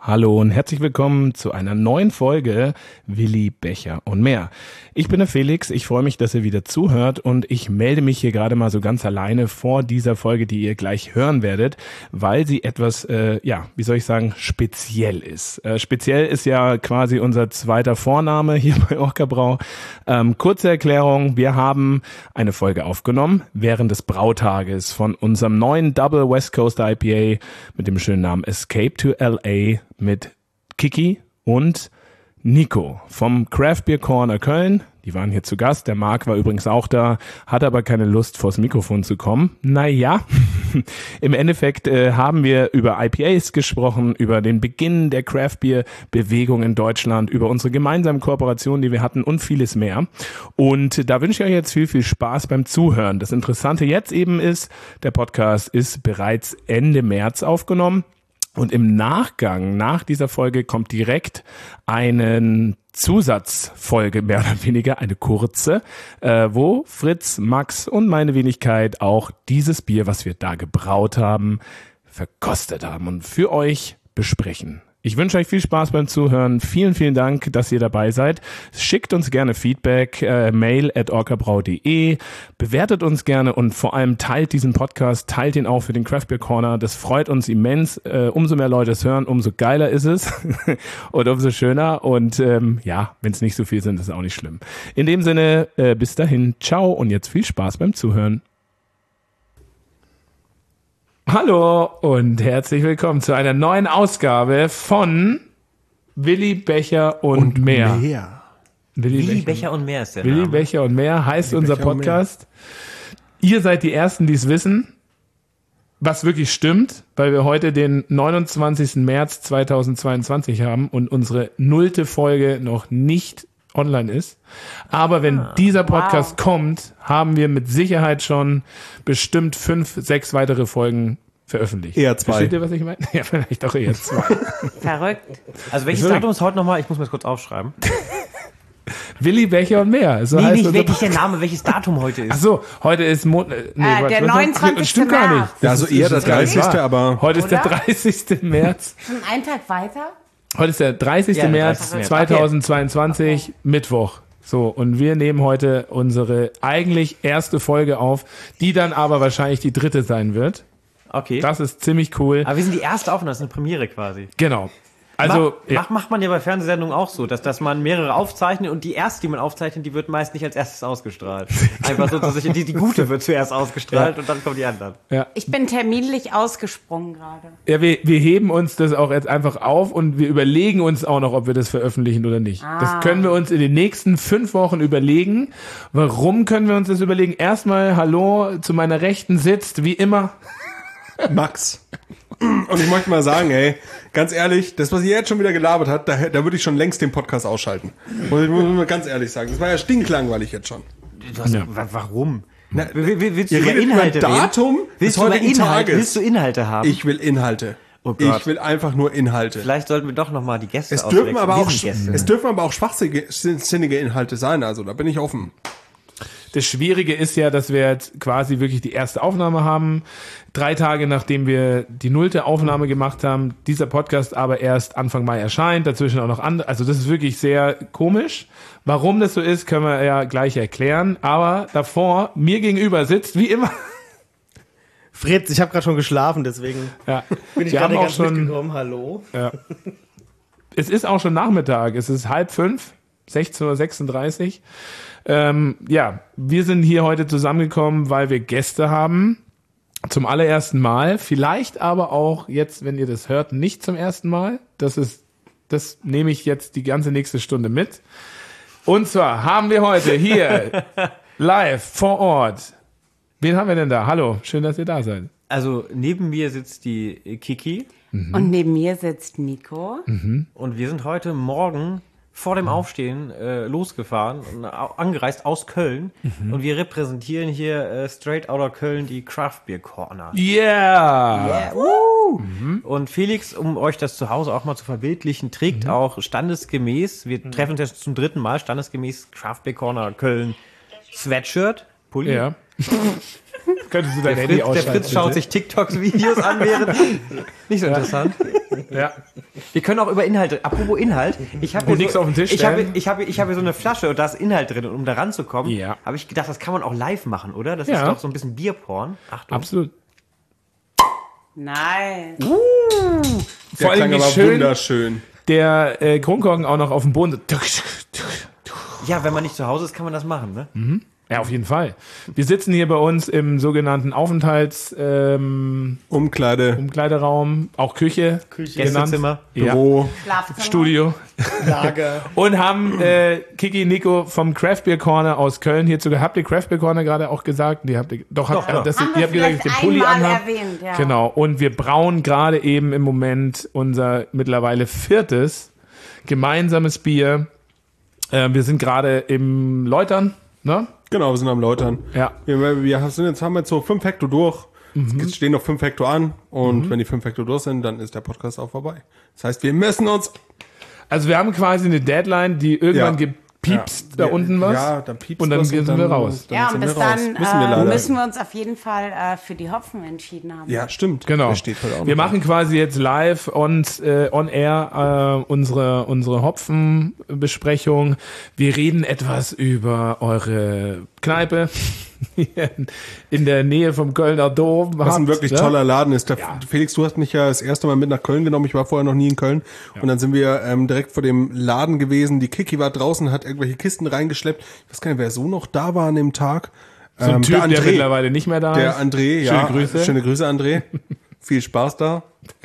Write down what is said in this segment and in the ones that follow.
Hallo und herzlich willkommen zu einer neuen Folge Willi, Becher und mehr. Ich bin der Felix, ich freue mich, dass ihr wieder zuhört und ich melde mich hier gerade mal so ganz alleine vor dieser Folge, die ihr gleich hören werdet, weil sie etwas, speziell ist. Speziell ist ja quasi unser zweiter Vorname hier bei Orca Brau. Kurze Erklärung, wir haben eine Folge aufgenommen während des Brautages von unserem neuen Double West Coast IPA mit dem schönen Namen Escape to LA mit Kiki und Nico vom Craft Beer Corner Köln. Die waren hier zu Gast. Der Marc war übrigens auch da, hatte aber keine Lust, vors Mikrofon zu kommen. Naja, im Endeffekt haben wir über IPAs gesprochen, über den Beginn der Craft Beer Bewegung in Deutschland, über unsere gemeinsamen Kooperationen, die wir hatten und vieles mehr. Und da wünsche ich euch jetzt viel, viel Spaß beim Zuhören. Das Interessante jetzt eben ist, der Podcast ist bereits Ende März aufgenommen. Und im Nachgang, nach dieser Folge, kommt direkt eine Zusatzfolge, mehr oder weniger, eine kurze, wo Fritz, Max und meine Wenigkeit auch dieses Bier, was wir da gebraut haben, verkostet haben und für euch besprechen. Ich wünsche euch viel Spaß beim Zuhören. Vielen, vielen Dank, dass ihr dabei seid. Schickt uns gerne Feedback, mail@orcabrau.de, bewertet uns gerne und vor allem teilt diesen Podcast, teilt ihn auch für den Craft Beer Corner. Das freut uns immens. Umso mehr Leute es hören, umso geiler ist es und umso schöner. Und wenn es nicht so viel sind, ist auch nicht schlimm. In dem Sinne, bis dahin, ciao und jetzt viel Spaß beim Zuhören. Hallo und herzlich willkommen zu einer neuen Ausgabe von Willi, Becher und mehr. Willi, Becher und mehr ist der Willi, Name. Becher und mehr heißt Willi, unser Becher und Podcast. Ihr seid die Ersten, die es wissen, was wirklich stimmt, weil wir heute den 29. März 2022 haben und unsere 0. Folge noch nicht online ist. Aber wenn dieser Podcast kommt, haben wir mit Sicherheit schon bestimmt 5, 6 weitere Folgen veröffentlicht. Eher 2. Versteht ihr, was ich meine? Ja, vielleicht auch eher 2. Verrückt. Also welches Datum ist heute nochmal? Ich muss mir das kurz aufschreiben. Willi, Becher und mehr. So Nee, heißt nicht unser wirklich der Name, welches Datum heute ist. Ach so, heute ist der 29. Stimmt gar nicht. März. Ja, also eher der 30. aber Heute ist der Oder? 30. März. Schon einen Tag weiter? Heute ist der 30. Ja, der März 30. 2022, Mittwoch. So, und wir nehmen heute unsere eigentlich erste Folge auf, die dann aber wahrscheinlich die 3. sein wird. Okay. Das ist ziemlich cool. Aber wir sind die erste Aufnahme, das ist eine Premiere quasi. Genau. Also, Macht man ja bei Fernsehsendungen auch so, dass man mehrere aufzeichnet und die erste, die man aufzeichnet, die wird meist nicht als erstes ausgestrahlt. Einfach so, dass die gute wird zuerst ausgestrahlt und dann kommen die anderen. Ich bin terminlich ausgesprungen gerade. ja, wir heben uns das auch jetzt einfach auf und wir überlegen uns auch noch, ob wir das veröffentlichen oder nicht. Das können wir uns in den nächsten 5 Wochen überlegen. Warum können wir uns das überlegen? Erstmal, hallo, zu meiner Rechten sitzt, wie immer, Max. Und ich möchte mal sagen, ey, ganz ehrlich, das, was ihr jetzt schon wieder gelabert hat, da würde ich schon längst den Podcast ausschalten. Muss ich mal ganz ehrlich sagen. Das war ja stinklangweilig jetzt schon. Warum? Na, Willst du ihr über redet Inhalte über Datum reden? Willst des du über heutigen Inhalte? Tages. Willst du Inhalte haben? Ich will Inhalte. Oh Gott. Ich will einfach nur Inhalte. Vielleicht sollten wir doch nochmal die Gäste Es dürfen, auswechseln. es dürfen aber auch schwachsinnige Inhalte sein, also da bin ich offen. Das Schwierige ist ja, dass wir jetzt quasi wirklich die erste Aufnahme haben. 3 Tage nachdem wir die 0. Aufnahme gemacht haben, dieser Podcast aber erst Anfang Mai erscheint, dazwischen auch noch andere. Also das ist wirklich sehr komisch. Warum das so ist, können wir ja gleich erklären. Aber davor, mir gegenüber sitzt, wie immer, Fritz, ich habe gerade schon geschlafen, deswegen bin ich wir gerade haben auch ganz schon, mitgekommen. Hallo. es ist auch schon Nachmittag, es ist 4:30, 16:36 Uhr. Wir sind hier heute zusammengekommen, weil wir Gäste haben. Zum allerersten Mal. Vielleicht aber auch jetzt, wenn ihr das hört, nicht zum ersten Mal. Das nehme ich jetzt die ganze nächste Stunde mit. Und zwar haben wir heute hier live vor Ort. Wen haben wir denn da? Hallo, schön, dass ihr da seid. Also neben mir sitzt die Kiki Und neben mir sitzt Nico. und wir sind heute Morgen vor dem Aufstehen losgefahren und angereist aus Köln und wir repräsentieren hier straight outer Köln die Craft Beer Corner. Yeah! Und Felix, um euch das zu Hause auch mal zu verbildlichen, trägt auch standesgemäß, wir treffen uns jetzt zum 3. Mal, standesgemäß Craft Beer Corner Köln Sweatshirt, Pulli. Ja. Könntest du dein Handy Der ausschalten? Fritz schaut sich TikToks-Videos an, während... Nicht so interessant. Ja. Wir können auch über Inhalte... Apropos Inhalt. Ich habe nichts auf den Tisch ich habe stellen. hier so eine Flasche und da ist Inhalt drin. Und um da ranzukommen, Ja. habe ich gedacht, das kann man auch live machen, oder? Das Ja. ist doch so ein bisschen Bierporn. Achtung. Absolut. Nein. Der Vor allem klang wie aber schön wunderschön. der Kronkorken auch noch auf dem Boden. Ja, wenn man nicht zu Hause ist, kann man das machen, ne? Ja, auf jeden Fall. Wir sitzen hier bei uns im sogenannten Umkleideraum, auch Küche genannt. Gästezimmer. Ja. Büro. Schlafzimmer. Studio. Lager. Und haben Kiki Nico vom Craft Beer Corner aus Köln hier zu gehabt. Habt ihr Craft Beer Corner gerade auch gesagt? Die habt ihr, doch. Haben wir ihr habt gesagt, vielleicht den Pulli einmal anhabt. erwähnt, ja. Genau. Und wir brauen gerade eben im Moment unser mittlerweile 4. gemeinsames Bier. Wir sind gerade im Läutern, ne? Genau, wir sind am Läutern. Ja. Wir haben jetzt so 5 Hektar durch. Es stehen noch 5 Hektar an. Und wenn die 5 Hektar durch sind, dann ist der Podcast auch vorbei. Das heißt, wir müssen uns... Also wir haben quasi eine Deadline, die irgendwann gepiepst da unten was. Ja, dann piepst und dann was sind wir raus. Ja, sind und bis wir raus. dann müssen wir uns auf jeden Fall für die Hopfen entschieden haben. Ja, stimmt. Genau. Der steht heute auch Wir noch. machen quasi jetzt live on air unsere Hopfenbesprechung. Wir reden etwas über eure Kneipe hier in der Nähe vom Kölner Dom. Was ein wirklich ne? toller Laden ist. Felix, du hast mich ja das erste Mal mit nach Köln genommen. Ich war vorher noch nie in Köln. Und dann sind wir direkt vor dem Laden gewesen. Die Kiki war draußen, hat irgendwelche Kisten reingeschleppt. Ich weiß gar nicht, wer so noch da war an dem Tag. So ein Typ, der mittlerweile nicht mehr da ist. Der André, ja. Schöne Grüße. Schöne Grüße, André. Viel Spaß da.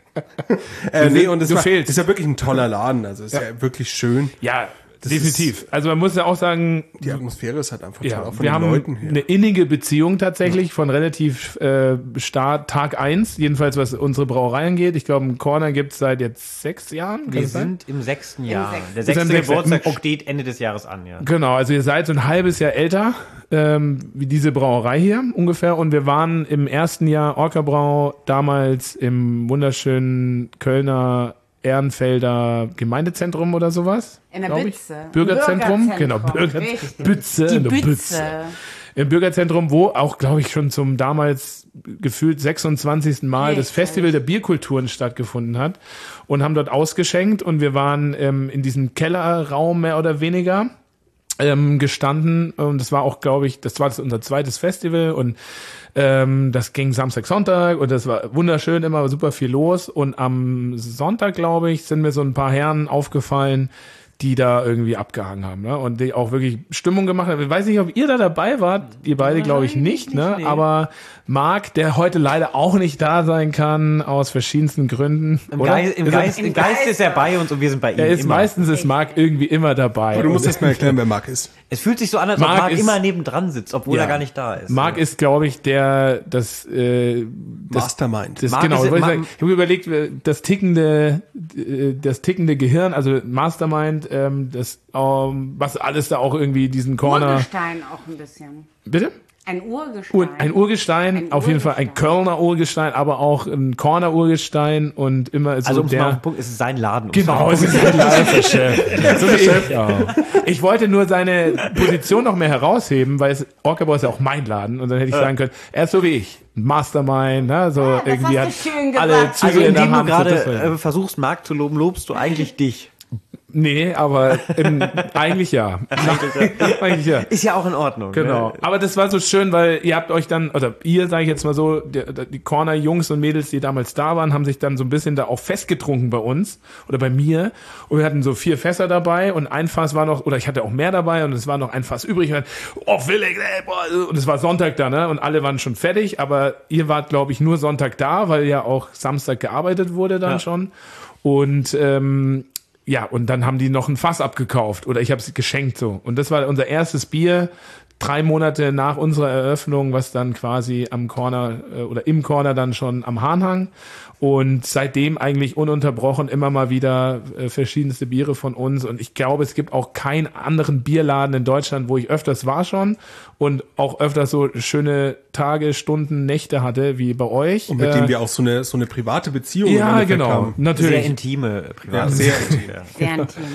Und es ist ja wirklich ein toller Laden. Also ist ja wirklich schön. Ja, definitiv. Also man muss ja auch sagen, Die Atmosphäre ist halt einfach toll, ja, auch von wir den haben Leuten her. eine innige Beziehung tatsächlich von relativ Tag 1, jedenfalls was unsere Brauerei angeht. Ich glaube, einen Corner gibt es seit jetzt 6 Jahren. Kann Wir das sein? sind im 6. Jahr. Der Wir sind 6. im Geburtstag sechsten. steht Ende des Jahres an, ja. Genau, also ihr seid so ein halbes Jahr älter wie diese Brauerei hier ungefähr. Und wir waren im ersten Jahr Orca-Brau damals im wunderschönen Kölner Ehrenfelder Gemeindezentrum oder sowas. In der glaub ich. Bütze. Bürgerzentrum, genau. Richtig. Bütze. Die eine Bütze. Im Bürgerzentrum, wo auch, glaube ich, schon zum damals gefühlt 26. Mal das Festival der Bierkulturen stattgefunden hat und haben dort ausgeschenkt und wir waren in diesem Kellerraum mehr oder weniger gestanden und das war auch, glaube ich, das war unser zweites Festival und das ging Samstag, Sonntag und das war wunderschön, immer super viel los und am Sonntag, glaube ich, sind mir so ein paar Herren aufgefallen, die da irgendwie abgehangen haben, ne? Und die auch wirklich Stimmung gemacht haben. Ich weiß nicht, ob ihr da dabei wart, ihr beide glaube ich nicht, ne? nee. Aber Marc, der heute leider auch nicht da sein kann, aus verschiedensten Gründen. Im oder? Geist ist er bei uns und wir sind bei ihm. immer. Meistens ist Marc irgendwie immer dabei. Du musst Und jetzt mal erklären, wer Marc ist. Es fühlt sich so an, als ob Marc Marc ist- immer nebendran sitzt, obwohl Ja. er gar nicht da ist. Marc ist, glaube ich, das Mastermind. Das, Marc genau, ist- wollte ich Marc- sagen. Ich habe überlegt, das tickende Gehirn, also Mastermind, was alles da auch irgendwie diesen Corner. Urgestein auch ein bisschen. Bitte? Ein Urgestein. Ein Urgestein, Ein auf jeden Fall ein Urgestein. Kölner Urgestein, aber auch ein Corner Urgestein und immer so Also um es mal auf der. den Punkt, es ist sein Laden. Genau, es ist ein Live-Chef. So wie ich. Ja. Ich wollte nur seine Position noch mehr herausheben, weil Orca-Brau ist ja auch mein Laden und dann hätte ich sagen können, er ist so wie ich. Mastermind, ne? So das irgendwie hast du hat schön alle gesagt. Zügel Also in der indem du Hand. So, das war- gerade versuchst, Marc zu loben, lobst du eigentlich dich. Nee, aber eigentlich ja. Eigentlich ja. Ist ja auch in Ordnung. Genau. Ne? Aber das war so schön, weil ihr habt euch dann, oder ihr, sage ich jetzt mal so, die Corner-Jungs und Mädels, die damals da waren, haben sich dann so ein bisschen da auch festgetrunken bei uns oder bei mir. Und wir hatten so 4 Fässer dabei und ein Fass war noch, oder ich hatte auch mehr dabei und es war noch ein Fass übrig. Und dann, oh Felix, ey, boah. Und es war Sonntag da, ne? Und alle waren schon fertig, aber ihr wart, glaube ich, nur Sonntag da, weil ja auch Samstag gearbeitet wurde dann schon. Und ja, und dann haben die noch ein Fass abgekauft oder ich habe es geschenkt so. Und das war unser erstes Bier, 3 Monate nach unserer Eröffnung, was dann quasi am Corner oder im Corner dann schon am Hahn hang. Und seitdem eigentlich ununterbrochen immer mal wieder verschiedenste Biere von uns. Und ich glaube, es gibt auch keinen anderen Bierladen in Deutschland, wo ich öfters war schon und auch öfters so schöne Tage, Stunden, Nächte hatte wie bei euch. Und mit dem wir auch so eine private Beziehung im ja, Endeffekt genau, haben. natürlich. Sehr intime, privat. Ja, sehr intim. Sehr intim.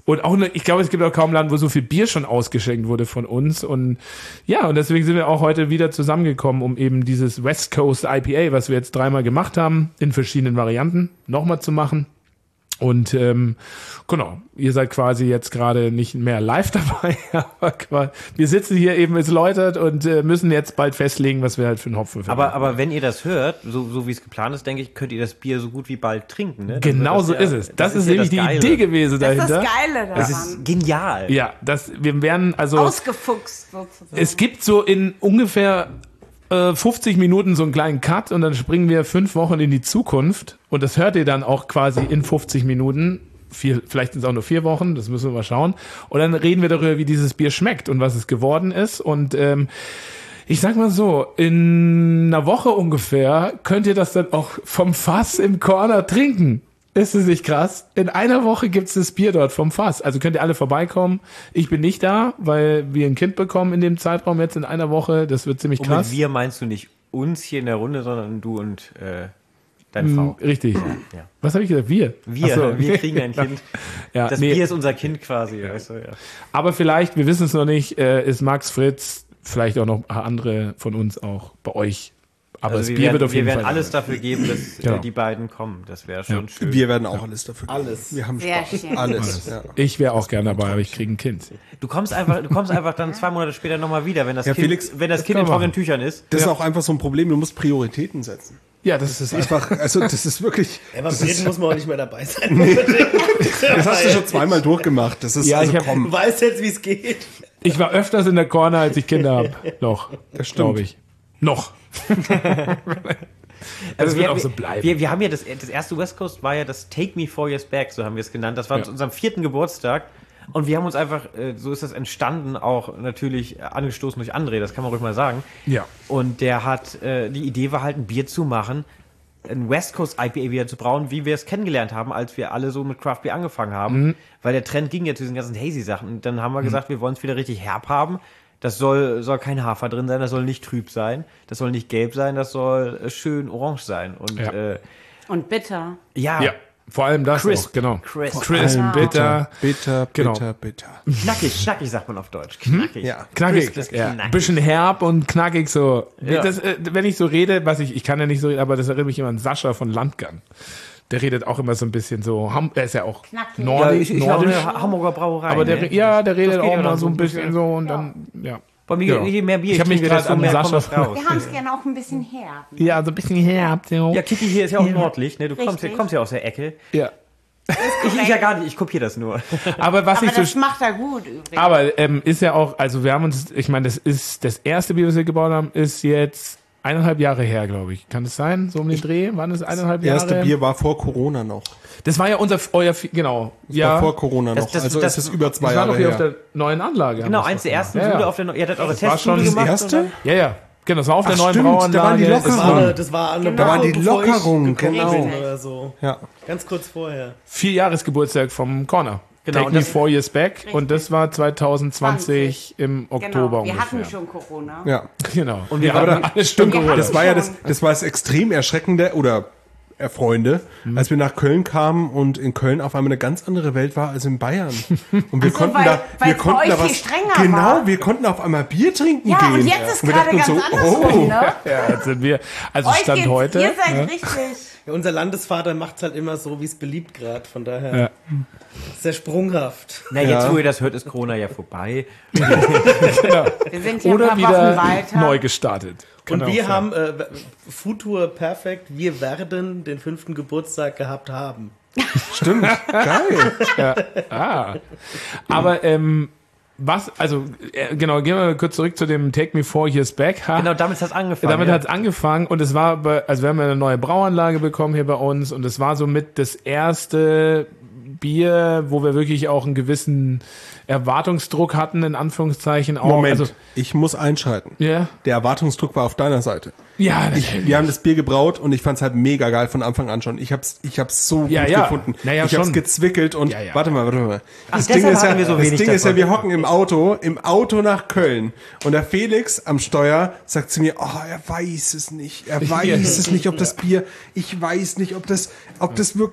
Und auch, ich glaube, es gibt auch kaum einen Laden, wo so viel Bier schon ausgeschenkt wurde von uns. Und ja, und deswegen sind wir auch heute wieder zusammengekommen, um eben dieses West Coast IPA, was wir jetzt 3-mal gemacht haben, in verschiedenen Varianten, nochmal zu machen. Und genau, ihr seid quasi jetzt gerade nicht mehr live dabei, aber wir sitzen hier eben als Läutert und müssen jetzt bald festlegen, was wir halt für einen Hopfen finden. Aber wenn ihr das hört, so wie es geplant ist, denke ich, könnt ihr das Bier so gut wie bald trinken. Ne? Genau so ist es. Das ist nämlich die Idee gewesen Das ist dahinter. das Geile daran. Das ist genial. Ja, wir werden also... Ausgefuchst sozusagen. Es gibt so in ungefähr 50 Minuten so einen kleinen Cut und dann springen wir 5 Wochen in die Zukunft und das hört ihr dann auch quasi in 50 Minuten. Vielleicht sind es auch nur 4 Wochen, das müssen wir mal schauen. Und dann reden wir darüber, wie dieses Bier schmeckt und was es geworden ist. Und ich sag mal so, in einer Woche ungefähr könnt ihr das dann auch vom Fass im Corner trinken. Ist es nicht krass? In einer Woche gibt's das Bier dort vom Fass. Also könnt ihr alle vorbeikommen. Ich bin nicht da, weil wir ein Kind bekommen in dem Zeitraum jetzt in einer Woche. Das wird ziemlich Und krass. mit wir meinst du nicht uns hier in der Runde, sondern du und deine Frau. Richtig. Ja. Was habe ich gesagt? Wir. Ach so. Wir kriegen ein Kind. Ja, Das nee. Bier ist unser Kind quasi. Weißt du, ja. Aber vielleicht, wir wissen es noch nicht, ist Max Fritz, vielleicht auch noch andere von uns auch bei euch. Aber Also das Bier wird auf jeden wir Fall werden alles dafür geben, dass Genau. die beiden kommen. Das wäre schon schön. Wir werden auch alles dafür geben. Alles. Wir haben Sehr Spaß. schön. Alles. Ja. Ich wäre auch gerne dabei, aber ich kriege ein Kind. Du kommst einfach dann 2 Monate später nochmal wieder, wenn das Ja, Kind, Felix, wenn das Kind kann in man trockenen Tüchern ist. Das ist auch einfach so ein Problem. Du musst Prioritäten setzen. Ja, das ist Einfach, also das ist wirklich. Ja, beim Reden muss man auch nicht mehr dabei sein. Das hast du schon zweimal durchgemacht. Das ist Ja, also ich hab- Du komm. weißt jetzt, wie es geht. Ich war öfters in der Corner, als ich Kinder habe. Noch. Das glaube ich. Noch. Das wird auch so bleiben. Wir haben ja das erste West Coast war ja das Take Me 4 Years Back, so haben wir es genannt. Das war Ja. zu unserem 4. Geburtstag. Und wir haben uns einfach, so ist das entstanden, auch natürlich angestoßen durch André, das kann man ruhig mal sagen. Ja. Und der hat, die Idee war halt, ein Bier zu machen, ein West Coast IPA Bier zu brauen, wie wir es kennengelernt haben, als wir alle so mit Craft Beer angefangen haben. Weil der Trend ging ja zu diesen ganzen Hazy-Sachen. Und dann haben wir gesagt, wir wollen es wieder richtig herb haben. Das soll kein Hafer drin sein, das soll nicht trüb sein, das soll nicht gelb sein, das soll schön orange sein. Und Ja. Und bitter. ja, Ja. Vor allem das Crisp. auch, genau. Crisp. Crisp, bitter, Bitter, Genau. bitter, bitter. Knackig sagt man auf Deutsch. Knackig. Ja. knackig. Crisp ist Ja. knackig. Bisschen herb und knackig so. Ja. Das, wenn ich so rede, ich kann ja nicht so reden, aber das erinnert mich immer an Sascha von Landgern. Der redet auch immer so ein bisschen so, er ist ja auch Knackig. Ja, nordisch, ich habe eine Hamburger Brauerei. aber der ne? redet geht auch ja mal dann so ein bisschen so und dann, ja. Bei mir, Ja. je mehr Bier Ich hab mich trinke, gerade desto an mehr Sascha kommt das raus. Wir haben es gerne auch ein bisschen herb. Ja, so ein bisschen herb. So. Ja, Kitty hier ist ja auch nordlich, ne? Du Richtig. kommst ja aus der Ecke. Ja. Ich ja gar nicht, ich kopiere das nur. Aber was Aber ich so das macht er gut übrigens. Aber ist ja auch, also wir haben uns, ich meine, das ist das erste Bier, was wir gebaut haben, ist jetzt 1,5 Jahre her, glaube ich. Kann es sein? So um den Dreh? Waren es 1,5 Das Jahre? erste Bier war vor Corona noch. Das war ja euer, genau. Ja. War vor Corona noch. Das- also das- ist es über 2 Das war Jahre doch hier auf her. der neuen Anlage. Genau, haben wir eins der das ersten gemacht. Bude ja, auf der ihr hattet eure Das war Testbude schon das gemacht. erste? und ja, ja. Genau, das war auf der Ach, neuen stimmt, Brauanlage. da waren die Das Lockerungen. Das war eine Da waren die bevor ich Lockerungen, gekommen genau. bin oder so. Ja. Ganz kurz vorher. 4-Jahres-Geburtstag vom Corner. Genau, Take und Me das- 4 Years Back. Und das war 2020 im Oktober Genau, wir hatten ungefähr. schon Corona. Ja. Genau. Und wir wir haben haben- alles stimmt wir Corona. Das war ja das war das extrem erschreckende oder Freunde, als wir nach Köln kamen und in Köln auf einmal eine ganz andere Welt war als in Bayern. Und wir so, konnten weil- da, weil wir es konnten bei da euch viel was, strenger genau, war. wir konnten auf einmal Bier trinken Ja, gehen. und jetzt ist wir gerade dachten ganz uns andersrum, ne? Ja, jetzt sind wir, also Euch Stand geht's, heute. ihr seid ja. richtig. Ja, unser Landesvater macht es halt immer so, wie es beliebt gerade. Von daher Ja. sehr sprunghaft. Na, jetzt, wo ihr das hört, ist Corona ja vorbei. Wir sind hier Oder ein paar Wochen wieder weiter. neu gestartet. Kann Und auch wir sein. haben Futur perfekt. Wir werden den 5. Geburtstag gehabt haben. Stimmt, geil. Aber was, also genau, gehen wir mal kurz zurück zu dem Take Me 4 Years Back. Ha? Genau, damit hat es angefangen. Damit ja. hat's angefangen und es war, also wir haben ja eine neue Brauanlage bekommen hier bei uns und es war somit das erste Bier, wo wir wirklich auch einen gewissen Erwartungsdruck hatten, in Anführungszeichen auch. Moment, Also, ich muss einschalten. ja, Der Erwartungsdruck war auf deiner Seite. ja, Wir haben das Bier gebraut und ich fand's halt mega geil von Anfang an schon. Ich hab's so Ja, gut ja. gefunden. Naja, ich hab's schon. gezwickelt und Ja, ja. warte mal. Das deshalb hatten wir so wenig davon. wir hocken im Auto nach Köln und der Felix am Steuer sagt zu mir, oh, er weiß es nicht. Er weiß es nicht, ob das Bier, ich weiß nicht, ob das wirklich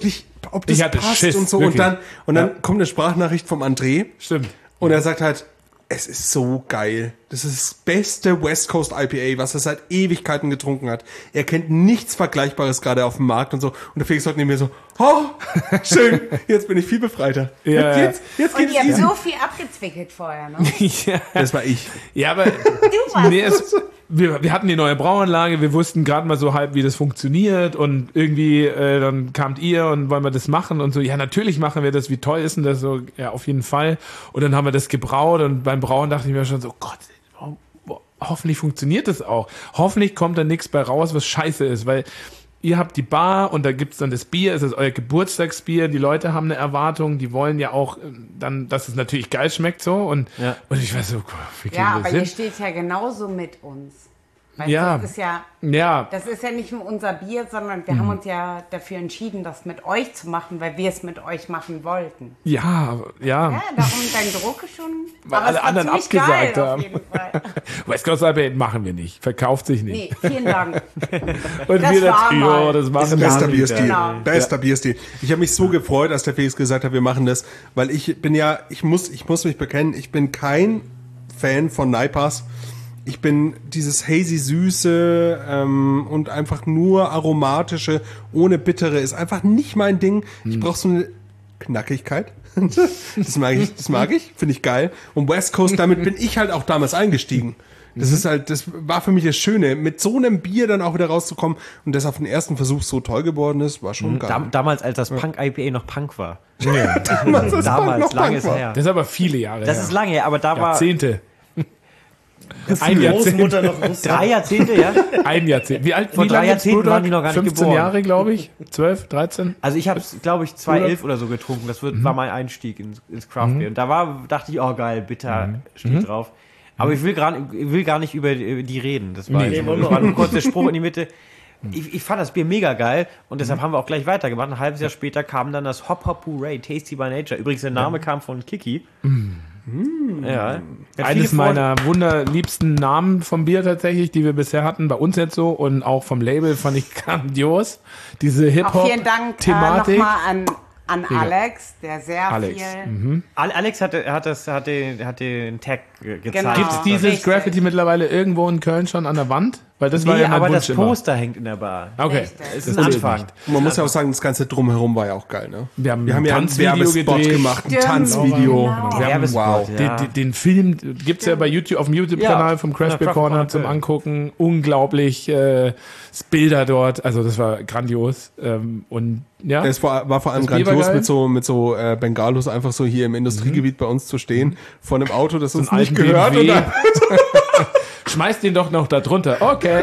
ob das Ich hatte passt Schiss, und so. wirklich. Und dann kommt eine Sprachnachricht vom André. Stimmt. Und er sagt halt, es ist so geil. Das ist das beste West Coast IPA, was er seit Ewigkeiten getrunken hat. Er kennt nichts Vergleichbares gerade auf dem Markt und so. Und der Felix sagt neben mir so, oh, schön, jetzt bin ich viel befreiter. Ja. Jetzt Und geht ihr habt es easy. so viel abgezwickelt vorher, ne? Ja. Das war ich. Ja, aber Du warst nee, wir hatten die neue Brauanlage, wir wussten gerade mal so halb, wie das funktioniert und irgendwie dann kamt ihr und wollen wir das machen und so, ja, natürlich machen wir das, wie toll ist denn das so, ja, auf jeden Fall. Und dann haben wir das gebraut und beim Brauen dachte ich mir schon so, Gott, hoffentlich funktioniert das auch. Hoffentlich kommt da nichts bei raus, was scheiße ist, weil ihr habt die Bar und da gibt's dann das Bier, es ist euer Geburtstagsbier, die Leute haben eine Erwartung, die wollen ja auch dann, dass es natürlich geil schmeckt so und ich weiß so, wie kriegen Ja, wir aber das ihr hin? steht ja genauso mit uns. Weißt Ja. du, das ist ja, Ja, das ist ja nicht nur unser Bier, sondern wir haben uns ja dafür entschieden, das mit euch zu machen, weil wir es mit euch machen wollten. ja. Ja, darum dein Druck ist schon. Weil aber alle es war anderen ziemlich abgesagt geil, haben. Auf jeden Fall. West Coast IPA machen wir nicht, verkauft sich nicht. Nee, vielen Dank. Und das wir das war Trio, mal. das machen wir Bester nicht. Bierstil. Genau. Bester Bierstil. Ich habe mich so gefreut, als der Felix gesagt hat, wir machen das, weil ich muss mich bekennen, ich bin kein Fan von Naipas. Ich bin dieses hazy Süße und einfach nur aromatische, ohne bittere, ist einfach nicht mein Ding. Ich brauche so eine Knackigkeit. Das mag ich, finde ich geil. Und West Coast, damit bin ich halt auch damals eingestiegen. Das ist halt, das war für mich das Schöne, mit so einem Bier dann auch wieder rauszukommen und das auf den ersten Versuch so toll geworden ist, war schon geil. Damals, als das Punk-IPA noch Punk war. Damals, als Punk noch Lange Punk ist war. her. Das ist aber viele Jahre Das her. ist lange her, aber da war Jahrzehnte. Ein Die Jahrzehnt. Großmutter noch Russland. 3 Jahrzehnte, ja. Ein Jahrzehnt. Wie alt? Vor wie 3 lange Jahrzehnten Brewdog? waren die noch gar nicht 15 geboren. Jahre, glaube ich. 12, 13. Also ich habe es, glaube ich, 2011 oder so getrunken. Das war mein Einstieg ins Craft Beer. Und da dachte ich, oh geil, bitter steht drauf. Aber ich will gar nicht über die reden. Das war, Nee, das war nur kurz der Sprung in die Mitte. Ich fand das Bier mega geil und deshalb haben wir auch gleich weitergemacht. Ein halbes Jahr später kam dann das Hop Hop Hooray, Tasty by Nature. Übrigens, der Name kam von Kiki. Ja. Eines meiner wunderliebsten Namen vom Bier tatsächlich, die wir bisher hatten, bei uns jetzt so und auch vom Label fand ich grandios. Diese Auch vielen Dank Hip-Hop-Thematik. nochmal an Alex, der sehr Alex, viel. Alex hat den Tag gezeigt. Genau. Gibt's dieses Richtig. Graffiti mittlerweile irgendwo in Köln schon an der Wand? Weil das war Nee, ja mein aber das Wunsch immer. Poster hängt in der Bar. Okay. Richtig. Das ist Das ein zählt Anfang. nicht. Und man muss ja auch sagen, das ganze Drumherum war ja auch geil, ne? Wir haben ja ein einen Tanzvideo Werbespot gedreht. gemacht, ein Stimmt. Tanzvideo. Genau. Wir haben Werbespot, wow. ja. Den Film gibt's ja bei YouTube, auf dem YouTube-Kanal Ja, vom Crash ja, Beer Craft Corner Corner zum Köln. Angucken. Unglaublich Bilder dort. Also das war grandios. Und ja, Es war vor allem Das Bier war grandios, geil. mit so Bengalos einfach so hier im Industriegebiet bei uns zu stehen, vor einem Auto, das uns einen nicht alten gehört. BMW. Und dann, schmeißt den doch noch da drunter. Okay.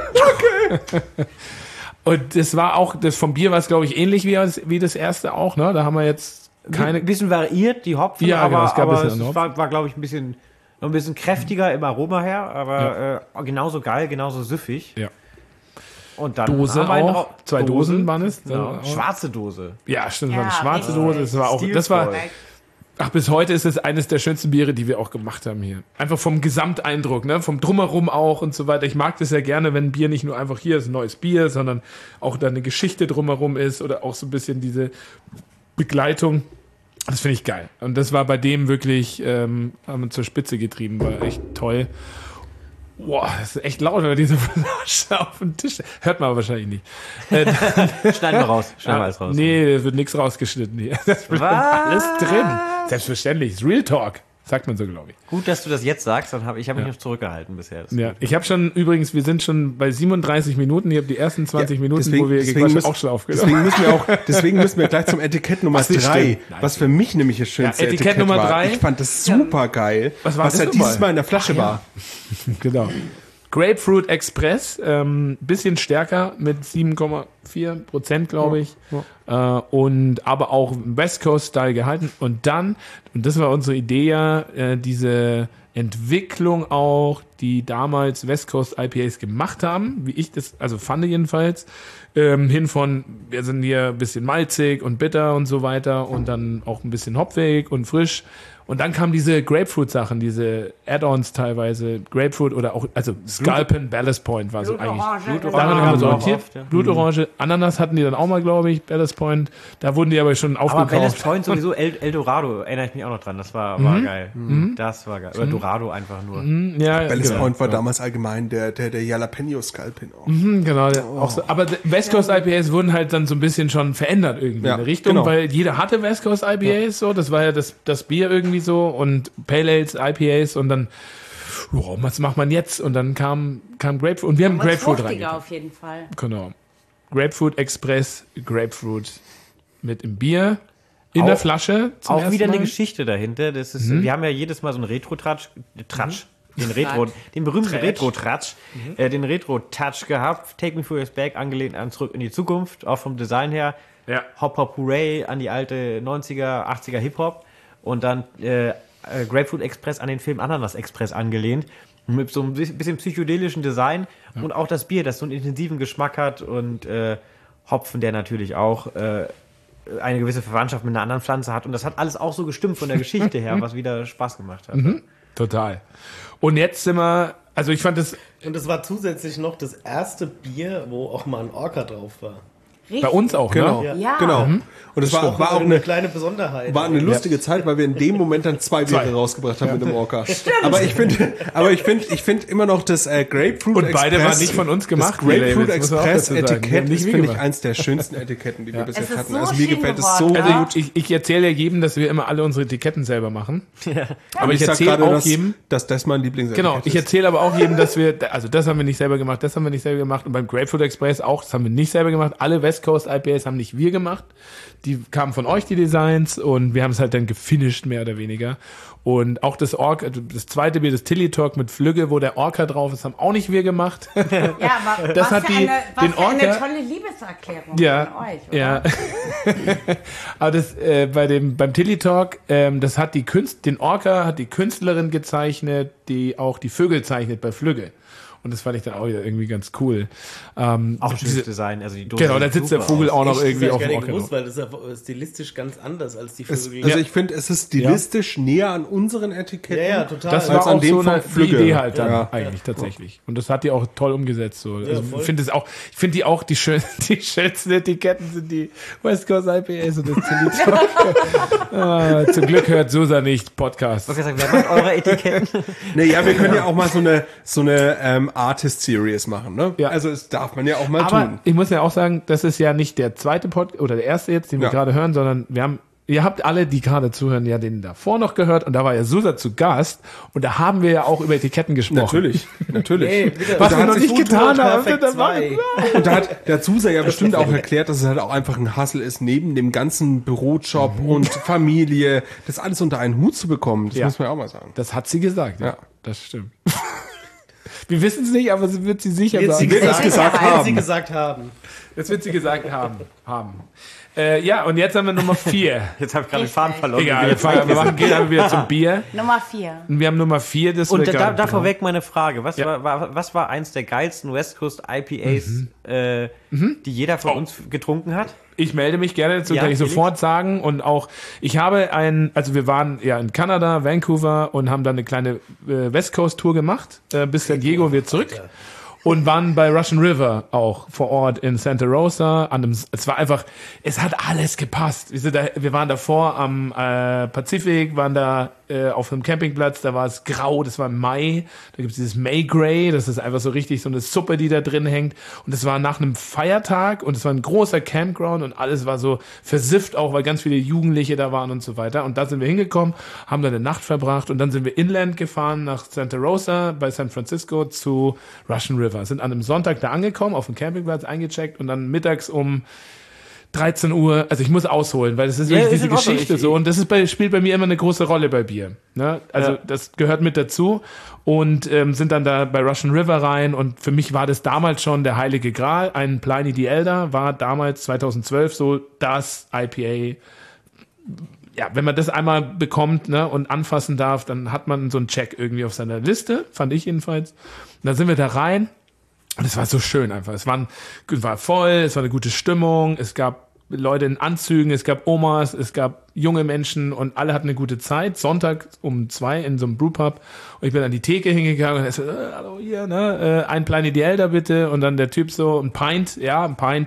Und das war auch, das vom Bier war es, glaube ich, ähnlich wie das erste auch, ne? Da haben wir jetzt keine. Ein bisschen variiert, die Hopfen, Ja, genau, aber, es gab ein aber bisschen es war glaube ich, noch ein bisschen kräftiger im Aroma her, aber genauso geil, genauso süffig. Ja. Und dann Dose haben wir einen auch. 2 Dosen waren es. Genau. Ja. Schwarze Dose. Ja, stimmt, das war Ja, eine schwarze richtig. Dose. Das war auch, das war, Stilvoll. ach, bis heute ist es eines der schönsten Biere, die wir auch gemacht haben hier. Einfach vom Gesamteindruck, ne, vom Drumherum auch und so weiter. Ich mag das ja gerne, wenn ein Bier nicht nur einfach hier ist ein neues Bier, sondern auch da eine Geschichte drumherum ist oder auch so ein bisschen diese Begleitung. Das finde ich geil. Und das war bei dem wirklich, haben wir zur Spitze getrieben, war echt toll. Boah, das ist echt laut, wenn diese Flasche auf dem Tisch. Hört man aber wahrscheinlich nicht. Schneiden wir raus. Schneiden wir alles raus. Nee, da wird nichts rausgeschnitten hier. Das wird alles drin. Selbstverständlich. Ist Real Talk. Sagt man so, glaube ich. Gut, dass du das jetzt sagst, dann ich habe mich noch zurückgehalten bisher. Das ist Ja, gut. ich habe schon, übrigens, wir sind schon bei 37 Minuten. Ich habe die ersten 20 Minuten, wo wir gequatscht, auch schon aufgenommen. deswegen müssen wir gleich zum Etikett Nummer Was nicht 3, stimmt. was für mich nämlich das schönste Ja, Etikett Etikett Nummer war. 3. Ich fand das super geil, Was war was das ja nochmal? dieses Mal in der Flasche war. Genau. Grapefruit Express, bisschen stärker mit 7,4%, glaube ich. Und aber auch West Coast Style gehalten. Und dann, und das war unsere Idee ja, diese Entwicklung auch, die damals West Coast IPAs gemacht haben, wie ich das, also fand jedenfalls, hin von, wir sind hier ein bisschen malzig und bitter und so weiter und dann auch ein bisschen hopfig und frisch. Und dann kamen diese Grapefruit-Sachen, diese Add-ons teilweise, Grapefruit oder auch, also Sculpin, Ballast Point war so eigentlich. Daran haben wir so orientiert. oft, ja. Blutorange, Ananas hatten die dann auch mal, glaube ich, Ballast Point. Da wurden die aber schon Aber Ballast aufgekauft. Point sowieso, Eldorado, erinnere ich mich auch noch dran. Das war geil. Das war geil. Oder Dorado einfach nur. Ja, Ballast genau. Point war damals allgemein der Jalapeno Sculpin auch. Genau, auch so. Aber West Coast IPAs wurden halt dann so ein bisschen schon verändert irgendwie Ja, in der Richtung, genau. weil jeder hatte West Coast IPAs, so, das war ja das Bier irgendwie so und Pale Ales, IPAs und dann, was macht man jetzt? Und dann kam Grapefruit und wir haben Grapefruit fruchtiger rein. auf jeden Fall. Genau. Grapefruit Express, Grapefruit mit im Bier, in der Flasche zum Auch ersten wieder eine Mal. Geschichte dahinter. Das ist, wir haben ja jedes Mal so einen den berühmten Retro-Tratsch, den Retro-Touch gehabt. Take Me For Your Back, angelehnt an Zurück in die Zukunft, auch vom Design her. Ja. Hop Hop Hooray an die alte 90er, 80er Hip-Hop. Und dann Grapefruit Express an den Film Ananas Express angelehnt. Mit so ein bisschen psychedelischen Design. Und auch das Bier, das so einen intensiven Geschmack hat. Und Hopfen, der natürlich auch eine gewisse Verwandtschaft mit einer anderen Pflanze hat. Und das hat alles auch so gestimmt von der Geschichte her, was wieder Spaß gemacht hat. Total. Und jetzt sind wir, also ich fand das Und es war zusätzlich noch das erste Bier, wo auch mal ein Orca drauf war. bei uns auch, Genau, ne? Ja. genau. Und es war auch eine eine kleine Besonderheit. War eine lustige Zeit, weil wir in dem Moment dann zwei Biere rausgebracht haben mit dem Orca. Aber ich finde immer noch das Grapefruit Und Express. beide waren nicht von uns gemacht, Das die Grapefruit Labels, muss man auch Express dazu sagen. Die haben Etikett nicht ist, wir finde ich, gemacht. eins der schönsten Etiketten, die wir bis Es jetzt ist hatten. so Also mir schön gefällt es geworden, so ja. gut. Ich erzähle ja jedem, dass wir immer alle unsere Etiketten selber machen. Aber ich sag erzähle gerade, auch jedem, dass das mein Lieblingsetikett genau, ich ist. erzähle aber auch jedem, dass wir, also das haben wir nicht selber gemacht, das haben wir nicht selber gemacht und beim Grapefruit Express auch, das haben wir nicht selber gemacht. Alle West Coast IPAs haben nicht wir gemacht. Die kamen von euch, die Designs, und wir haben es halt dann gefinished, mehr oder weniger. Und auch das zweite Bier, das Tilly Talk mit Flügge, wo der Orca drauf ist, haben auch nicht wir gemacht. Ja, aber Das hat eine den Orca- tolle Liebeserklärung Ja, von euch, oder? ja. Aber das beim Tilly Talk, das hat den Orca hat die Künstlerin gezeichnet, die auch die Vögel zeichnet bei Flügge. Und das fand ich dann auch wieder irgendwie ganz cool. Auch ein schönes Design. Also die Dose Genau, da sieht sitzt der super Vogel aus. auch noch Das irgendwie hab auf ich dem gar nicht Orca gewusst, drauf. weil das ist ja stilistisch ganz anders als die Es, Vögel. also ich finde, es ist stilistisch näher an unseren Etiketten. Ja, ja, total. Das als war an auch dem so von eine Flügge. Idee halt dann Ja. eigentlich tatsächlich. Und das hat die auch toll umgesetzt. So. Also voll. ich finde die auch die schönsten Etiketten sind die West Coast IPAs und das Tilly Talk. Zum Glück hört Susa nicht Podcast. Ich wollte sagen, wer macht eure Etiketten? Naja, wir können ja auch mal so eine Artist-Series machen, ne? Ja. Also das darf man ja auch mal Aber tun. ich muss ja auch sagen, das ist ja nicht der zweite Podcast oder der erste jetzt, den wir Ja. gerade hören, sondern ihr habt alle, die gerade zuhören, ja den davor noch gehört und da war ja Susa zu Gast und da haben wir ja auch über Etiketten gesprochen. Natürlich. Hey, bitte. Was Da wir hat noch sich nicht getan haben. Perfect da war- 2. Und da hat der Zusa ja bestimmt auch erklärt, dass es halt auch einfach ein Hustle ist, neben dem ganzen Bürojob und Familie, das alles unter einen Hut zu bekommen. Das Ja. muss man ja auch mal sagen. Das hat sie gesagt, ja. Ja. Das stimmt. Wir wissen es nicht, aber sie wird sie sicher Wird sie sagen. gesagt, gesagt wird haben. sie gesagt haben. Das wird sie gesagt haben. Ja, und jetzt haben wir Nummer 4. Jetzt habe ich gerade den Faden verloren. Egal, gehen wir wieder zum Bier. Nummer 4. Und wir haben Nummer 4, das Und wir da gerade- vorweg meine Frage. Was, Ja. was war eins der geilsten West Coast IPAs, die jeder von uns getrunken hat? Ich melde mich gerne dazu, Ja, kann ich Felix? sofort sagen. Und auch, also wir waren ja in Kanada, Vancouver und haben dann eine kleine West Coast Tour gemacht, bis San Diego und wir zurück. Und waren bei Russian River auch vor Ort in Santa Rosa. Es hat alles gepasst. Wir waren davor am Pazifik, waren da auf einem Campingplatz, da war es grau, das war im Mai. Da gibt es dieses May Gray, das ist einfach so richtig so eine Suppe, die da drin hängt. Und es war nach einem Feiertag und es war ein großer Campground und alles war so versifft auch, weil ganz viele Jugendliche da waren und so weiter. Und da sind wir hingekommen, haben da eine Nacht verbracht und dann sind wir inland gefahren nach Santa Rosa bei San Francisco zu Russian River. Sind an einem Sonntag da angekommen, auf dem Campingplatz eingecheckt und dann mittags um 13 Uhr, also ich muss ausholen, weil das ist wirklich ist diese in Ordnung. Geschichte so und das spielt bei mir immer eine große Rolle bei Bier. Ne? Also das gehört mit dazu und sind dann da bei Russian River rein und für mich war das damals schon der heilige Gral. Ein Pliny the Elder war damals 2012 so das IPA, ja, wenn man das einmal bekommt, ne, und anfassen darf, dann hat man so einen Check irgendwie auf seiner Liste, fand ich jedenfalls. Und dann sind wir da rein und es war so schön einfach. Es war voll, es war eine gute Stimmung, es gab Leute in Anzügen, es gab Omas, es gab junge Menschen und alle hatten eine gute Zeit. Sonntag um 2 in so einem Brewpub und ich bin an die Theke hingegangen und er so, hallo hier, ne, ein Pliny the Elder bitte und dann der Typ so, ein Pint, ja,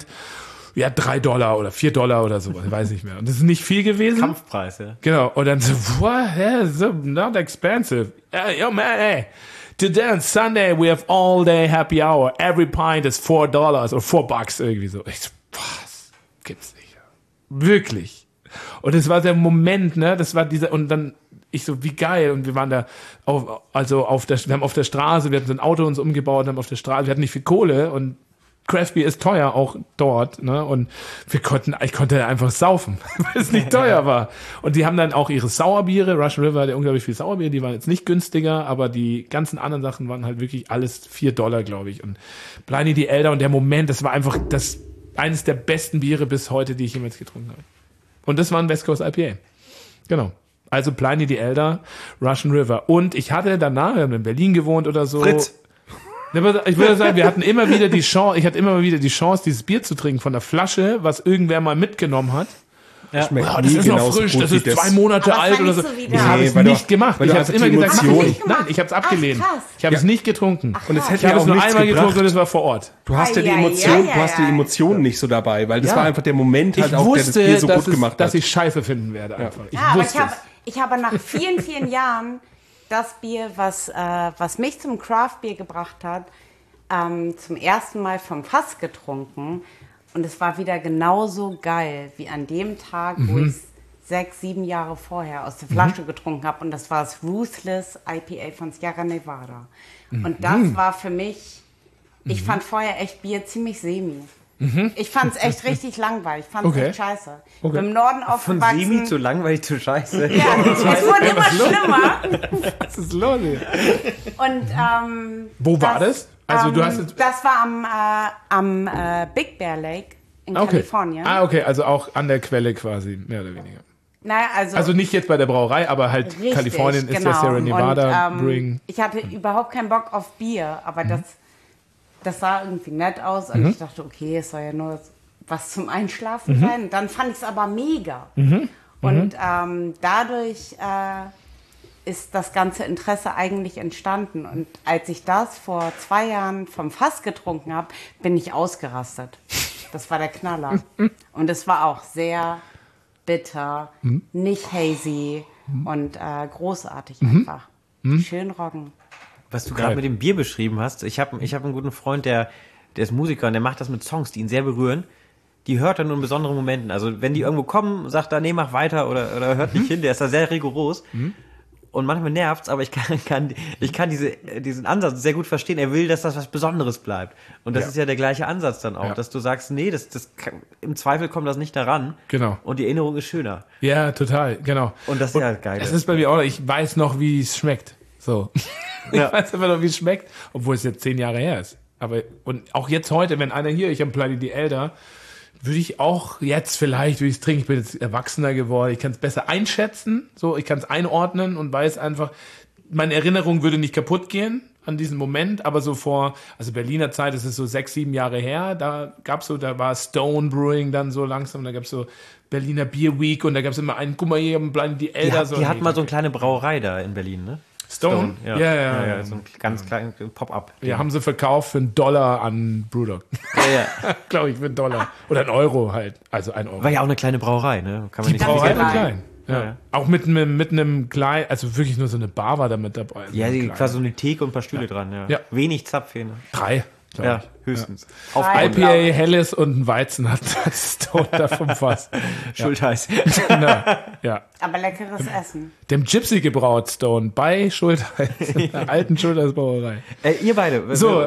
$3 oder $4 oder so, ich weiß nicht mehr. Und das ist nicht viel gewesen. Kampfpreis, ja. Genau. Und dann so, what? Yeah, so not expensive. Yo, man, hey. Today on Sunday we have all day happy hour. Every pint is $4 oder $4 irgendwie so. Ich so, was? Gibt's nicht. Wirklich. Und es war der Moment, ne? Das war dieser, und dann, ich so, wie geil. Und wir waren da wir haben auf der Straße, wir hatten so ein Auto uns umgebaut, haben auf der Straße, wir hatten nicht viel Kohle und Craft Beer ist teuer, auch dort, ne? Und ich konnte einfach saufen, weil es nicht teuer war. Und die haben dann auch ihre Sauerbiere, Russian River hat ja unglaublich viel Sauerbier, die waren jetzt nicht günstiger, aber die ganzen anderen Sachen waren halt wirklich alles $4, glaube ich. Und Pliny the Elder und der Moment, das war einfach eines der besten Biere bis heute, die ich jemals getrunken habe. Und das war ein West Coast IPA. Genau. Also Pliny the Elder, Russian River. Und ich hatte danach, wir haben in Berlin gewohnt oder so. Fritz. Ich würde sagen, ich hatte immer wieder die Chance, dieses Bier zu trinken von der Flasche, was irgendwer mal mitgenommen hat. Schmeckt Wow, das ist noch frisch, gut das wie ist 2 Monate Aber alt oder so. fandst du wieder? Ich habe es weil du- nicht gemacht. weil Ich du habe es einfach immer die gesagt, Emotion- nein, ich habe es abgelehnt. krass. Ich habe es nicht getrunken. Und es hätte Ich ja habe auch es nur nichts einmal getrunken gebracht. und es war vor Ort. Du hast ja die Ei, ei, Emotionen, ei, du hast die ei. Emotionen nicht so dabei, weil das Ja. war einfach der Moment halt Ich auch, der das Bier wusste, so gut gemacht dass hat. ich Scheiße finden werde einfach. Ich Ja, aber wusste es. ich habe nach vielen, vielen Jahren das Bier, was mich zum Craft-Bier gebracht hat, zum ersten Mal vom Fass getrunken. Und es war wieder genauso geil wie an dem Tag, wo ich es 6, 7 Jahre vorher aus der Flasche getrunken habe. Und das war das Ruthless IPA von Sierra Nevada. Und das war für mich, ich fand vorher echt Bier ziemlich semi. Ich fand es echt richtig langweilig. Ich fand es Okay. echt scheiße. Okay. Bin im Norden Von aufgewachsen. Semi zu langweilig zu scheiße. Ja, es wurde immer schlimmer. Was ist los hier? Und Wo war das? Also du hast jetzt... das war am Big Bear Lake in Kalifornien. Ah, okay, also auch an der Quelle quasi, mehr oder weniger. Naja, Also nicht jetzt bei der Brauerei, aber halt richtig, Kalifornien ist genau. ja Sierra Nevada Und, Brewing. ich hatte überhaupt keinen Bock auf Bier, aber das sah irgendwie nett aus und ich dachte, okay, es soll ja nur was zum Einschlafen sein. Und dann fand ich es aber mega. Und dadurch ist das ganze Interesse eigentlich entstanden. Und als ich das vor 2 Jahren vom Fass getrunken habe, bin ich ausgerastet. Das war der Knaller. Und es war auch sehr bitter, nicht hazy und großartig einfach. Schön Roggen. Was du gerade mit dem Bier beschrieben hast, ich hab einen guten Freund, der ist Musiker und der macht das mit Songs, die ihn sehr berühren. Die hört er nur in besonderen Momenten. Also wenn die irgendwo kommen, sagt er, nee, mach weiter oder hört nicht hin, der ist da sehr rigoros. Und manchmal nervt's, aber ich kann diesen Ansatz sehr gut verstehen. Er will, dass das was Besonderes bleibt. Und das ist ja der gleiche Ansatz dann auch, dass du sagst, nee, im Zweifel kommt das nicht daran. Genau. Und die Erinnerung ist schöner. Ja, total, genau. Und das ist ja geil. Es ist bei mir auch, ich weiß noch, wie es schmeckt. So. Ich weiß einfach noch, wie es schmeckt, obwohl es jetzt 10 Jahre her ist. Aber, und auch jetzt heute, wenn einer hier, ich habe Pliny the Elder, würde ich auch jetzt vielleicht, würde ich es trinken, ich bin jetzt erwachsener geworden, ich kann es besser einschätzen, so, ich kann es einordnen und weiß einfach, meine Erinnerung würde nicht kaputt gehen an diesen Moment, aber so also Berliner Zeit, das ist so 6, 7 Jahre her, da war Stone Brewing dann so langsam, da gab es so Berliner Beer Week und da gab es immer einen, guck mal hier, Pliny the Elder. Die hat mal so eine kleine Brauerei da in Berlin, ne? Stone? Ja. So ein ganz kleines Pop-up. Ja, haben sie verkauft für $1 an Brewdog. Ja. Glaube ich, für $1. Oder €1 halt. Also €1. War ja auch eine kleine Brauerei, ne? Kann man Die nicht Brauerei sagen. war klein. Ja. Ja. Auch mit einem kleinen, also wirklich nur so eine Bar war da mit dabei. Ja, die quasi so eine Theke und ein paar Stühle dran, ja. Ja. Wenig Zapfhähne. 3. Ja, höchstens. Auf IPA, Helles und ein Weizen hat das Stone da vom Fass. Schultheiß. Genau. Ja. Aber leckeres Essen. Dem Gypsy gebraut Stone bei Schultheiß, in der alten Schultheiß Brauerei. Ihr beide, So,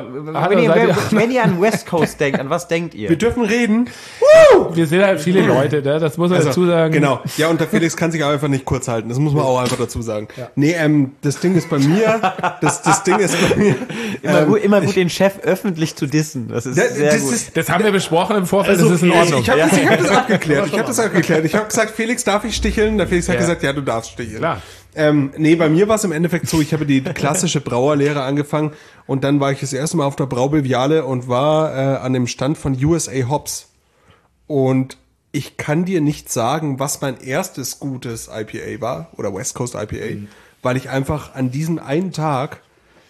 wenn ihr an West Coast denkt, an was denkt ihr? Wir dürfen reden. Wir sind halt viele Leute, ne? Das muss man dazu sagen. Genau. Ja, und der Felix kann sich auch einfach nicht kurz halten. Das muss man auch einfach dazu sagen. Nee, das Ding ist bei mir, das Ding ist bei mir. Immer gut, den Chef öffentlich zu dissen. wissen. Das ist sehr gut. Das haben wir besprochen im Vorfeld, Also, das ist in Ordnung. Ich habe das abgeklärt. Ich habe gesagt, Felix, darf ich sticheln? Der Felix hat gesagt, ja, du darfst sticheln. Klar. Nee, bei mir war es im Endeffekt so, ich habe die klassische Brauerlehre angefangen und dann war ich das erste Mal auf der Braubeviale und war an dem Stand von USA Hops. Und ich kann dir nicht sagen, was mein erstes gutes IPA war oder West Coast IPA, weil ich einfach an diesem einen Tag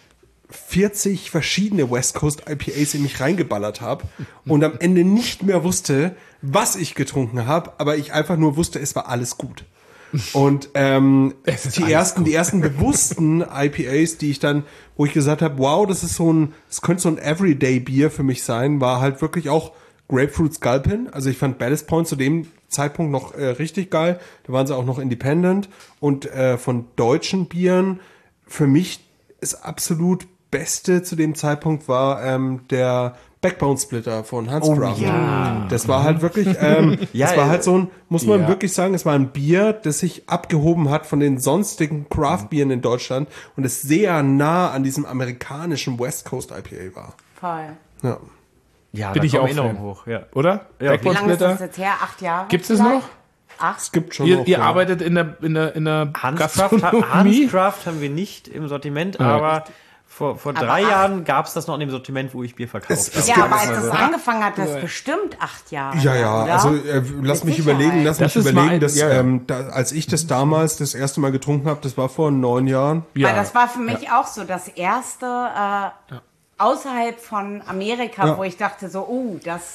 40 verschiedene West Coast IPAs in mich reingeballert habe und am Ende nicht mehr wusste, was ich getrunken habe, aber ich einfach nur wusste, es war alles gut. Und die ersten bewussten IPAs, die ich dann, wo ich gesagt habe, wow, das könnte so ein Everyday-Bier für mich sein, war halt wirklich auch Grapefruit Sculpin. Also ich fand Ballast Point zu dem Zeitpunkt noch richtig geil. Da waren sie auch noch independent. Und von deutschen Bieren, für mich das absolut Beste zu dem Zeitpunkt war der Backbone Splitter von Hans Craft. Ja. Das war halt wirklich, das war halt so ein, muss man wirklich sagen, es war ein Bier, das sich abgehoben hat von den sonstigen Craft-Bieren in Deutschland und es sehr nah an diesem amerikanischen West Coast IPA war. Voll. Ja. Ja, Bin da ich kommen auch Erinnerungen Fan. hoch. Ja. Oder? Ja, Wie Backbone lange ist das Splitter. jetzt her? 8 Jahre? Gibt es vielleicht? noch? 8? Es gibt schon Ihr, noch, ihr ja. arbeitet in der Gastronomie? Hanscraft haben wir nicht im Sortiment, aber vor 3 Jahren gab es das noch in dem Sortiment, wo ich Bier verkauft habe. Ja, aber als das angefangen hat, das bestimmt 8 Jahre. Ja, oder? also lass mich Sicherheit. überlegen, Das ist mal- dass, ja. als ich das damals das erste Mal getrunken habe, das war vor 9 Jahren. Weil das war für mich auch so das erste außerhalb von Amerika, wo ich dachte so,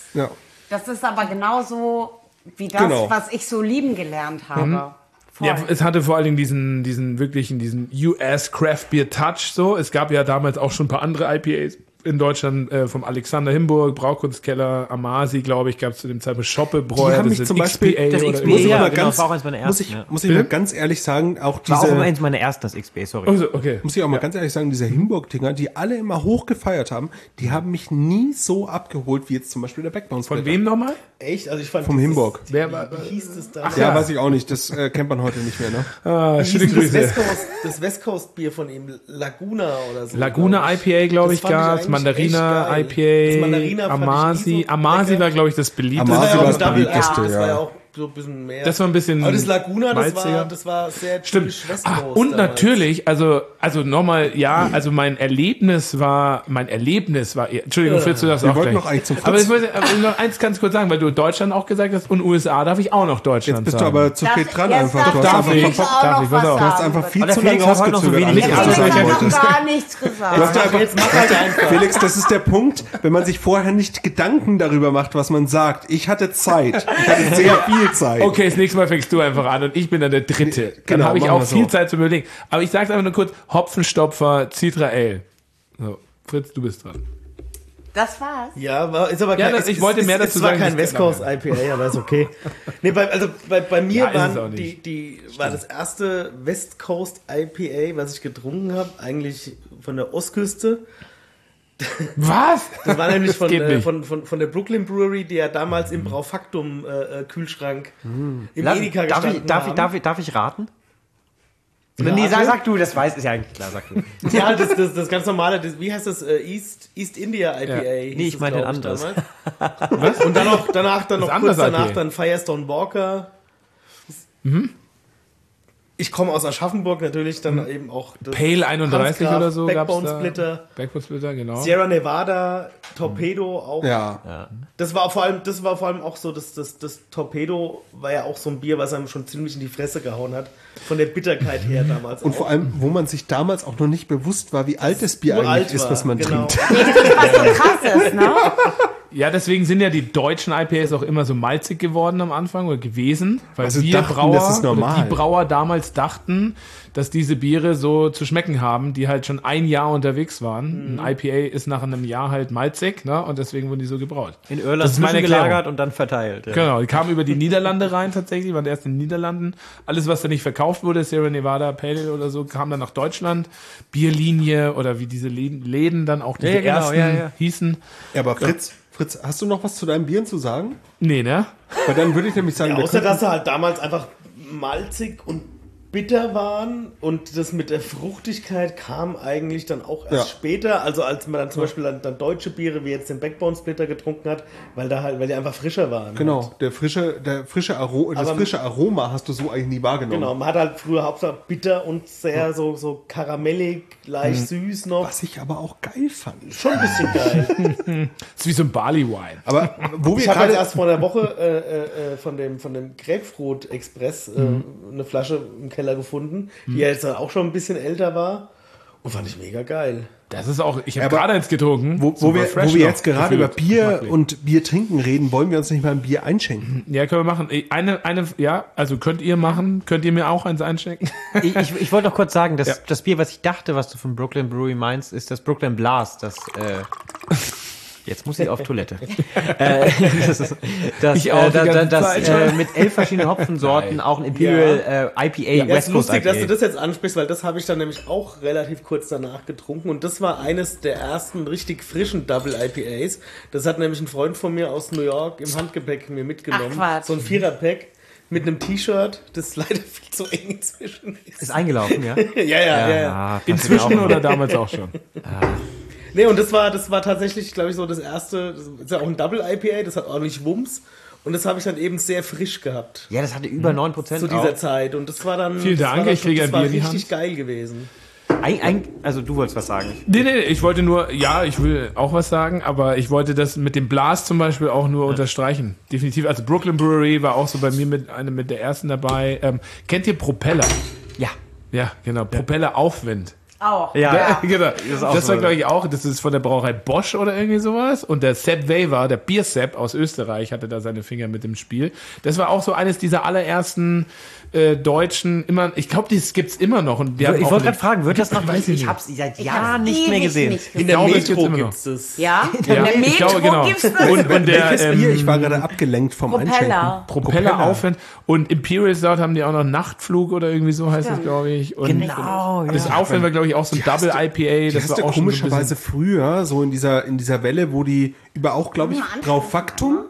das ist aber genauso wie das, Genau. was ich so lieben gelernt habe. Voll. Ja, es hatte vor allen Dingen diesen US Craft Beer Touch so. Es gab ja damals auch schon ein paar andere IPAs in Deutschland, vom Alexander Himburg, Braukunstkeller, Amasi, glaube ich, gab es zu dem Zeitpunkt Schoppe-Bräu, Die haben das mich ist zum Beispiel- XPA das oder XPA, Muss ich ja, mal genau, ganz, war auch eins meiner muss ersten, ich, ja. muss ich mal ganz ehrlich sagen, auch War auch immer diese, eins meiner ersten, das XP, sorry. Also, okay. muss ich auch mal ganz ehrlich sagen, diese Himburg-Dinger, die alle immer hoch gefeiert haben, die haben mich nie so abgeholt, wie jetzt zum Beispiel der Backbone Splitter. Von wem nochmal? Echt? Also ich fand Vom dieses- Himburg. Wer war- Wie hieß das da? Ja, weiß ich auch nicht, das kennt man heute nicht mehr, ne? Ah, Wie schöne hieß denn Grüße. das West Coast Bier von ihm, Laguna oder so. Laguna glaub IPA, glaube ich, Das fand gab's. eigentlich Mandarina echt geil. Das IPA, Mandarina fand ich Amasi. nie so Amasi lecker. war, glaube ich, das beliebteste. Amasi Das war war ja das auch Double beliebteste, Ale, das war ja. ja auch so ein bisschen mehr. Das war ein bisschen Aber das Laguna, malziger. das war sehr Stimmt. typisch West Ah, Coast und damals. natürlich, also nochmal, ja, also mein Erlebnis war, Entschuldigung, Fritz, du darfst Wir auch wollten gleich. noch eigentlich zum Fritz. Aber ich wollte noch eins ganz kurz sagen, weil du Deutschland auch gesagt hast und USA darf ich auch noch Deutschland Jetzt bist du sagen. aber zu spät dran Jetzt einfach. Du hast darf einfach, ich. du Darf ich, pass auf. hast einfach viel Aber der zu lange Felix hat heute noch so rausgezögert, wenig alles, Ahnung. was du Ich sagen habe noch wolltest. gar nichts gesagt. Du hast einfach, Jetzt mach halt einfach. Felix, das ist der Punkt, wenn man sich vorher nicht Gedanken darüber macht, was man sagt. Ich hatte Zeit. Ich hatte sehr viel Zeit. Okay, das nächste Mal fängst du einfach an und ich bin dann der Dritte. Dann Genau, habe ich machen auch wir so. viel Zeit zu überlegen. Aber ich sage einfach nur kurz, Hopfenstopfer, Citra Ale. So, Fritz, du bist dran. Das war's. Ja, ist aber Ja, kein, das- ich wollte mehr dazu Es war sagen, kein das- West Coast IPA, aber ist okay. Nee, bei mir Ja, ist es auch waren nicht. war das erste West Coast IPA, was ich getrunken habe, eigentlich von der Ostküste. Was? Das war nämlich Das geht nicht. von der Brooklyn Brewery, die ja damals im Braufaktum Kühlschrank im Edeka gestanden haben. Darf ich raten? Nee, sag du, das ist ja eigentlich klar, sag du. Ja, das ganz normale, wie heißt das? East India IPA. hieß Nee, ich es, meine glaub ein anderes. damals. Und dann noch anderes kurz danach IPA. dann Firestone Walker. Ich komme aus Aschaffenburg natürlich, dann eben auch das Pale 31 Hansgraf, oder so gab's Backbone da. Splitter, Backbone Splitter, genau. Sierra Nevada, Torpedo auch. Ja. Das war vor allem auch so, das Torpedo war ja auch so ein Bier, was einem schon ziemlich in die Fresse gehauen hat. Von der Bitterkeit her damals. Und auch. vor allem, wo man sich damals auch noch nicht bewusst war, wie alt das Bier uralt eigentlich ist, war, was man genau. trinkt. Was so krass ist, ne? Ja, deswegen sind ja die deutschen IPAs auch immer so malzig geworden am Anfang oder gewesen, weil Also wir dachten, Brauer, das ist normal. oder die Brauer damals dachten, dass diese Biere so zu schmecken haben, die halt schon ein Jahr unterwegs waren. Ein IPA ist nach einem Jahr halt malzig, ne? Und deswegen wurden die so gebraut. In Irland Das ist meine Erklärung. gelagert und dann verteilt. Ja. Genau, die kamen über die Niederlande rein tatsächlich, waren erst in den Niederlanden. Alles, was da nicht verkauft wurde, Sierra Nevada, Pale Ale oder so, kam dann nach Deutschland. Bierlinie oder wie diese Läden dann auch diese Ja, genau, ersten ja. hießen. Ja, aber Fritz, hast du noch was zu deinen Bieren zu sagen? Nee, ne? Weil dann würde ich nämlich sagen, Ja, wir außer könnten- dass er halt damals einfach malzig und bitter waren und das mit der Fruchtigkeit kam eigentlich dann auch erst später, also als man dann zum Beispiel dann deutsche Biere wie jetzt den Backbone Splitter getrunken hat, weil die einfach frischer waren. Genau, halt. das frische Aroma hast du so eigentlich nie wahrgenommen. Genau, man hat halt früher hauptsächlich bitter und sehr so karamellig, leicht süß noch. Was ich aber auch geil fand. Schon ein bisschen geil. Das ist wie so ein Barley Wine. Aber wo wir Ich habe jetzt gerade... erst vor einer Woche von dem Grapefruit Express eine Flasche im Keller gefunden, die ja jetzt auch schon ein bisschen älter war und fand ich mega geil. Das ist auch, ich habe gerade eins getrunken. Wo wir jetzt gerade über Bier und Bier trinken reden, wollen wir uns nicht mal ein Bier einschenken? Ja, können wir machen. Also könnt ihr machen, könnt ihr mir auch eins einschenken? Ich wollte noch kurz sagen, dass das Bier, was ich dachte, was du von Brooklyn Brewery meinst, ist das Brooklyn Blast. Jetzt muss ich auf Toilette. Das mit 11 verschiedenen Hopfensorten, auch ein Imperial IPA, Ja, West ist Coast lustig, dass du IPA. das jetzt ansprichst, weil das habe ich dann nämlich auch relativ kurz danach getrunken und das war eines der ersten richtig frischen Double IPAs. Das hat nämlich ein Freund von mir aus New York im Handgepäck mir mitgenommen. Ach, Quatsch. So ein 4er-Pack mit einem T-Shirt, das leider viel zu eng inzwischen ist. Ist eingelaufen, ja? Ja. Inzwischen oder damals auch schon? Nee, und das war tatsächlich, glaube ich, so das erste, das ist ja auch ein Double IPA, das hat ordentlich Wumms. Und das habe ich dann eben sehr frisch gehabt. Ja, das hatte über 9% Zu dieser Zeit. Und das war dann, Vielen Dank, ich kriege ein das war Bier in die richtig Hand. geil gewesen. Also du wolltest was sagen. Nee, ich wollte nur, ich will auch was sagen, aber ich wollte das mit dem Blast zum Beispiel auch nur unterstreichen. Definitiv. Also Brooklyn Brewery war auch so bei mir mit der ersten dabei. Kennt ihr Propeller? Ja. Ja, genau. Propeller Aufwind. Auch. Ja. Genau. Das so. war, glaube ich, auch, das ist von der Brauerei Bosch oder irgendwie sowas. Und der Sepp Weber, der Bier-Sepp aus Österreich, hatte da seine Finger mit im Spiel. Das war auch so eines dieser allerersten deutschen, ich glaube, das gibt's immer noch. Und Ich wollte gerade fragen, wird das noch? Weiß ich Ich nicht. habe es seit Ich Jahren hab's nicht mehr ewig gesehen. nicht In der glaube, es gibt's Metro immer noch. gibt's das. Ja, in Ja, der ich Metro glaube, genau. gibt's das. Und der Welches Bier? Ich war gerade abgelenkt vom Einschenken. Propeller Aufwind. Und Imperial Stout haben die auch noch Nachtflug oder irgendwie so heißt das, glaube ich. Und Genau, das Aufwind war, glaube ich, auch so ein Double IPA. Das war auch schon komischerweise früher, so in dieser Welle, wo die über auch, glaube ich, Braufaktum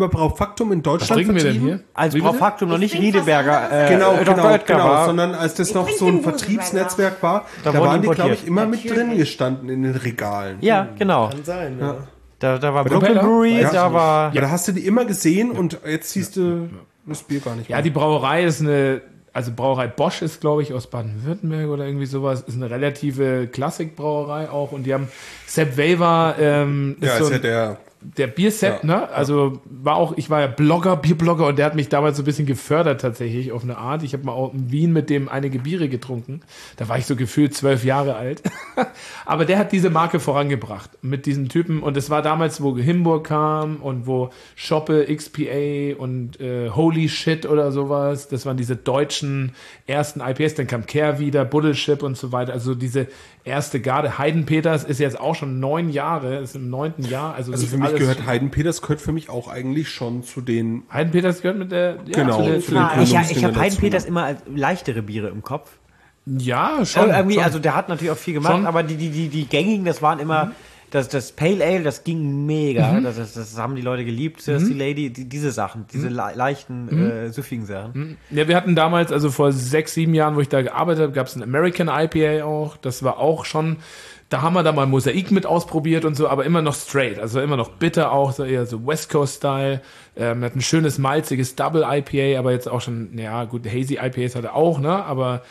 in Was Deutschland trinken wir denn vertrieben? hier? Als Wie bitte? Braufaktum noch nicht Ich trinke was Riedeberger. anderes. Dr. Oetker war. Sondern als das noch trinke so ein den Vertriebsnetzwerk war, da wurden waren die, glaube importiert. ich, immer mit Natürlich. drin gestanden in den Regalen. Ja, genau. Kann sein, ja. Da war Propeller? Brooklyn Brewery, Weiß da ich war... Ja, da hast du die immer gesehen und jetzt siehst du das Bier gar nicht mehr. Ja, die Brauerei ist also Brauerei Bosch ist, glaube ich, aus Baden-Württemberg oder irgendwie sowas, ist eine relative Klassikbrauerei auch und die haben Sepp Weber, ist so ist ja ein, der der Biersepp, ne? Also ich war ja Bierblogger und der hat mich damals so ein bisschen gefördert tatsächlich auf eine Art. Ich habe mal auch in Wien mit dem einige Biere getrunken. Da war ich so gefühlt 12 Jahre alt. Aber der hat diese Marke vorangebracht mit diesen Typen. Und es war damals, wo Himburg kam und wo Schoppe, XPA und Holy Shit oder sowas. Das waren diese deutschen ersten IPAs. Dann kam Care wieder, Buddelship und so weiter. Also diese erste Garde. Heidenpeters ist jetzt auch schon 9 Jahre, ist im 9. Jahr. Also Also für mich gehört Heidenpeters gehört für mich auch eigentlich schon zu den Heidenpeters gehört mit der Genau. zu Zu den der, Ich Gründungsdingern habe Heidenpeters dazu. immer als leichtere Biere im Kopf. ja, schon. Irgendwie, schon. also der hat natürlich auch viel gemacht, Schon. aber die gängigen, das waren immer das Pale Ale, das ging mega. Das haben die Leute geliebt, die Lady, diese Sachen, diese leichten, süffigen Sachen. Ja, wir hatten damals, also vor 6, 7 Jahren, wo ich da gearbeitet habe, gab es ein American IPA auch. Das war auch schon, da haben wir da mal Mosaik mit ausprobiert und so, aber immer noch straight, also immer noch bitter auch, so eher so West Coast Style. Hat ein schönes, malziges Double IPA, aber jetzt auch schon, ja gut, Hazy IPAs hat er auch, ne, aber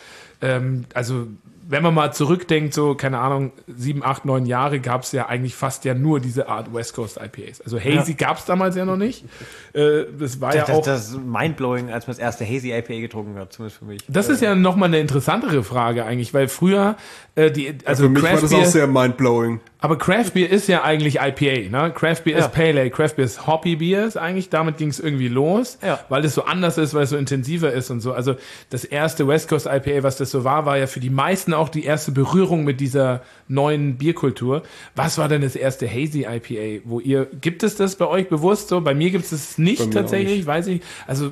also wenn man mal zurückdenkt, so, keine Ahnung, 7, 8, 9 Jahre gab es ja eigentlich fast ja nur diese Art West Coast IPAs. Also Hazy gab es damals ja noch nicht. Das war ja auch... Das ist mindblowing, als man das erste Hazy IPA getrunken hat, zumindest für mich. Das ist ja nochmal eine interessantere Frage eigentlich, weil früher also für mich war Craft das Beer, auch sehr mindblowing. aber Craft Beer ist ja eigentlich IPA, ne? Craft Beer ist Pale Ale, Craft Beer ist Hoppy Beer ist eigentlich, damit ging es irgendwie los, weil es so anders ist, weil es so intensiver ist und so. Also das erste West Coast IPA, was das so war ja für die meisten auch die erste Berührung mit dieser neuen Bierkultur. Was war denn das erste Hazy IPA, gibt es das bei euch bewusst so? Bei mir gibt es es nicht tatsächlich, weiß ich. Also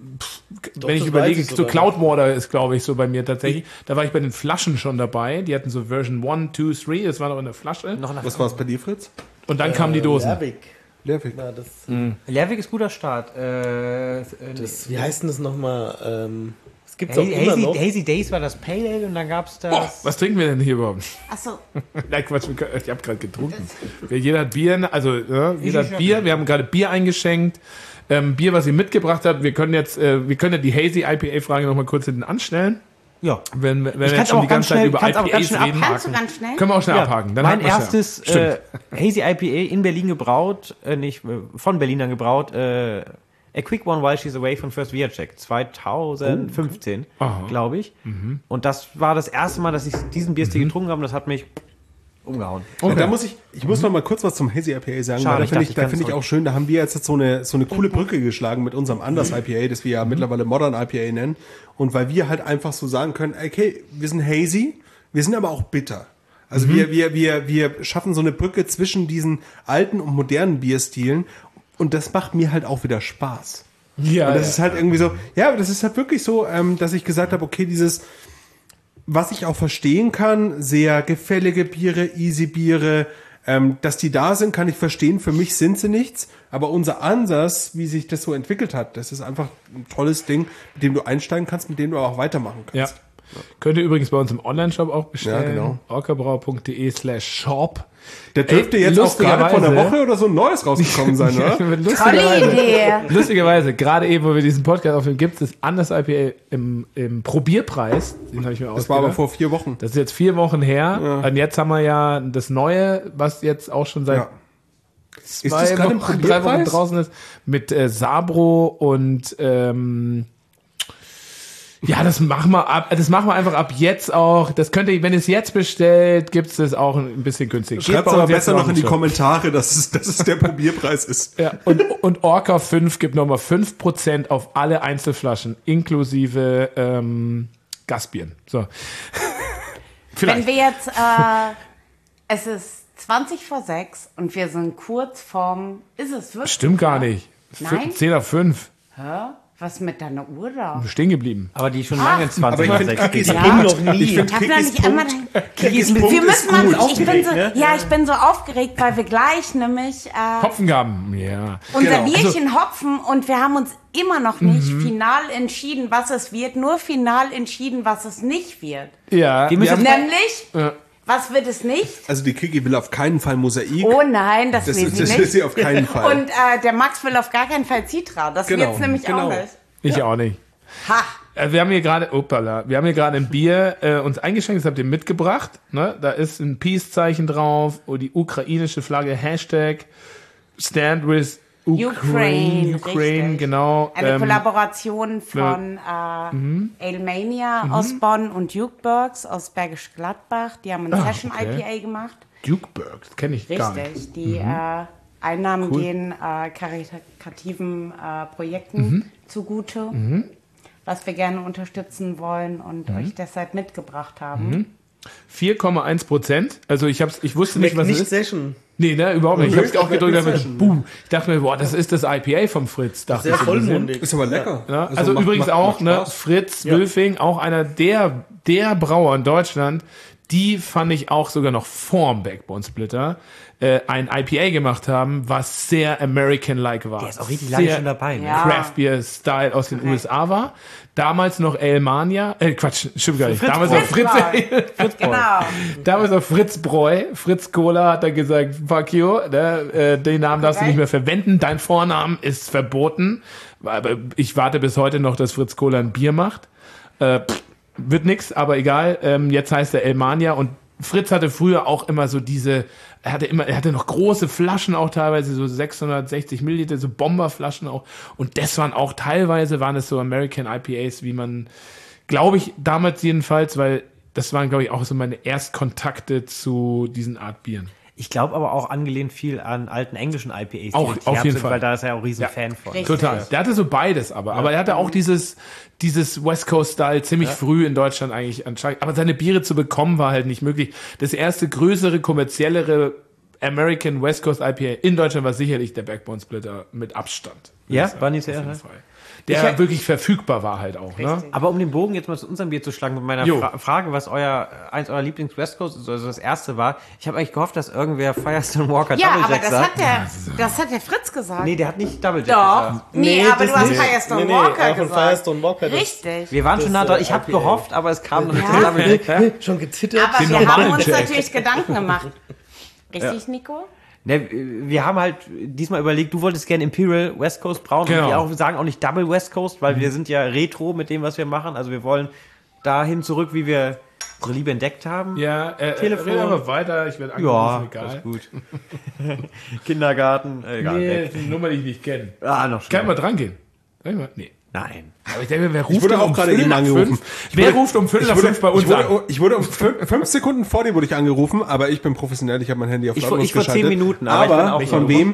wenn ich das überlege, weiß ich so sogar. Cloudwater ist, glaube ich, so bei mir tatsächlich. Da war ich bei den Flaschen schon dabei. Die hatten so Version 1, 2, 3. Das war noch in der Flasche. Was war es bei dir, Fritz? Und dann kamen die Dosen. Lervik. Lervik. Na, das, Lervik ist guter Start. wie heißt denn das nochmal? Gibt's auch immer noch. Hazy Days war das Pale Ale und dann gab's das... Was trinken wir denn hier überhaupt? Achso, Nein, Quatsch, ich habe gerade getrunken. Jeder hat Bier, jeder hat Bier. Wir haben gerade Bier eingeschenkt. Bier, was ihr mitgebracht habt. Wir können ja die Hazy IPA-Frage nochmal kurz hinten anstellen. Ja. Wenn wir jetzt schon die ganze Zeit über IPAs reden. kannst du ganz schnell? Können wir auch schnell abhaken. Dann mein hatten wir's erstes ja. Hazy IPA in Berlin gebraut, von Berlin dann gebraut, A Quick One While She's Away von First Beer Check 2015, glaube ich. Und das war das erste Mal, dass ich diesen Bierstil getrunken habe und das hat mich umgehauen. Okay. Da muss ich muss noch mal kurz was zum Hazy IPA sagen, Schade, weil ich da finde ich auch schön, da haben wir jetzt so eine coole Brücke geschlagen mit unserem Anders IPA, das wir ja mittlerweile Modern IPA nennen. Und weil wir halt einfach so sagen können, okay, wir sind hazy, wir sind aber auch bitter. Also wir schaffen so eine Brücke zwischen diesen alten und modernen Bierstilen und das macht mir halt auch wieder Spaß. Ja, und das ist halt irgendwie so, ja, das ist halt wirklich so, dass ich gesagt habe, okay, was ich auch verstehen kann, sehr gefällige Biere, easy Biere, dass die da sind, kann ich verstehen. Für mich sind sie nichts. Aber unser Ansatz, wie sich das so entwickelt hat, das ist einfach ein tolles Ding, mit dem du einsteigen kannst, mit dem du auch weitermachen kannst. Ja. Könnt ihr übrigens bei uns im Online-Shop auch bestellen. Ja, genau. orcabrau.de/shop. Der dürfte jetzt auch gerade vor einer Woche oder so ein neues rausgekommen sein, oder? Tolle Idee. Lustigerweise, gerade eben, wo wir diesen Podcast aufnehmen, gibt es Anders IPA im Probierpreis. Den habe ich mir Das war aber vor 4 Wochen. Das ist jetzt 4 Wochen her. Ja. Und jetzt haben wir ja das Neue, was jetzt auch schon seit Ja. Ist das gerade im 3 Wochen Probierpreis? draußen ist, mit Sabro und ja, das machen wir einfach ab jetzt auch. Das könnt ihr, wenn ihr es jetzt bestellt, gibt es das auch ein bisschen günstiger. Schreibt aber besser noch in die Kommentare, dass es der Probierpreis ist. Ja, und Orca 5 gibt nochmal 5% auf alle Einzelflaschen, inklusive Gasbieren. So. Wenn wir jetzt, es ist 20:06 und wir sind kurz vorm, ist es wirklich? Stimmt gar nicht. Nein? 10 nach 5. Hä? Was mit deiner Uhr da? Stehen geblieben. Aber die schon lange in Aber ich finde 2006 Kikis geht. Ging noch nie. Ich finde Ich hab noch Kikis nicht einmal Punkt. Kikis Punkt wir ist müssen mal, gut. ich bin so, ne? ich bin so aufgeregt, weil wir gleich nämlich Hopfengaben, ja. unser Genau. Bierchen hopfen und wir haben uns immer noch nicht final entschieden, was es wird, nur final entschieden, was es nicht wird. Ja, Die müssen- Nämlich, was wird es nicht? Also die Kiki will auf keinen Fall Mosaik. Oh nein, das das will sie will nicht. sie auf keinen Fall. Und der Max will auf gar keinen Fall Citra. Das Genau, wird's nämlich genau. auch nicht. ich auch nicht. Ha! Wir haben hier gerade, ein Bier uns eingeschenkt, das habt ihr mitgebracht. Ne? Da ist ein Peace-Zeichen drauf, die ukrainische Flagge, Hashtag Stand with Ukraine, richtig. genau. Eine Kollaboration von Alemania aus Bonn und Dukeburgs aus Bergisch Gladbach. Die haben ein Session okay. IPA gemacht. Dukeburg, das kenne ich gar nicht. Richtig. Die Einnahmen gehen karitativen Projekten zugute, was wir gerne unterstützen wollen und euch deshalb mitgebracht haben. 4,1%. Also ich wusste nicht, was es Nicht ist. Session. Nee, ne, überhaupt nicht. Ich hab's auch gedrückt, Session. boom. Ich dachte mir, boah, das ist das IPA vom Fritz. Dachte Sehr ich so ein bisschen. vollmundig. Ist aber lecker. Ja, also übrigens auch, ne, Spaß. Fritz Wülfing, auch einer der Brauer in Deutschland, die fand ich auch sogar noch vorm Backbone Splitter, ein IPA gemacht haben, was sehr American-like war. Der ist auch richtig lange schon dabei. Ne? Ja. Craft Beer Style aus den USA war. Damals noch Alemania, Quatsch, stimmt gar nicht. Damals noch Fritz Genau. Damals noch Fritz Bräu. Fritz Cola hat dann gesagt, fuck you, ne, den Namen darfst du nicht mehr verwenden, dein Vornamen ist verboten. Aber ich warte bis heute noch, dass Fritz Cola ein Bier macht. Wird nix, aber egal. Jetzt heißt er Alemania und Fritz hatte früher auch immer so er hatte noch große Flaschen auch teilweise, so 660 Milliliter, so Bomberflaschen auch. Und das waren es so American IPAs, wie man, glaube ich, damals jedenfalls, weil das waren, glaube ich, auch so meine Erstkontakte zu diesen Art Bieren. Ich glaube aber auch angelehnt viel an alten englischen IPAs. Auch, die auf jeden sind, Fall. Weil da ist er auch riesen Fan von. Richtig. Total. Der hatte so beides aber er hatte auch dieses West Coast Style ziemlich früh in Deutschland eigentlich anscheinend. Aber seine Biere zu bekommen war halt nicht möglich. Das erste größere, kommerziellere American West Coast IPA in Deutschland war sicherlich der Backbone Splitter mit Abstand. Ja, Würde ich sagen. war nicht Auf der jeden erste? Fall. der wirklich verfügbar war halt auch. Ne? Aber um den Bogen jetzt mal zu unserem Bier zu schlagen, mit meiner Frage, was eins eurer Lieblings-West Coast ist, also das erste war, ich habe eigentlich gehofft, dass irgendwer Firestone Walker Double Jack sagt. Das hat der Fritz gesagt. Nee, der hat nicht Double Jack Doch. gesagt. Nee, aber du hast Firestone Walker von gesagt. Firestone Walker. Richtig. Wir waren schon nah dran. Ich habe gehofft, aber es kam noch nicht das Double Jack. Schon gezittert. Aber wir haben uns natürlich Gedanken gemacht. Richtig, Nico? Ne, wir haben halt diesmal überlegt, du wolltest gerne Imperial West Coast brauen. Genau. Und wir sagen auch nicht Double West Coast, weil wir sind ja retro mit dem, was wir machen. Also wir wollen dahin zurück, wie wir unsere Liebe entdeckt haben. Ja, Telefon. red aber weiter, ich werde angerufen, egal. Ist gut. Kindergarten, egal. Nee, weg. das ist eine Nummer, die ich nicht kenne. Noch Kann schlimmer. mal dran gehen? Nee. Nein. Aber ich denke, wer ruft Ich wurde denn auch gerade Viertel eben nach angerufen. fünf? Wer ruft um Viertel nach fünf bei uns an? Ich wurde um 5 Sekunden vor dir wurde ich angerufen, aber ich bin professionell, ich habe mein Handy auf lautlos Ich vor geschaltet. 10 Minuten, aber ich bin aber auch von wem?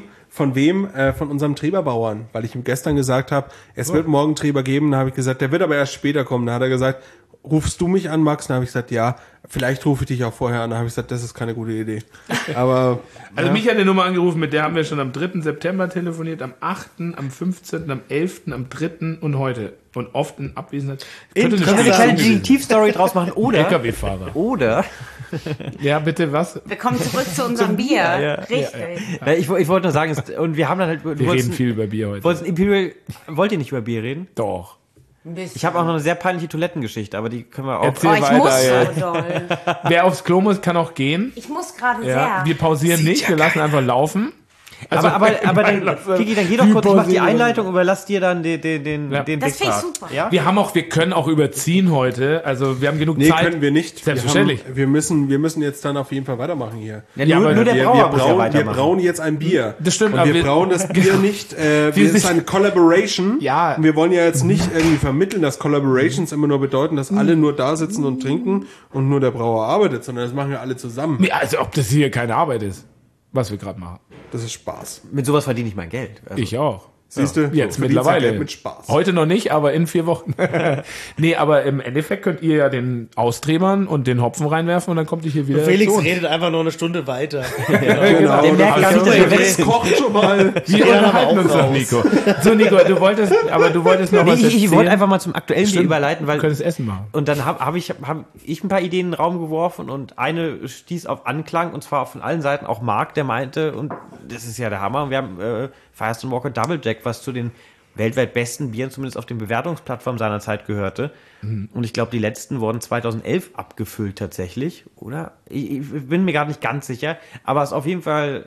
Von unserem Treberbauern, weil ich ihm gestern gesagt habe, es wird morgen Treber geben, da habe ich gesagt, der wird aber erst später kommen. Da hat er gesagt, rufst du mich an, Max? Da habe ich gesagt, ja, vielleicht rufe ich dich auch vorher an. Da habe ich gesagt, das ist keine gute Idee. Aber Also mich hat eine Nummer angerufen, mit der haben wir schon am 3. September telefoniert, am 8., am 15., am 11., am 3. und heute. Und oft in Abwesenheit. Können wir eine kleine Detektivstory draus machen? Oder? LKW-Fahrer. Oder? Ja, bitte, was? Wir kommen zurück zu unserem Bier. Richtig. Ja, ich wollte nur sagen, und wir haben dann halt... Wir reden viel über Bier heute. Wollt ihr nicht über Bier reden? Doch. Ich habe auch noch eine sehr peinliche Toilettengeschichte, aber die können wir auch... Erzähl Ich weiter. muss Ja. so doll. Wer aufs Klo muss, kann auch gehen. Ich muss gerade Ja. sehr. Wir pausieren nicht, wir lassen einfach laufen. Also, aber dann, Kiki, dann geh doch kurz, ich mach die Einleitung, überlass dir dann den Das finde ich Big-Part. super. Ja? wir können auch überziehen heute. Also wir haben genug nee, Zeit. können wir nicht. Selbstverständlich. Wir müssen jetzt dann auf jeden Fall weitermachen hier. Ja, aber nur der Brauer muss ja wir weitermachen. brauen jetzt ein Bier. Das stimmt, Und aber wir brauen das Bier nicht. Wir ist eine Collaboration. Ja. Und wir wollen ja jetzt nicht irgendwie vermitteln, dass Collaborations immer nur bedeuten, dass alle nur da sitzen und trinken und nur der Brauer arbeitet, sondern das machen wir alle zusammen. Nee, also ob das hier keine Arbeit ist, was wir gerade machen. Das ist Spaß. Mit sowas verdiene ich mein Geld. Also, Ich auch. Siehst du? Jetzt So, verdienst mittlerweile. Geld mit Spaß. Heute noch nicht, aber in 4 Wochen. Nee, aber im Endeffekt könnt ihr ja den austrebern und den Hopfen reinwerfen und dann kommt ihr hier wieder Felix zu uns. redet einfach noch eine Stunde weiter. Genau. Der merkt gar nicht, dass wir Felix kocht schon mal. Wir Ja, aber unterhalten auch uns noch, raus. Nico. So, Nico, du wolltest noch was ich wollte erzählen. einfach mal zum aktuellen Bier Stimmt. überleiten, Du weil könntest Essen machen. und dann hab ich ein paar Ideen in den Raum geworfen und eine stieß auf Anklang und zwar von allen Seiten, auch Marc, der meinte, und das ist ja der Hammer, und wir haben Firestone Walker Double Jack, was zu den weltweit besten Bieren zumindest auf den Bewertungsplattformen seiner Zeit gehörte. Und ich glaube, die letzten wurden 2011 abgefüllt tatsächlich, oder? Ich bin mir gar nicht ganz sicher, aber es ist auf jeden Fall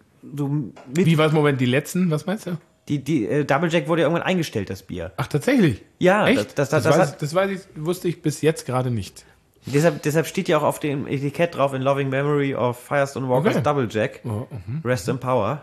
Wie war es im Moment die letzten? Was meinst du? die Double Jack wurde ja irgendwann eingestellt, das Bier. Ach, tatsächlich? Ja, Echt? das weiß ich, wusste ich bis jetzt gerade nicht. Deshalb steht ja auch auf dem Etikett drauf in Loving Memory of Firestone Walker's Okay. Double Jack. Rest in Power.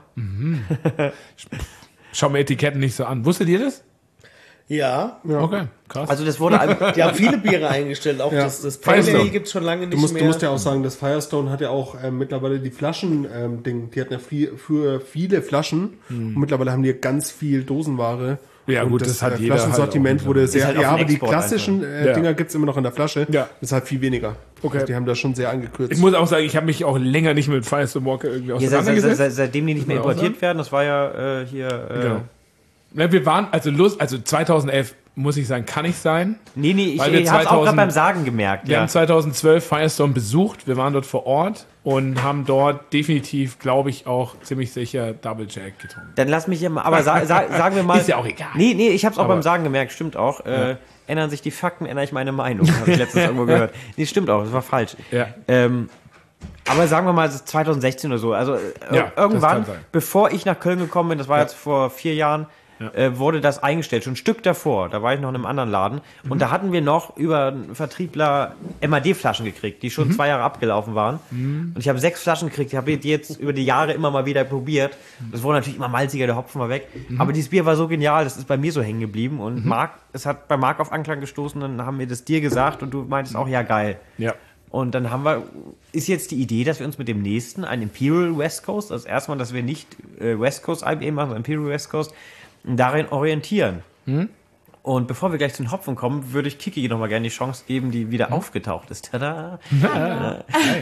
Schau mir Etiketten nicht so an. Wusstet ihr das? Ja, Okay, krass. Also das wurde die haben viele Biere eingestellt. Auch das Pale Firestone. Ale gibt's schon lange nicht Du mehr. musst ja auch sagen, das Firestone hat ja auch mittlerweile die Flaschen, die hatten ja für viele Flaschen. Und mittlerweile haben die ja ganz viel Dosenware. Ja, und gut, das hat jeder Flaschensortiment halt auch. wurde sehr, halt auf ja, den aber die Export klassischen Ja. Dinger gibt's immer noch in der Flasche. Ja. Das ist halt viel weniger. Okay. Also die haben das schon sehr angekürzt. Ich muss auch sagen, ich habe mich auch länger nicht mit Firestone Walker irgendwie Ja, auseinandergesetzt. seitdem die nicht mehr Muss man auch importiert werden, das war ja hier... Genau. Ja, wir waren, also 2011, muss ich sagen, kann nicht sein. Nee, ich Weil wir hab's auch 2000 gerade beim Sagen gemerkt. Wir Ja. haben 2012 Firestone besucht, wir waren dort vor Ort und haben dort definitiv, glaube ich, auch ziemlich sicher Double Jack getrunken. Dann lass mich ja mal... Aber sagen wir mal... Ist ja auch egal. Nee, ich hab's auch Aber- beim Sagen gemerkt, stimmt auch. Ändern sich die Fakten, ändere ich meine Meinung. Habe ich letztens irgendwo gehört. Nee, stimmt auch, das war falsch. Ja. Aber sagen wir mal, es ist 2016 oder so. Also Ja, das irgendwann, kann sein. bevor ich nach Köln gekommen bin, das war jetzt vor 4 Jahren, wurde das eingestellt. Schon ein Stück davor. Da war ich noch in einem anderen Laden. Und da hatten wir noch über einen Vertriebler MAD-Flaschen gekriegt, die schon 2 Jahre abgelaufen waren. Und ich habe 6 Flaschen gekriegt. Ich habe die jetzt über die Jahre immer mal wieder probiert. Das wurde natürlich immer malziger, der Hopfen war weg. Aber dieses Bier war so genial, das ist bei mir so hängen geblieben. Und es hat bei Marc auf Anklang gestoßen. Dann haben wir das dir gesagt und du meintest auch, ja geil. Ja. Und dann ist jetzt die Idee, dass wir uns mit dem nächsten, ein Imperial West Coast, also erstmal, dass wir nicht West Coast IPA machen, sondern Imperial West Coast, darin orientieren. Und bevor wir gleich zu den Hopfen kommen, würde ich Kiki nochmal gerne die Chance geben, die wieder aufgetaucht ist. Tada!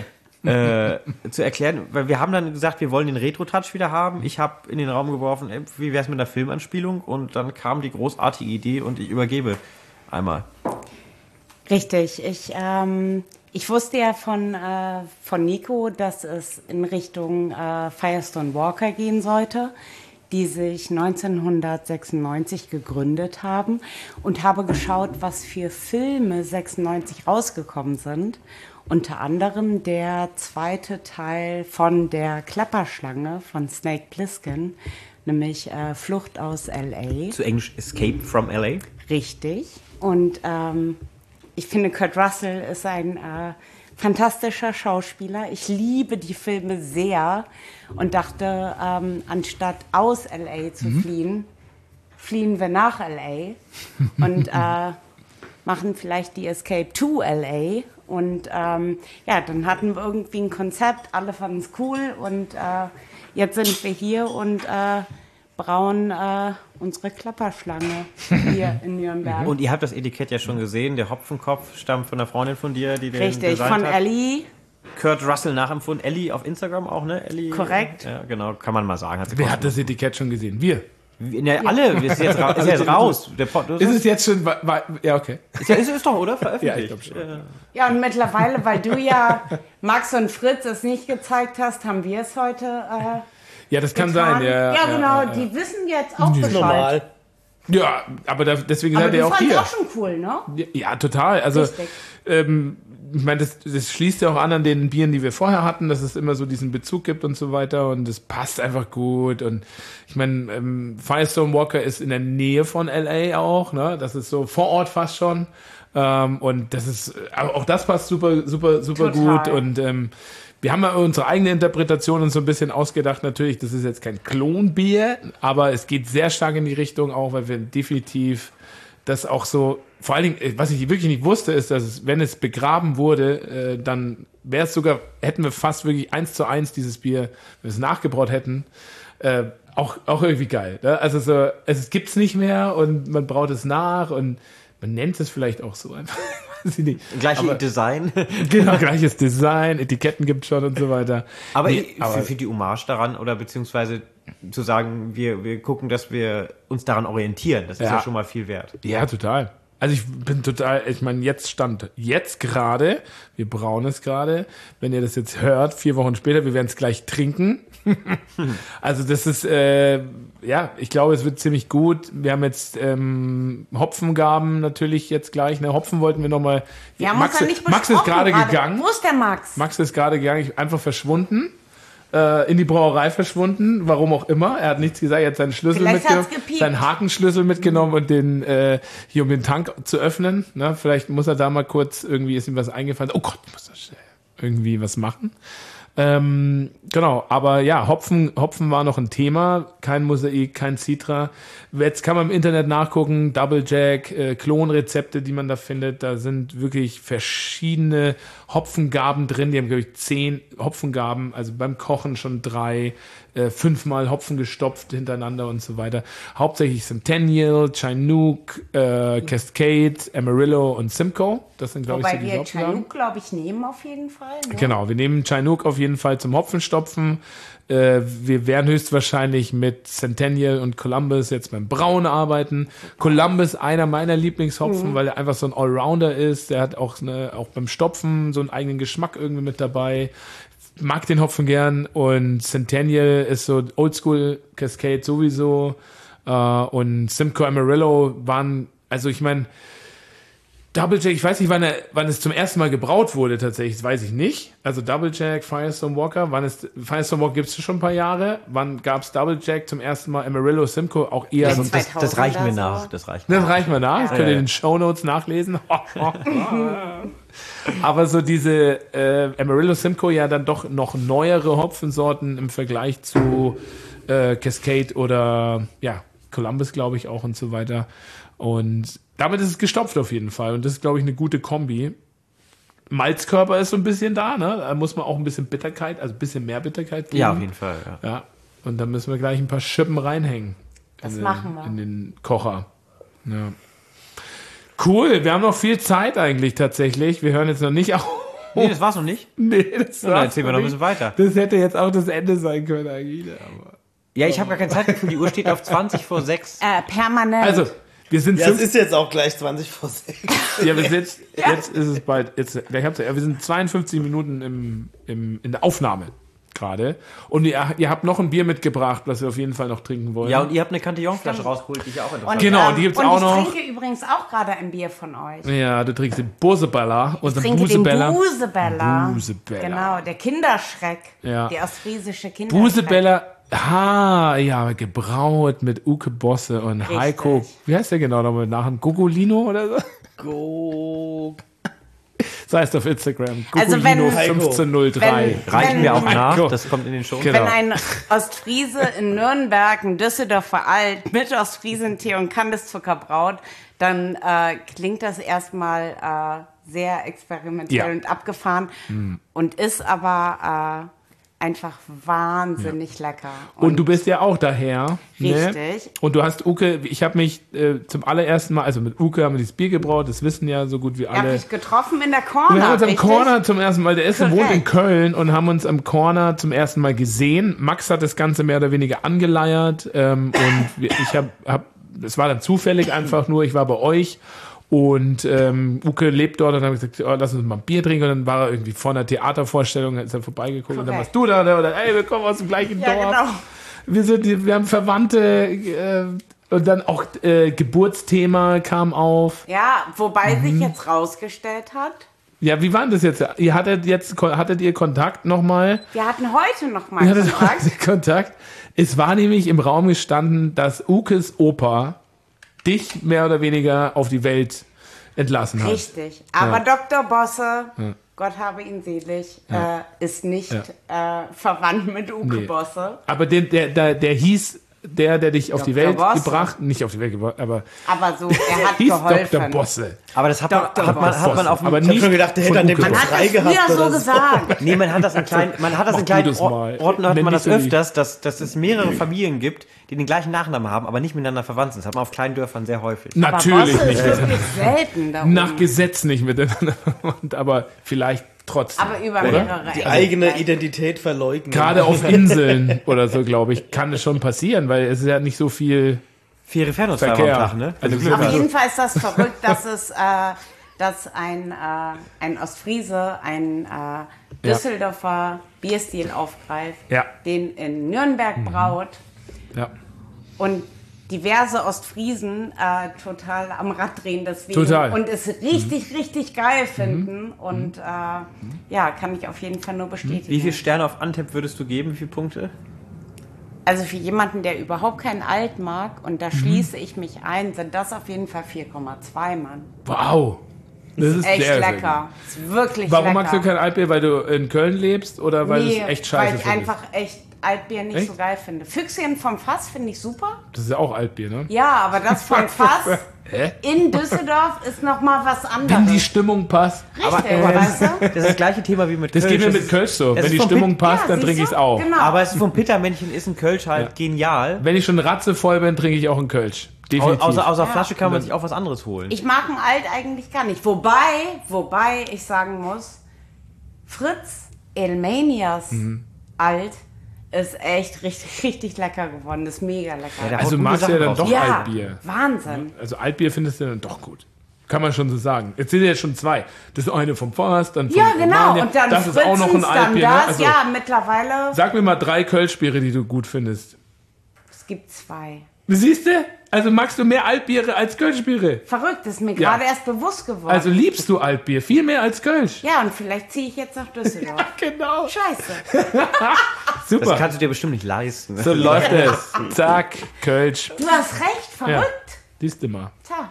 zu erklären, weil wir haben dann gesagt, wir wollen den Retro-Touch wieder haben. Ich habe in den Raum geworfen, wie wär's mit einer Filmanspielung? Und dann kam die großartige Idee und ich übergebe einmal. Richtig. Ich wusste ja von Nico, dass es in Richtung Firestone Walker gehen sollte, die sich 1996 gegründet haben, und habe geschaut, was für Filme 96 rausgekommen sind. Unter anderem der zweite Teil von der Klapperschlange von Snake Plissken, nämlich Flucht aus L.A. Zu Englisch Escape from L.A. Richtig. Und ich finde, Kurt Russell ist ein fantastischer Schauspieler. Ich liebe die Filme sehr und dachte, anstatt aus L.A. zu fliehen, fliehen wir nach L.A. und machen vielleicht die Escape to L.A. Und dann hatten wir irgendwie ein Konzept, alle fanden es cool und jetzt sind wir hier und brauen unsere Klapperschlange hier in Nürnberg. Und ihr habt das Etikett ja schon gesehen, der Hopfenkopf stammt von einer Freundin von dir, die den Richtig, designt von hat. Ellie. Kurt Russell nachempfunden. Ellie auf Instagram auch, ne? Ellie, Korrekt. Ja, genau, kann man mal sagen. Wer hat das Etikett schon gesehen? Wir. Ja, alle, ist jetzt raus. Ist es jetzt schon, ja, okay. Ist doch, oder? Veröffentlicht. Ja, ich glaube schon. Ja, und mittlerweile, weil du ja Max und Fritz es nicht gezeigt hast, haben wir es heute Ja, das kann getan. sein. Ja, genau, die wissen jetzt auch Bescheid. Normal. Ja, aber deswegen Aber seid du ihr auch fandst hier. auch schon cool, ne? Ja, total. Also, Richtig. ich meine, das schließt ja auch an den Bieren, die wir vorher hatten, dass es immer so diesen Bezug gibt und so weiter, und es passt einfach gut. Und ich meine, Firestone Walker ist in der Nähe von LA auch, ne? Das ist so vor Ort fast schon. Und das ist, auch das passt super, super, super Total. gut. Und wir haben ja unsere eigene Interpretation uns so ein bisschen ausgedacht. Natürlich, das ist jetzt kein Klonbier, aber es geht sehr stark in die Richtung auch, weil wir definitiv das auch so, vor allen Dingen, was ich wirklich nicht wusste, ist, dass es, wenn es begraben wurde, dann wäre es sogar, hätten wir fast wirklich 1:1 dieses Bier, wenn wir es nachgebraut hätten, auch irgendwie geil. Ne? Also so, es gibt's nicht mehr und man braut es nach und man nennt es vielleicht auch so einfach. Weiß ich nicht. Gleiche Design. Genau, gleiches Design, Etiketten gibt's schon und so weiter. Aber Nee, für die Hommage daran, oder beziehungsweise zu sagen, wir gucken, dass wir uns daran orientieren, das ist Ja. ja schon mal viel wert. Ja, total. Also ich bin total, ich meine, jetzt gerade, wir brauen es gerade, wenn ihr das jetzt hört, 4 Wochen später, wir werden es gleich trinken. Also das ist, ich glaube, es wird ziemlich gut. Wir haben jetzt Hopfengaben natürlich jetzt gleich. Ne? Hopfen wollten wir nochmal. Wir haben Max, uns ja nicht Max ist besprochen gerade gerade. gegangen. Wo ist der Max? Max ist gerade gegangen, einfach verschwunden. In die Brauerei verschwunden, warum auch immer. Er hat nichts gesagt, er hat seinen Schlüssel Vielleicht mitgenommen, hat's gepiept. seinen Hakenschlüssel mitgenommen und den hier, um den Tank zu öffnen. Ne? Vielleicht muss er da mal kurz, irgendwie ist ihm was eingefallen. Oh Gott, muss er schnell irgendwie was machen. Genau, aber ja, Hopfen war noch ein Thema, kein Mosaik, kein Citra. Jetzt kann man im Internet nachgucken, Double Jack, Klonrezepte, die man da findet. Da sind wirklich verschiedene Hopfengaben drin. Die haben, glaube ich, 10 Hopfengaben, also beim Kochen schon 3, 5-mal Hopfen gestopft hintereinander und so weiter. Hauptsächlich Centennial, Chinook, Cascade, Amarillo und Simcoe. Das sind, glaube ich, so Wobei die wir Hauptgaben. Chinook, glaube ich, nehmen auf jeden Fall. Ne? Genau, wir nehmen Chinook auf jeden Fall zum Hopfenstopfen. Wir werden höchstwahrscheinlich mit Centennial und Columbus jetzt beim Brauen arbeiten. Columbus, einer meiner Lieblingshopfen, weil er einfach so ein Allrounder ist. Der hat auch beim Stopfen so einen eigenen Geschmack irgendwie mit dabei. Mag den Hopfen gern. Und Centennial ist so Oldschool, Cascade sowieso. Und Simcoe Amarillo waren, also ich meine, Double Jack, ich weiß nicht, wann es zum ersten Mal gebraut wurde tatsächlich, das weiß ich nicht. Also Double Jack, Firestone Walker, Firestone Walker gibt es schon ein paar Jahre. Wann gab es Double Jack zum ersten Mal? Amarillo, Simcoe, auch eher so. Das reicht mir oder so. nach. Das reicht Das reicht mal nach, das könnt ihr in den Shownotes nachlesen. Aber so diese Amarillo, Simcoe ja dann doch noch neuere Hopfensorten im Vergleich zu Cascade oder Columbus, glaube ich, auch und so weiter. Und damit ist es gestopft auf jeden Fall. Und das ist, glaube ich, eine gute Kombi. Malzkörper ist so ein bisschen da, ne? Da muss man auch ein bisschen Bitterkeit, also ein bisschen mehr Bitterkeit geben. Ja, auf jeden Fall. Ja. Ja. Und dann müssen wir gleich ein paar Schippen reinhängen. Das machen wir. In den Kocher. Ja. Cool, wir haben noch viel Zeit eigentlich tatsächlich. Wir hören jetzt noch nicht auf. Nee, das war's noch nicht. Nee, das Dann erzählen wir noch ein bisschen weiter. Das hätte jetzt auch das Ende sein können eigentlich. Aber. Ja, ich habe gar keine Zeit dafür. Die Uhr steht auf 20 vor 6. Permanent. Also, wir sind Ja, es ist jetzt auch gleich 20 vor 6. Ja, wir sind jetzt ist es bald. Wir sind 52 Minuten in der Aufnahme gerade. Und ihr habt noch ein Bier mitgebracht, was wir auf jeden Fall noch trinken wollen. Ja, und ihr habt eine Cantillon-Flasche rausgeholt, die ich ja auch interessant Genau, die gibt's und auch ich noch. trinke übrigens auch gerade ein Bier von euch. Ja, du trinkst den Busebella. Ich trinke den Busebella. Busebella. Genau, der Kinderschreck. Ja. Der ostfriesische Kinderschreck. Busebella. Ja, gebraut mit Uke Bosse und Richtig. Heiko. Wie heißt der genau nochmal nach dem Gugolino oder so? Das heißt auf Instagram. Also Gugolino wenn- 1503. Reichen wir auch Wenn- nach, das kommt in den Show. Genau. Wenn ein Ostfriese in Nürnberg, ein Düsseldorfer Alt mit Ostfriesentee und Kandiszucker braut, dann klingt das erstmal sehr experimentell Ja. und abgefahren und ist aber einfach wahnsinnig lecker. Und du bist ja auch daher. Ne? Richtig. Und du hast Uke, ich habe mich zum allerersten Mal, also mit Uke haben wir dieses Bier gebraut, das wissen ja so gut wie Ihr habt alle. dich getroffen in der Corner. Wir haben uns am richtig? Corner zum ersten Mal, der ist Korrekt. wohnt in Köln und haben uns am Corner zum ersten Mal gesehen. Max hat das Ganze mehr oder weniger angeleiert und ich hab, es war dann zufällig einfach nur, ich war bei euch und Uke lebt dort und dann habe ich gesagt, oh, lass uns mal ein Bier trinken und dann war er irgendwie vor einer Theatervorstellung, ist er vorbeigeguckt und dann warst du da oder ey, wir kommen aus dem gleichen Ja, Dorf. genau. Wir haben Verwandte und dann auch Geburtsthema kam auf. Ja, wobei Mhm. sich jetzt rausgestellt hat, Ja, wie war denn das jetzt? Hattet ihr Kontakt nochmal? wir hatten heute noch mal Ihr hattet Kontakt. heute Kontakt. Es war nämlich im Raum gestanden, dass Ukes Opa dich mehr oder weniger auf die Welt entlassen hat. Richtig. Aber Dr. Bosse, Gott habe ihn selig, ist nicht verwandt mit Uke Nee. Bosse. Aber der hieß, der dich auf die Dr. Welt Bosse. gebracht, nicht auf die Welt gebracht, aber Aber so, er hat hieß geholfen. Dr. Bosse. Aber das hat man auf aber dem, Ich hab schon gedacht, der hätte an dem Uke Tag Bosse. Hat frei das gehabt früher so oder so. gesagt. Nee, man hat das in kleinen, Mach du das mal. Orten hört Nenn man dich das so nicht. öfters, dass es mehrere Familien gibt, die den gleichen Nachnamen haben, aber nicht miteinander verwandt sind. Das hat man auf kleinen Dörfern sehr häufig. Natürlich Aber Bosse nicht. ist wirklich selten da oben. Nach Gesetz nicht miteinander verwandt, aber vielleicht trotzdem. Aber über oder? mehrere Die Ecken. eigene Identität verleugnen. Gerade auf Inseln oder so, glaube ich, kann es schon passieren, weil es ist ja nicht so viel 4 Fernnutzfahrer am Verkehr. Tag, ne? Also Glück Auf hast. jeden Fall ist das verrückt, dass ein Ostfriese ein Düsseldorfer Bierstil aufgreift, Ja. den in Nürnberg braut Ja. und diverse Ostfriesen total am Rad drehen deswegen Total. und es richtig, richtig geil finden und ja, kann ich auf jeden Fall nur bestätigen. Wie viele Sterne auf Antep würdest du geben? Wie viele Punkte? Also für jemanden, der überhaupt kein Alt mag, und da schließe ich mich ein, sind das auf jeden Fall 4,2, Mann. Wow. Das ist Echt sehr, sehr lecker. Ist wirklich gut. Warum lecker. magst du kein Altbier? Weil du in Köln lebst oder weil Nee, du es echt weil scheiße ich findest? einfach echt Altbier nicht Echt? so geil finde. Füchschen vom Fass finde ich super. Das ist ja auch Altbier, ne? Ja, aber das vom Fass Hä? in Düsseldorf ist nochmal was Wenn die anderes. Stimmung passt. Richtig, weißt du? Das ist das gleiche Thema wie mit Das Kölsch. geht mir mit Kölsch so. es Wenn ist die vom Stimmung Pit- passt, dann siehst trinke ich es du? auch. Genau. Aber es ist vom Pittermännchen ist ein Kölsch halt genial. Wenn ich schon ratzevoll bin, trinke ich auch einen Kölsch. Definitiv. Außer Flasche kann man sich auch was anderes holen. Ich mag ein Alt eigentlich gar nicht. Wobei ich sagen muss, Fritz Elmanias Alt ist echt richtig, richtig lecker geworden. Das ist mega lecker. Ja, Also haut magst du gute ja dann Sachen doch raus. Altbier. Wahnsinn. Also Altbier findest du dann doch gut. Kann man schon so sagen. Jetzt sind ja schon zwei. Das ist eine vom Forst, dann vom Ja, genau. Romania. Und dann das ist auch noch ein Fritzens, dann Altbier. Ne? das. Also, Ja, mittlerweile. sag mir mal 3 Kölschbiere, die du gut findest. Es gibt 2. Siehst du? Also magst du mehr Altbiere als Kölschbiere. Verrückt, das ist mir Ja. gerade erst bewusst geworden. Also liebst du Altbier viel mehr als Kölsch. ja, und vielleicht ziehe ich jetzt nach Düsseldorf. Genau. Scheiße. Das Super. kannst du dir bestimmt nicht leisten. So läuft es. Zack, Kölsch. Du hast recht, verrückt. Siehst du mal. Tja.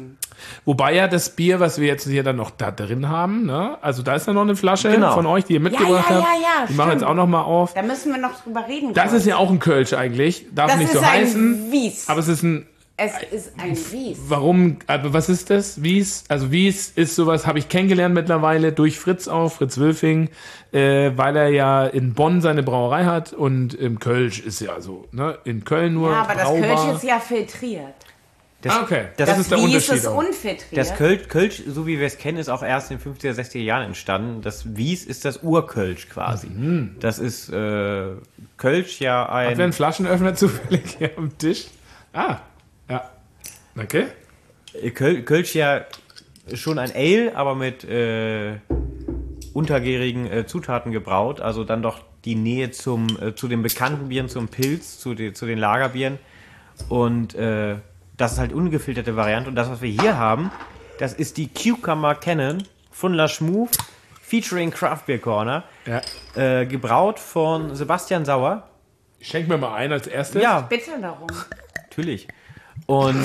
Wobei ja das Bier, was wir jetzt hier dann noch da drin haben, ne? Also da ist ja noch eine Flasche Genau. von euch, die ihr mitgebracht ja, habt. ja, Die machen stimmt. jetzt auch noch mal auf. Da müssen wir noch drüber reden. Das kurz. ist ja auch ein Kölsch eigentlich. Darf Das nicht ist so ein heißen. Wies. Aber es ist ein. Es ist ein Wies. Warum? Aber was ist das? Wies? Also Wies ist sowas, habe ich kennengelernt mittlerweile durch Fritz auch, Fritz Wülfing, weil er ja in Bonn seine Brauerei hat und im Kölsch ist ja so, ne? In Köln nur Ja, aber das braubar. Kölsch ist ja filtriert. Okay, das ist der Wie Unterschied. ist es unfiltriert? Das Kölsch, so wie wir es kennen, ist auch erst in den 50er, 60er Jahren entstanden. Das Wies ist das Urkölsch quasi. Das ist Kölsch ja Hat wer einen ein... Flaschenöffner zufällig hier am Tisch? Ja. Okay. Kölsch ja schon ein Ale, aber mit untergärigen Zutaten gebraut. Also dann doch die Nähe zu den bekannten Bieren, zum Pilz, zu den Lagerbieren. Und das ist halt ungefilterte Variante. Und das, was wir hier haben, das ist die Cucumber Cannon von La Schmouf, featuring Craft Beer Corner. Ja. Gebraut von Sebastian Sauer. Schenk mir mal ein als erstes. Ja, Bitte darum. natürlich. Und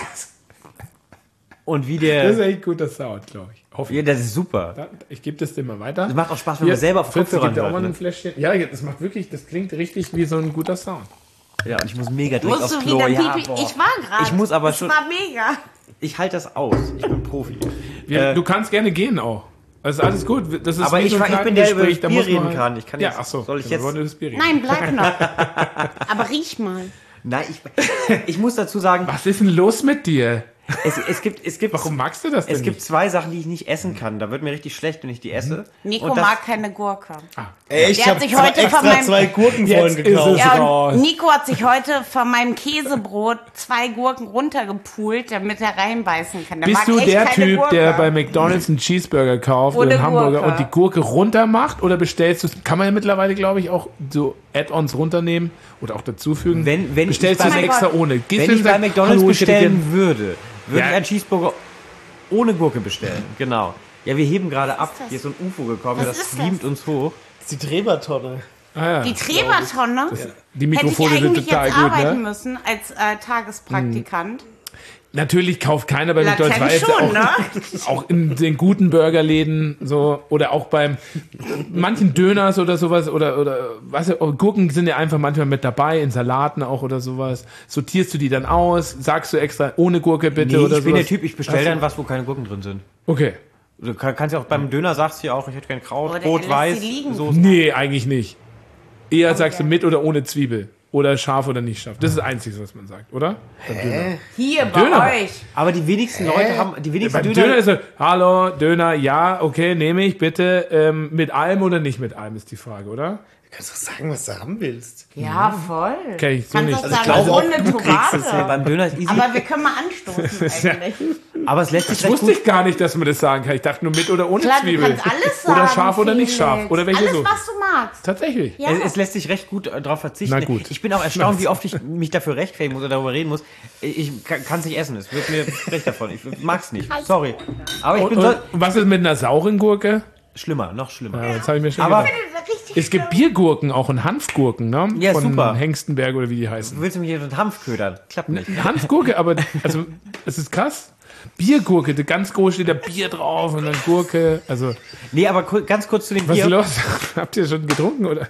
wie Das ist der... echt guter Sound, glaube ich. Hoffe Ja, ich. das ist super. Ich gebe das dir mal weiter. Das macht auch Spaß, wenn man selber auf Fritz, Kopfhörern gibt auch hört. mal Ne? ein Fläschchen. Ja, das macht wirklich, das klingt richtig wie so ein guter Sound. Ja, und ich muss mega dringend Musst aufs du Klo. wieder Ja, Pipi? boah. Ich war gerade. Ich muss aber das schon... war mega. Ich halte das aus. Ich bin Profi. Du kannst gerne gehen auch. Das ist alles gut. Das ist Aber wie ich so ein bin der, der über Gespräch, da Bier muss man reden halt- kann. Ich kann Ja, jetzt, ach so. soll ich dann jetzt... wollen wir das Bier reden. Nein, bleib noch. Aber riech mal. Nein, ich muss dazu sagen, Was ist denn los mit dir? es gibt Warum magst du das denn es gibt zwei Sachen, die ich nicht essen kann. Da wird mir richtig schlecht, wenn ich die esse. Nico Und das- mag keine Gurke. Ey, ich Der hat habe sich heute von extra meinem- 2 Gurken vorhin Jetzt ist gekauft. es- Ja, raus. und Nico hat sich heute von meinem Käsebrot 2 Gurken runtergepult, damit er reinbeißen kann. Der Bist mag du echt der keine Typ, Gurke. der bei McDonald's einen Cheeseburger kauft oder Ohne einen Hamburger Gurke. und die Gurke runter macht? Oder bestellst du, kann man ja mittlerweile, glaube ich, auch so Add-ons runternehmen oder auch dazufügen? Wenn bestellst ich du bei es Mac- extra ohne? Gehst Wenn du ich und bei sagst, McDonald's hallo, ich hätte bestellen würde Ja. ich einen Cheeseburger ohne Gurke bestellen. Genau. Ja, wir heben gerade ab. das? Hier ist so ein UFO gekommen, Was das ist das? beamt uns hoch. Das ist die Trebertonne. Die Trebertonne Die hätte ich Mikrofone sind eigentlich total jetzt gut, arbeiten ne? müssen als Tagespraktikant. Natürlich kauft keiner bei McDonald's, weil Latent jetzt schon, ne? auch in den guten Burgerläden so oder auch beim manchen Döners oder sowas oder weißt du, Gurken sind ja einfach manchmal mit dabei in Salaten auch oder sowas. Sortierst du die dann aus? Sagst du extra ohne Gurke bitte Nee, oder ich bin der sowas? Typ, ich bestelle dann was, wo keine Gurken drin sind. Okay. Du kannst ja auch beim Döner sagst du ja auch, ich hätte kein Kraut, Oder er Rot, lässt Weiß, sie liegen. Soße. Nee, eigentlich nicht. Eher sagst du mit oder ohne Zwiebel. Oder scharf oder nicht scharf. Das ist das Einzige, was man sagt, oder? Hier bei Döner. euch. Aber die wenigsten Leute haben, die wenigsten Beim Döner, Döner ist so, hallo, Döner, ja, okay, nehme ich bitte. Mit allem oder nicht mit allem ist die Frage, oder? Du kannst doch sagen, was du haben willst. Ja, voll. Kenn ich so Kannst nicht. auch Also sagen, glaube auch, ohne du kriegst es Tomate. beim Döner ist easy, Aber wir können mal anstoßen eigentlich. aber es lässt sich Das recht wusste gut. ich gar nicht, dass man das sagen kann. Ich dachte nur mit oder ohne Klar, du Zwiebel. kannst alles sagen. Oder scharf oder nicht Felix. scharf. Oder welche Alles, so. was du magst. Tatsächlich. Ja. Es lässt sich recht gut darauf verzichten. Na gut. Ich bin auch erstaunt, wie oft ich mich dafür rechtfertigen muss oder darüber reden muss. Ich kann es nicht essen. Es wird mir recht davon. Ich mag's nicht. Sorry. Aber ich bin Und so was ist mit einer sauren Gurke? schlimmer, noch schlimmer. Ja, das habe ich mir schon Aber gedacht. Richtig Es gibt Biergurken, auch und Hanfgurken, ne? Ja, Von super. Hengstenberg oder wie die heißen. willst du mich hier mit Hanf ködern? Klappt nicht. Hanfgurke, aber also es ist krass. Biergurke, ganz groß steht da Bier drauf und dann Gurke. Also, Nee, aber ganz kurz zu dem was ist Bier. los? Habt ihr schon getrunken, oder?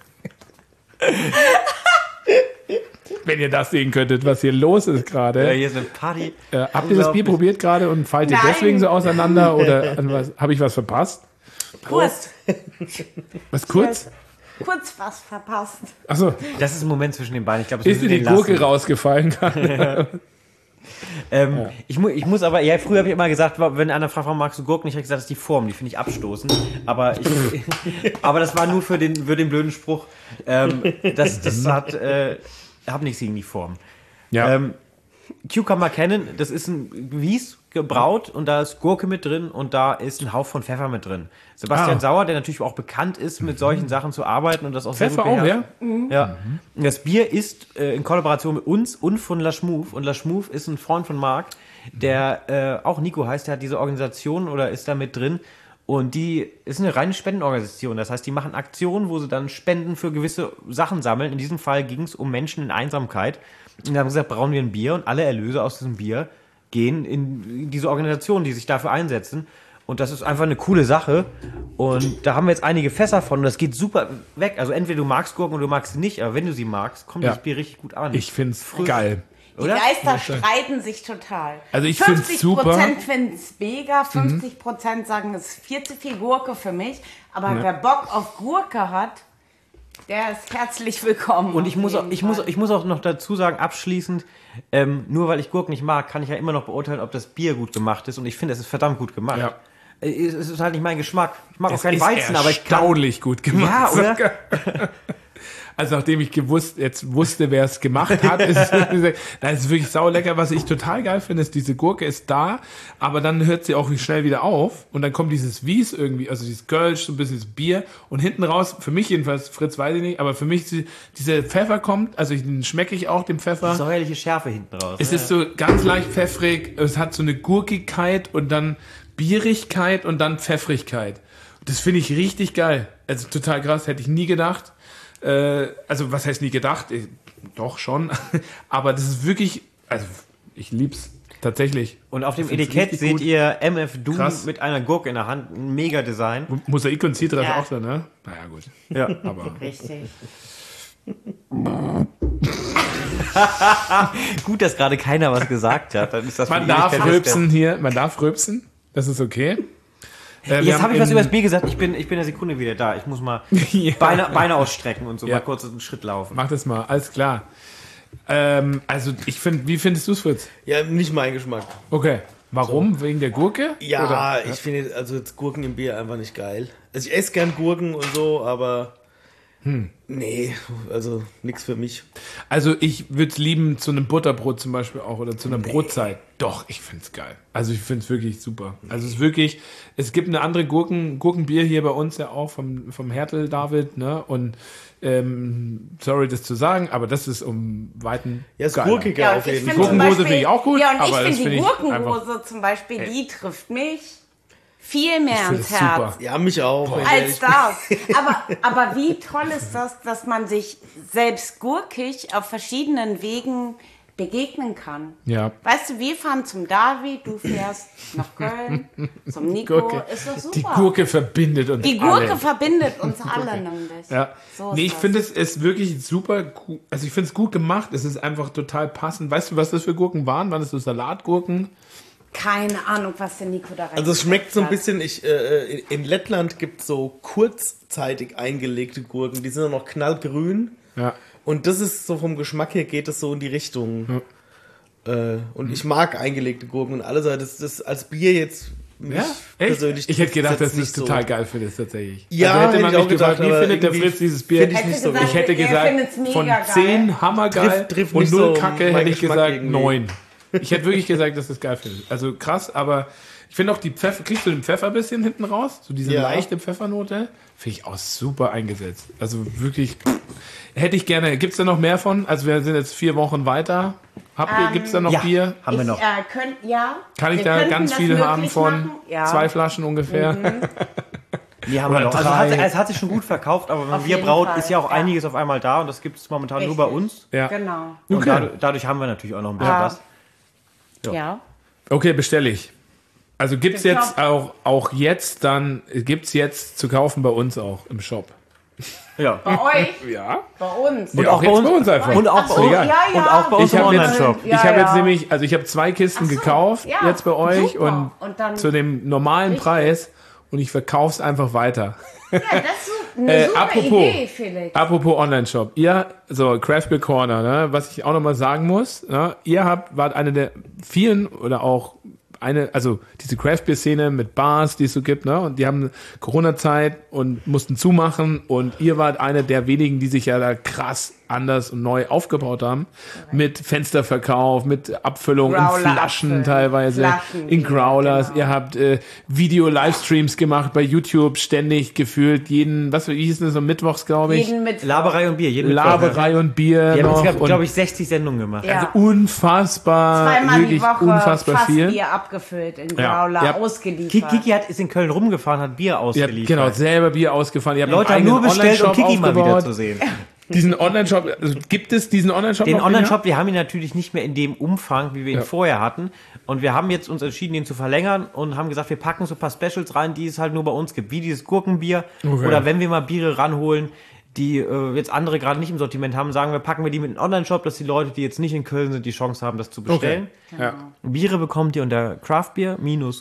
Wenn ihr das sehen könntet, was hier los ist Ja, gerade. hier ist eine Party. Habt ihr das Bier probiert gerade und fallt ihr Nein. deswegen so auseinander oder habe ich was verpasst? kurz. Was kurz? Kurz was verpasst. Achso, Das ist ein Moment zwischen den beiden. Ich glaube, das ist dir müssen die wir Gurke lassen. rausgefallen gerade? Ich muss aber, ja, früher habe ich immer gesagt, wenn einer fragt, warum magst du Gurken, ich habe gesagt, das ist die Form, die finde ich abstoßend. Aber das war nur für den blöden Spruch. Das hab nichts gegen die Form. Ja. Cucumber Cannon, das ist ein Wies gebraut und da ist Gurke mit drin und da ist ein Hauch von Pfeffer mit drin. Sebastian Ah. Sauer, der natürlich auch bekannt ist, mit solchen Sachen zu arbeiten und das auch Pfeffer sehr gut auch, beherrscht. ja? Ja. Und das Bier ist in Kollaboration mit uns und von La Schmouf. Und La Schmouf ist ein Freund von Marc, der auch Nico heißt, der hat diese Organisation oder ist da mit drin. Und die ist eine reine Spendenorganisation. Das heißt, die machen Aktionen, wo sie dann Spenden für gewisse Sachen sammeln. In diesem Fall ging es um Menschen in Einsamkeit. Und da haben sie gesagt, brauen wir ein Bier und alle Erlöse aus diesem Bier gehen in diese Organisation, die sich dafür einsetzen. Und das ist einfach eine coole Sache. Und da haben wir jetzt einige Fässer von und das geht super weg. Also entweder du magst Gurken oder du magst sie nicht, aber wenn du sie magst, kommt Ja. das Bier richtig gut an. Ich find's geil. Die Oder? Geister streiten sich total. Also ich find's 50% super. finden es mega, 50% sagen, es ist viel zu viel Gurke für mich. Aber wer Bock auf Gurke hat, Der ist herzlich willkommen. Und ich auf muss jeden auch noch dazu sagen, abschließend, nur weil ich Gurken nicht mag, kann ich ja immer noch beurteilen, ob das Bier gut gemacht ist. Und ich finde, es ist verdammt gut gemacht. Ja. Es ist halt nicht mein Geschmack. Ich mag auch Es keinen ist Weizen, aber ich kann... erstaunlich gut gemacht. Ja, oder? Also nachdem ich wusste, wer es gemacht hat, ist es wirklich saulecker. Was ich total geil finde, ist, diese Gurke ist da, aber dann hört sie auch schnell wieder auf und dann kommt dieses Wies irgendwie, also dieses Kölsch, so ein bisschen das Bier und hinten raus, für mich jedenfalls, Fritz weiß ich nicht, aber für mich dieser Pfeffer kommt, also den schmecke ich auch, den Pfeffer. Säuerliche Schärfe hinten raus. Es ist so ganz leicht pfeffrig, es hat so eine Gurkigkeit und dann Bierigkeit und dann Pfeffrigkeit. Das finde ich richtig geil. Also total krass, hätte ich nie gedacht. Also was heißt nie gedacht? Doch schon. Aber das ist wirklich, also ich lieb's tatsächlich. Und auf dem Ich find's Etikett richtig seht gut. ihr MF Doom Krass. mit einer Gurke in der Hand. Ein mega Design. Mosaik und Zitrus Ja. auch da, ne? Naja, gut. Ja. Aber Richtig. Gut, dass gerade keiner was gesagt hat. Dann ist das man für darf Ewigkeit rülpsen hier, man darf rülpsen. Das ist okay. Jetzt habe ich was über das Bier gesagt. Ich bin eine Sekunde wieder da. Ich muss mal Ja. Beine ausstrecken und so Ja. mal kurz einen Schritt laufen. Mach das mal, alles klar. Also ich finde, wie findest du es, Fritz? Ja, nicht mein Geschmack. Okay. Warum? Wegen der Gurke? Ja, Oder? ich finde also jetzt Gurken im Bier einfach nicht geil. Also ich esse gern Gurken und so, aber nee, also nichts für mich. Also ich würde es lieben zu einem Butterbrot zum Beispiel auch oder zu einer Brotzeit. Doch, ich finde es geil. Also ich finde es wirklich super. Also es ist wirklich, es gibt eine andere Gurkenbier hier bei uns ja auch vom Hertel David, ne? Und sorry, das zu sagen, aber das ist um Weiten Ja, ist geiler. gurkiger Ja, und auf ich jeden finde Fall. zum Gurkenhose Beispiel- finde ich auch gut, Ja, und aber ich das finde finde die ich Gurkenhose zum Beispiel, die trifft mich viel mehr finde ans das Herz. super. Ja, mich auch. Als das. Aber wie toll ist das, dass man sich selbst gurkig auf verschiedenen Wegen begegnen kann. Ja. Weißt du, wir fahren zum David, du fährst nach Köln, zum Nico, Gurke. ist doch super. Die Gurke verbindet uns Die Gurke alle. verbindet uns alle nämlich. Ja. So ist Nee, ich das. finde es ist wirklich super gut. Also ich finde es gut gemacht. Es ist einfach total passend. Weißt du, was das für Gurken waren? Waren das so Salatgurken? Keine Ahnung, was der Nico da rein Also es schmeckt so ein bisschen, in Lettland gibt es so kurzzeitig eingelegte Gurken, die sind dann noch knallgrün. Ja. Und das ist so vom Geschmack her geht es so in die Richtung. Und ich mag eingelegte Gurken und alles, aber das als Bier jetzt mich Echt? persönlich. Ich hätte gedacht, trifft's dass du es nicht total so. geil findest, tatsächlich. Ja, also hätte hätte man ich mich auch gefragt, gedacht, wie aber findet der irgendwie Fritz dieses Bier? find ich nicht so Ich hätte er findet's gesagt, mega von geil. 10 hammergeil Trifft und nicht 0 so Kacke mein hätte ich Geschmack gesagt irgendwie. 9. Ich hätte wirklich gesagt, dass du es geil findest. Also krass, aber ich finde auch die Pfeffer, kriegst du den Pfeffer ein bisschen hinten raus? So diese Ja. leichte Pfeffernote? Finde ich auch super eingesetzt. Also wirklich, hätte ich gerne. Gibt es da noch mehr von? Also wir sind jetzt 4 Wochen weiter. Gibt es da noch ja. Bier? Haben wir noch. Kann ich wir da könnten ganz das viele haben möglich von machen. Ja. 2 Flaschen ungefähr? Die haben wir Oder noch. Also 3. es hat sich schon gut verkauft, aber wenn Auf wir jeden braut, Fall, ist ja auch ja. einiges auf einmal da und das gibt es momentan nur bei Richtig. uns. Ja. Genau. Und Okay. dadurch haben wir natürlich auch noch ein bisschen Ja. was. Ja. Okay, bestelle ich. Also gibt's Im jetzt auch jetzt dann, gibt's jetzt zu kaufen bei uns auch im Shop. Ja. Bei euch, Ja. bei uns. Und auch jetzt bei uns einfach. Und auch Ach so, bei uns. egal. ja, ja. Und auch bei uns Ich im habe jetzt, Online-Shop. Ja, ich habe jetzt ja. nämlich, also ich habe 2 Kisten Ach so, gekauft ja, jetzt bei euch super. und Und dann- zu dem normalen Richtig. Preis und ich verkaufe es einfach weiter. Ja, das ist eine super apropos, Idee, Felix. apropos Online-Shop. Ihr, so Craft Beer Corner, ne, was ich auch nochmal sagen muss, ne, wart eine der vielen oder auch also diese Craft Beer Szene mit Bars, die es so gibt, ne, und die haben Corona-Zeit und mussten zumachen und ihr wart eine der wenigen, die sich ja da krass anders und neu aufgebaut haben. Mit Fensterverkauf, mit Abfüllung in Growler Flaschen abfüllen. teilweise, Flaschen, in Growlers. genau. Ihr habt Video-Livestreams gemacht bei YouTube, ständig gefühlt wie hieß das, so mittwochs, glaube ich. Jeden mit Laberei und Bier. Jeden Mittwoch, ne? Laberei und Bier Wir haben noch. jetzt, und glaube ich, 60 Sendungen gemacht. Ja. unfassbar, zweimal die wirklich Woche unfassbar fast viel. Bier abgefüllt in Ja. Growler, Ja. ausgeliefert. Kiki ist in Köln rumgefahren, hat Bier Ihr habt ausgeliefert. genau selber Bier ausgefahren. Ihr habt Leute einen haben nur eigenen bestellt, um Online-Shop Kiki mal wieder aufgebaut. zu sehen. Diesen Online-Shop, also gibt es diesen Online-Shop Den noch Online-Shop, wir haben ihn natürlich nicht mehr in dem Umfang, wie wir ihn Ja. vorher hatten. Und wir haben jetzt uns entschieden, ihn zu verlängern und haben gesagt, wir packen so ein paar Specials rein, die es halt nur bei uns gibt. Wie dieses Gurkenbier. Okay. Oder wenn wir mal Biere ranholen, die jetzt andere gerade nicht im Sortiment haben, sagen wir, packen wir die mit in den Online-Shop, dass die Leute, die jetzt nicht in Köln sind, die Chance haben, das zu bestellen. Ja. Biere bekommt ihr unter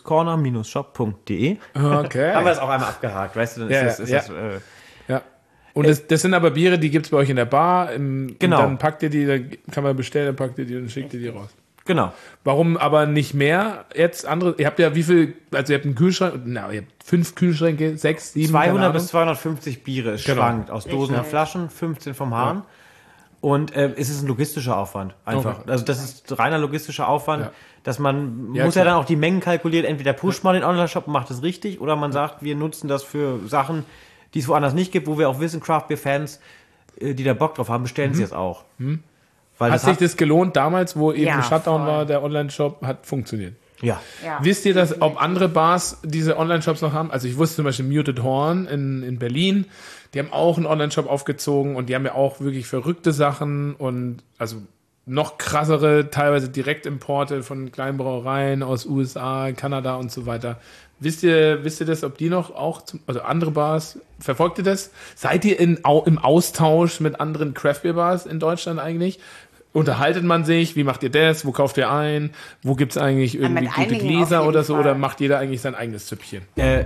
craftbeer-corner-shop.de. Okay. Haben wir das auch einmal abgehakt, weißt du? Dann Ja, ist das, ja. das Ja. Und das sind aber Biere, die gibt's bei euch in der Bar. Genau. Und dann packt ihr die, dann kann man bestellen, dann packt ihr die und schickt ihr die raus. Genau. Warum aber nicht mehr jetzt andere? Ihr habt ja wie viel, also ihr habt einen Kühlschrank, ihr habt 5 Kühlschränke, 6, 7, 200 bis 250 Biere. Es Genau. schwankt aus Dosen und Flaschen, 15 vom Hahn. Und es ist ein logistischer Aufwand, einfach. Okay. Also das ist reiner logistischer Aufwand, dass man Ja, muss klar. ja dann auch die Mengen kalkulieren. Entweder pusht man den Online-Shop und macht es richtig, oder man sagt, wir nutzen das für Sachen, die es woanders nicht gibt, wo wir auch wissen, Craft Beer Fans, die da Bock drauf haben, bestellen sie jetzt auch. Weil Hat sich das gelohnt damals, wo eben Ja, Shutdown voll. war, der Online-Shop hat funktioniert? ja. Ja. Wisst ihr, dass ob andere Bars diese Online-Shops noch haben? Also ich wusste zum Beispiel Muted Horn in Berlin, die haben auch einen Online-Shop aufgezogen und die haben ja auch wirklich verrückte Sachen und also noch krassere, teilweise Direktimporte von kleinen Brauereien aus USA, Kanada und so weiter. Wisst ihr das, ob die noch auch, also andere Bars, verfolgt ihr das? Seid ihr im Austausch mit anderen Craft-Beer-Bars in Deutschland eigentlich? Unterhaltet man sich? Wie macht ihr das? Wo kauft ihr ein? Wo gibt's eigentlich irgendwie mit gute einigen Gläser auf oder jeden so? Fall. Oder macht jeder eigentlich sein eigenes Züppchen?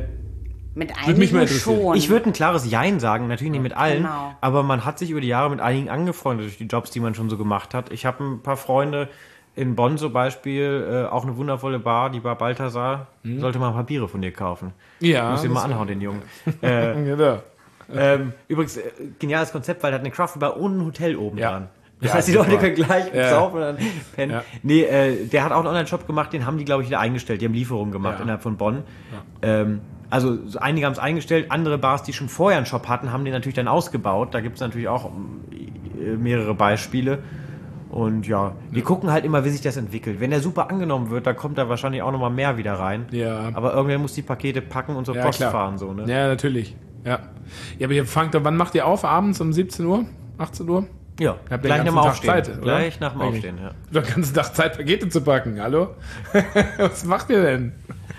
Mit Würde mich mal einigen interessieren. schon. Ich würde ein klares Jein sagen, natürlich nicht mit allen, Genau. aber man hat sich über die Jahre mit einigen angefreundet durch die Jobs, die man schon so gemacht hat. Ich habe ein paar Freunde in Bonn zum Beispiel, auch eine wundervolle Bar, die Bar Balthasar, sollte mal ein paar Biere von dir kaufen. Ja. Muss ich mal anhauen, den Jungen. Genau. Übrigens, geniales Konzept, weil da hat eine Craft Bar ohne ein Hotel oben Ja. dran. Das Ja, heißt, die Leute super. können gleich Ja. saufen und dann pennen. Ja. Nee, der hat auch einen Online-Shop gemacht, den haben die, glaube ich, wieder eingestellt. Die haben Lieferungen gemacht Ja. innerhalb von Bonn. Also so einige haben es eingestellt, andere Bars, die schon vorher einen Shop hatten, haben den natürlich dann ausgebaut. Da gibt es natürlich auch mehrere Beispiele. Und ja, wir gucken halt immer, wie sich das entwickelt. Wenn der super angenommen wird, dann kommt da wahrscheinlich auch nochmal mehr wieder rein. Ja. Aber irgendwer muss die Pakete packen und zur Ja, Post klar. fahren. So, ne? Ja, natürlich. Ja. Ja, aber ihr fangt, wann macht ihr auf? Abends um 17 Uhr? 18 Uhr? Ja, Habt ihr gleich den nach dem ganzen Tag Aufstehen. Zeit, oder? Gleich nach dem Eigentlich. Aufstehen, ja. Du hast den ganzen Tag Zeit, Pakete zu packen. Hallo? Was macht ihr denn?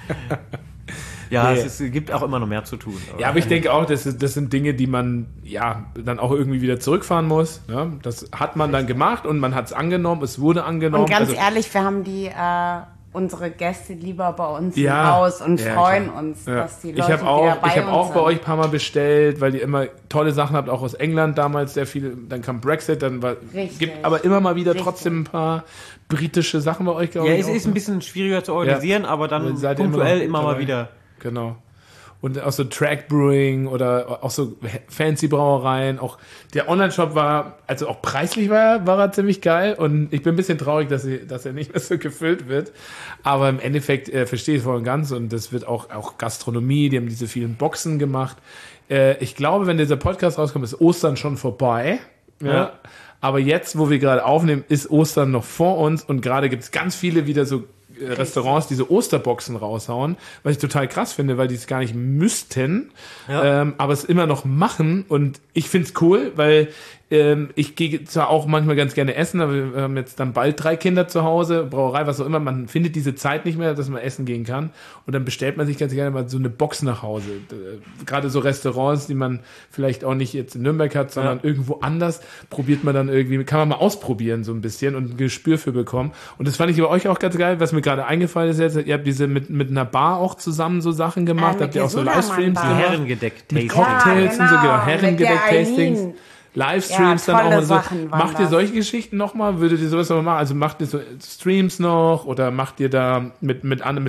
Ja, Nee. es gibt auch immer noch mehr zu tun. Ja, aber ich denke auch, das sind Dinge, die man ja dann auch irgendwie wieder zurückfahren muss. Ne? Das hat man dann gemacht und man hat es angenommen, es wurde angenommen. Und ganz Also, ehrlich, wir haben unsere Gäste lieber bei uns Ja. im Haus und Ja, freuen klar. uns, ja. dass die Ich Leute habe wieder auch, bei ich hab uns auch bei sind. euch ein paar Mal bestellt, weil ihr immer tolle Sachen habt, auch aus England damals sehr viel. Dann kam Brexit, dann Richtig. gibt aber immer mal wieder Richtig. trotzdem ein paar britische Sachen bei euch. Ja, ich, es ist ein bisschen schwieriger zu organisieren, aber dann Aber seid ihr punktuell noch immer mal dabei? wieder. Genau. Und auch so Track Brewing oder auch so fancy Brauereien. Auch der Online-Shop war, also auch preislich war er ziemlich geil. Und ich bin ein bisschen traurig, dass er nicht mehr so gefüllt wird. Aber im Endeffekt verstehe ich es voll und ganz. Und das wird auch Gastronomie, die haben diese vielen Boxen gemacht. Ich glaube, wenn dieser Podcast rauskommt, ist Ostern schon vorbei. Ja. Aber jetzt, wo wir gerade aufnehmen, ist Ostern noch vor uns. Und gerade gibt es ganz viele wieder so Restaurants diese Osterboxen raushauen, was ich total krass finde, weil die es gar nicht müssten, aber es immer noch machen und ich find's cool, weil ich gehe zwar auch manchmal ganz gerne essen, aber wir haben jetzt dann bald 3 Kinder zu Hause, Brauerei, was auch immer, man findet diese Zeit nicht mehr, dass man essen gehen kann und dann bestellt man sich ganz gerne mal so eine Box nach Hause. Gerade so Restaurants, die man vielleicht auch nicht jetzt in Nürnberg hat, sondern irgendwo anders, probiert man dann irgendwie, kann man mal ausprobieren so ein bisschen und ein Gespür für bekommen. Und das fand ich bei euch auch ganz geil, was mir gerade eingefallen ist jetzt, ihr habt diese mit einer Bar auch zusammen so Sachen gemacht, mit habt ihr der auch so Sudermann Livestreams Bar. Die gemacht? Herrengedeck Mit Tasting. Cocktails und so, genau, genau, mit der Herrengedeck-Tastings, Eileen. Livestreams Ja, dann auch tolle mal so. Sachen waren Macht ihr das. solche Geschichten nochmal? Würdet ihr sowas nochmal machen? Also macht ihr so Streams noch oder macht ihr da mit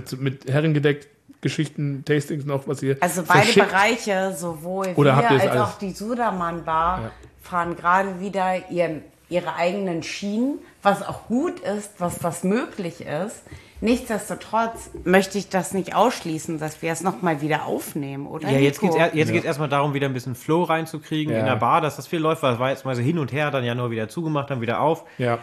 Herrengedeck-Geschichten, Tastings noch, was ihr Also beide verschickt? Bereiche, sowohl Oder wir habt ihr es als alles? auch die Sudermann Bar, fahren gerade wieder ihre eigenen Schienen, was auch gut ist, was möglich ist. Nichtsdestotrotz möchte ich das nicht ausschließen, dass wir es nochmal wieder aufnehmen, oder? Ja, jetzt Nico? geht's erstmal darum, wieder ein bisschen Flow reinzukriegen Ja. in der Bar, dass das viel läuft, weil es war jetzt mal so hin und her, dann ja nur wieder zugemacht, dann wieder auf. Ja.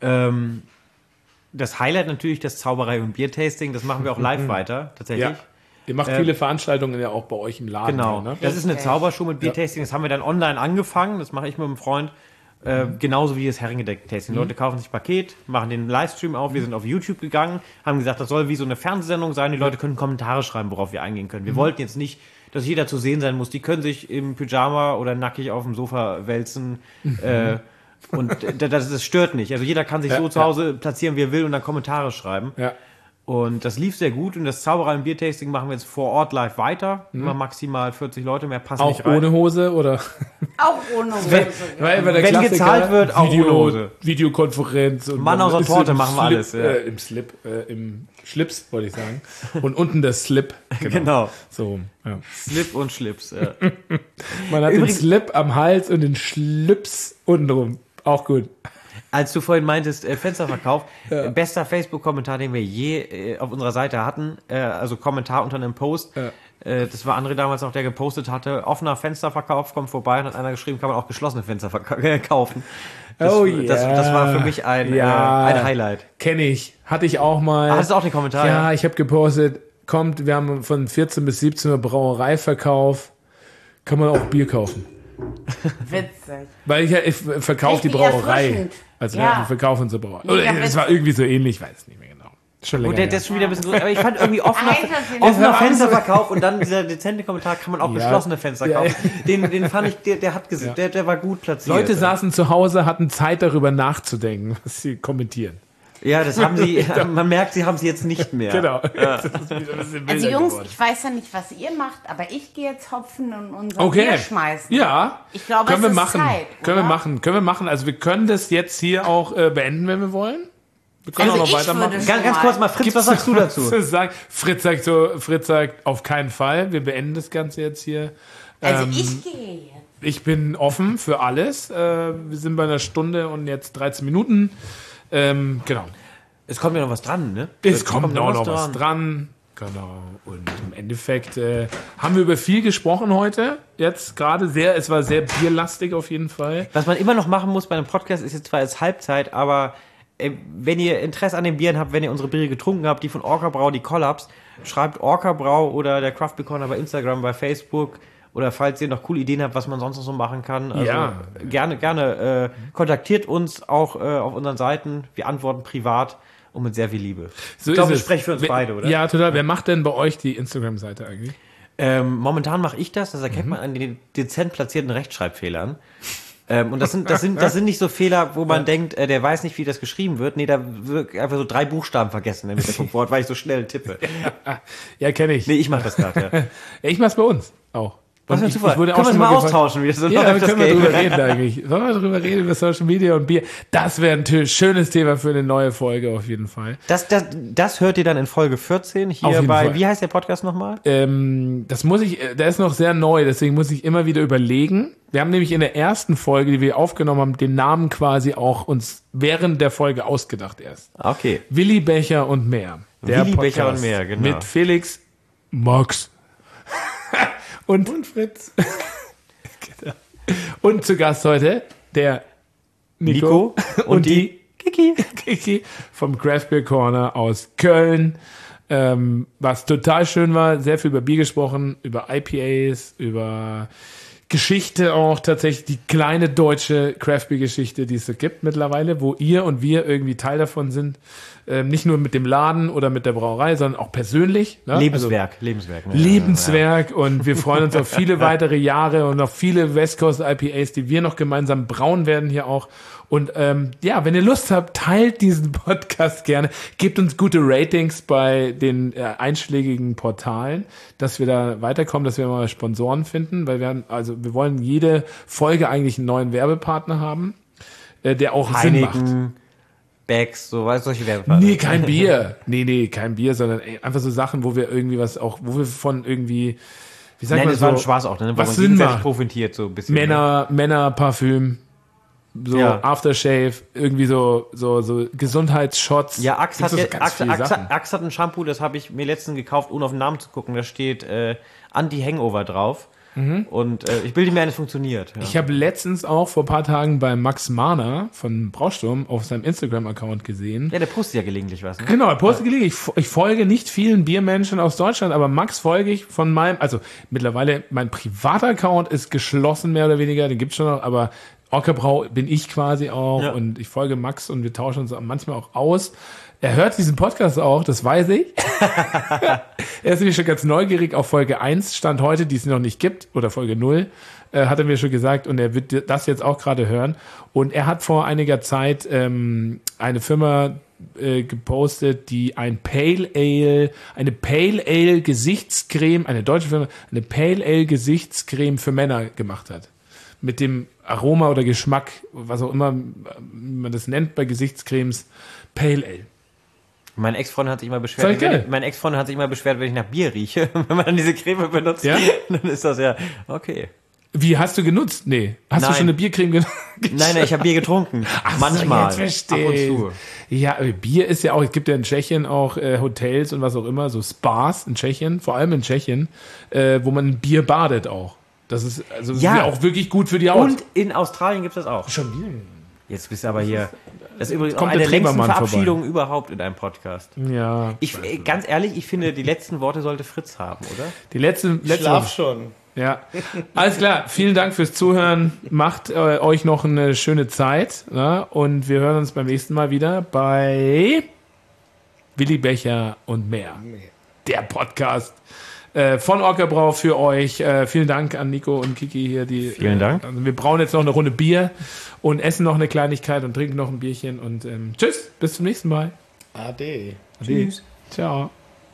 Das Highlight natürlich das Zauberei- und Biertasting, das machen wir auch live weiter, tatsächlich. Ja. Ihr macht viele Veranstaltungen ja auch bei euch im Laden. Genau. Ja, ne? Das ist eine Richtig. Zaubershow mit Biertasting, das haben wir dann online angefangen, das mache ich mit einem Freund. Genauso wie das Herrengedeck-Tasting. Leute kaufen sich Paket, machen den Livestream auf, wir sind auf YouTube gegangen, haben gesagt, das soll wie so eine Fernsehsendung sein, die Leute können Kommentare schreiben, worauf wir eingehen können. Wir wollten jetzt nicht, dass jeder zu sehen sein muss, die können sich im Pyjama oder nackig auf dem Sofa wälzen und das stört nicht. Also jeder kann sich so zu Hause platzieren, wie er will und dann Kommentare schreiben. Ja. Und das lief sehr gut und das Zauberei- und Biertasting machen wir jetzt vor Ort live weiter. Immer maximal 40 Leute, mehr passen Auch nicht rein. ohne Hose oder? Auch ohne Hose. Wenn gezahlt wird, auch ohne Hose. Videokonferenz. Und Mann aus der Torte machen wir alles. Ja. Im Slip, im Schlips, wollte ich sagen. Und unten der Slip. Genau. So, ja. Slip und Schlips. Ja. Man hat den Slip am Hals und den Schlips untenrum. Auch gut. Als du vorhin meintest, Fensterverkauf, bester Facebook-Kommentar, den wir je auf unserer Seite hatten, also Kommentar unter einem Post, das war André damals noch, der gepostet hatte, offener Fensterverkauf, kommt vorbei, und hat einer geschrieben, kann man auch geschlossene Fenster kaufen. Das war für mich ein Highlight. Kenne ich. Hatte ich auch mal. Hast du auch den Kommentar? Ja, ich habe gepostet, kommt, wir haben von 14 bis 17 Uhr Brauereiverkauf, kann man auch Bier kaufen. Witzig. Weil ich verkaufe die Brauerei. Also wir verkaufen unsere Brauerei. Oder es war irgendwie so ähnlich, ich weiß es nicht mehr genau. Schon länger. Und der ist schon wieder ein bisschen groß, aber ich fand irgendwie offener Fensterverkauf und dann dieser dezente Kommentar, kann man auch geschlossene Fenster kaufen. Den fand ich, der war gut platziert. Leute saßen zu Hause, hatten Zeit darüber nachzudenken, was sie kommentieren. Ja, das haben sie, man merkt, sie haben sie jetzt nicht mehr. Genau. Ja. Also Jungs, ich weiß ja nicht, was ihr macht, aber ich gehe jetzt Hopfen und unser Bier schmeißen. Ja, ich glaube, können wir es ist machen. Zeit, Können wir machen. Also wir können das jetzt hier auch beenden, wenn wir wollen. Wir können auch noch weitermachen. Ganz kurz mal, Fritz, was sagst du dazu? Fritz sagt auf keinen Fall. Wir beenden das Ganze jetzt hier. Also ich gehe jetzt. Ich bin offen für alles. Wir sind bei einer Stunde und jetzt 13 Minuten. Genau. Es kommt ja noch was dran, ne? Es kommt noch was dran. Genau. Und im Endeffekt haben wir über viel gesprochen heute. Jetzt gerade es war sehr bierlastig auf jeden Fall. Was man immer noch machen muss bei einem Podcast, ist jetzt zwar als Halbzeit, aber wenn ihr Interesse an den Bieren habt, wenn ihr unsere Biere getrunken habt, die von Orca Brau, die Collabs, schreibt Orca Brau oder der Craft Beer Corner bei Instagram, bei Facebook. Oder falls ihr noch coole Ideen habt, was man sonst noch so machen kann, also gerne kontaktiert uns auch auf unseren Seiten. Wir antworten privat und mit sehr viel Liebe. So ich glaube, ich spreche für uns beide, oder? Ja, total. Wer macht denn bei euch die Instagram-Seite eigentlich? Momentan mache ich das erkennt man an den dezent platzierten Rechtschreibfehlern. Und das sind nicht so Fehler, wo man denkt, der weiß nicht, wie das geschrieben wird. Nee, da wird einfach so 3 Buchstaben vergessen im Mittelpunktwort, weil ich so schnell tippe. Ja, kenne ich. Nee, ich mache das gerade, ja. Ich mach's bei uns auch. Was für ein Zufall. Können wir uns mal austauschen? Wie so ja, da können wir drüber reden eigentlich. Sollen wir drüber reden über Social Media und Bier? Das wäre ein schönes Thema für eine neue Folge auf jeden Fall. Das hört ihr dann in Folge 14 hier bei, Fall. Wie heißt der Podcast nochmal? Der ist noch sehr neu, deswegen muss ich immer wieder überlegen. Wir haben nämlich in der ersten Folge, die wir aufgenommen haben, den Namen quasi auch uns während der Folge ausgedacht erst. Okay. Willi Becher und mehr. Willi Becher und mehr, genau. Mit Felix, Max und Fritz. Genau. Und zu Gast heute der Nico und die Kiki vom Craft Beer Corner aus Köln. Was total schön war, sehr viel über Bier gesprochen, über IPAs, über Geschichte auch tatsächlich, die kleine deutsche Craft Beer Geschichte, die es so gibt mittlerweile, wo ihr und wir irgendwie Teil davon sind. Nicht nur mit dem Laden oder mit der Brauerei, sondern auch persönlich. Ne? Lebenswerk. Lebenswerk und wir freuen uns auf viele weitere Jahre und auf viele West Coast IPAs, die wir noch gemeinsam brauen werden hier auch. Und wenn ihr Lust habt, teilt diesen Podcast gerne. Gebt uns gute Ratings bei den einschlägigen Portalen, dass wir da weiterkommen, dass wir mal Sponsoren finden, weil wir wollen jede Folge eigentlich einen neuen Werbepartner haben, der auch Heineken, Sinn macht. Bags, solche Werbepartner. Nee, kein Bier. Nee, kein Bier, sondern einfach so Sachen, wo wir irgendwie wo wir von irgendwie, wie sagt man das so, war ein Spaß auch, ne? Was Sinn macht. Profitiert so ein bisschen. Männerparfüm. So Aftershave, irgendwie so Gesundheitsshots. Ja, Axe hat ein Shampoo, das habe ich mir letztens gekauft, ohne auf den Namen zu gucken. Da steht Anti-Hangover drauf. Mhm. Und ich bilde mir ein, es funktioniert. Ja. Ich habe letztens auch vor ein paar Tagen bei Max Mahner von Brausturm auf seinem Instagram-Account gesehen. Ja, der postet ja gelegentlich was. Ne? Genau, er postet gelegentlich. Ich folge nicht vielen Biermenschen aus Deutschland, aber Max folge ich von mittlerweile, mein privater Account ist geschlossen, mehr oder weniger, den gibt's schon noch, aber Orca Brau bin ich quasi auch und ich folge Max und wir tauschen uns manchmal auch aus. Er hört diesen Podcast auch, das weiß ich. Er ist nämlich schon ganz neugierig auf Folge 1, Stand heute, die es noch nicht gibt, oder Folge 0, hat er mir schon gesagt und er wird das jetzt auch gerade hören. Und er hat vor einiger Zeit eine Firma gepostet, die eine Pale Ale Gesichtscreme, eine deutsche Firma, eine Pale Ale Gesichtscreme für Männer gemacht hat. mit dem Aroma oder Geschmack, was auch immer man das nennt bei Gesichtscremes, Pale Ale. Mein Ex-Freund hat sich immer Voll geil. beschwert, wenn ich nach Bier rieche. Wenn man dann diese Creme benutzt, Ja? dann ist das ja okay. Wie, hast du genutzt? Nee. Hast du Nein. schon eine Biercreme genutzt? Nein, ich habe Bier getrunken. Manchmal. So, jetzt verstehe ab und ich. zu. Ja, Bier ist ja auch, es gibt ja in Tschechien auch Hotels und was auch immer, so Spas in Tschechien, vor allem in Tschechien, wo man Bier badet auch. Das ist also Ja. auch wirklich gut für die Haut. Und in Australien gibt es das auch. schon wieder. Jetzt bist du aber hier. Das ist übrigens auch Kommt eine der der längsten Trebermann Verabschiedungen überhaupt in einem Podcast. Ja. Ganz ehrlich, ich finde, die letzten Worte sollte Fritz haben, oder? Die letzte Schlaf schon. Ja, alles klar. Vielen Dank fürs Zuhören. Macht euch noch eine schöne Zeit. Ne? Und wir hören uns beim nächsten Mal wieder bei Willi Becher und mehr. Der Podcast von Orcabrau für euch. Vielen Dank an Nico und Kiki hier. Vielen Dank. Also wir brauen jetzt noch eine Runde Bier und essen noch eine Kleinigkeit und trinken noch ein Bierchen. Und tschüss, bis zum nächsten Mal. Ade. Tschüss. Ciao.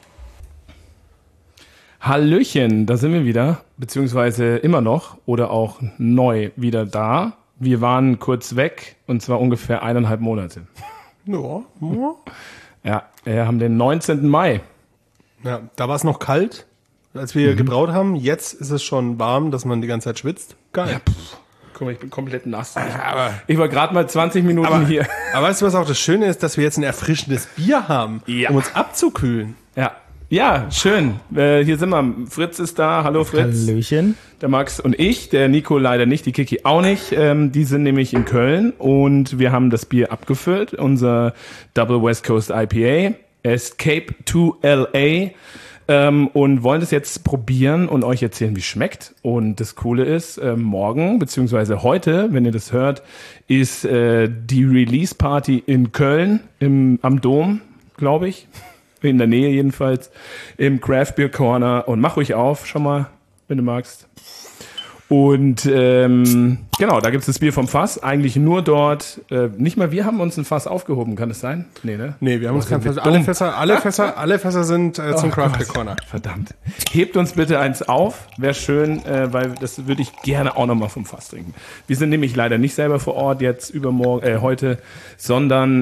Hallöchen, da sind wir wieder, beziehungsweise immer noch oder auch neu wieder da. Wir waren kurz weg und zwar ungefähr 1,5 Monate. Ja. Ja, wir haben den 19. Mai. Ja, da war es noch kalt, als wir gebraut haben. Jetzt ist es schon warm, dass man die ganze Zeit schwitzt. Geil. Guck mal, ich bin komplett nass. Ich war gerade mal 20 Minuten hier. Aber weißt du, was auch das Schöne ist, dass wir jetzt ein erfrischendes Bier haben, Ja. um uns abzukühlen. Ja, schön. Hier sind wir. Fritz ist da. Hallo Fritz. Hallöchen. Der Max und ich, der Nico leider nicht, die Kiki auch nicht. Die sind nämlich in Köln und wir haben das Bier abgefüllt. Unser Double West Coast IPA, Escape to LA. Und wollen das jetzt probieren und euch erzählen, wie es schmeckt. Und das Coole ist, morgen, beziehungsweise heute, wenn ihr das hört, ist die Release-Party in Köln am Dom, glaube ich. In der Nähe jedenfalls, im Craft Beer Corner. Und mach ruhig auf, schon mal, wenn du magst. Und genau, da gibt es das Bier vom Fass. Eigentlich nur dort. Nicht mal wir haben uns ein Fass aufgehoben, kann es sein? Nee, ne? Nee, wir haben uns kein sind Fass. wir Alle Fässer sind zum Craft Beer Corner. Verdammt. Hebt uns bitte eins auf. Wäre schön, weil das würde ich gerne auch nochmal vom Fass trinken. Wir sind nämlich leider nicht selber vor Ort jetzt heute, sondern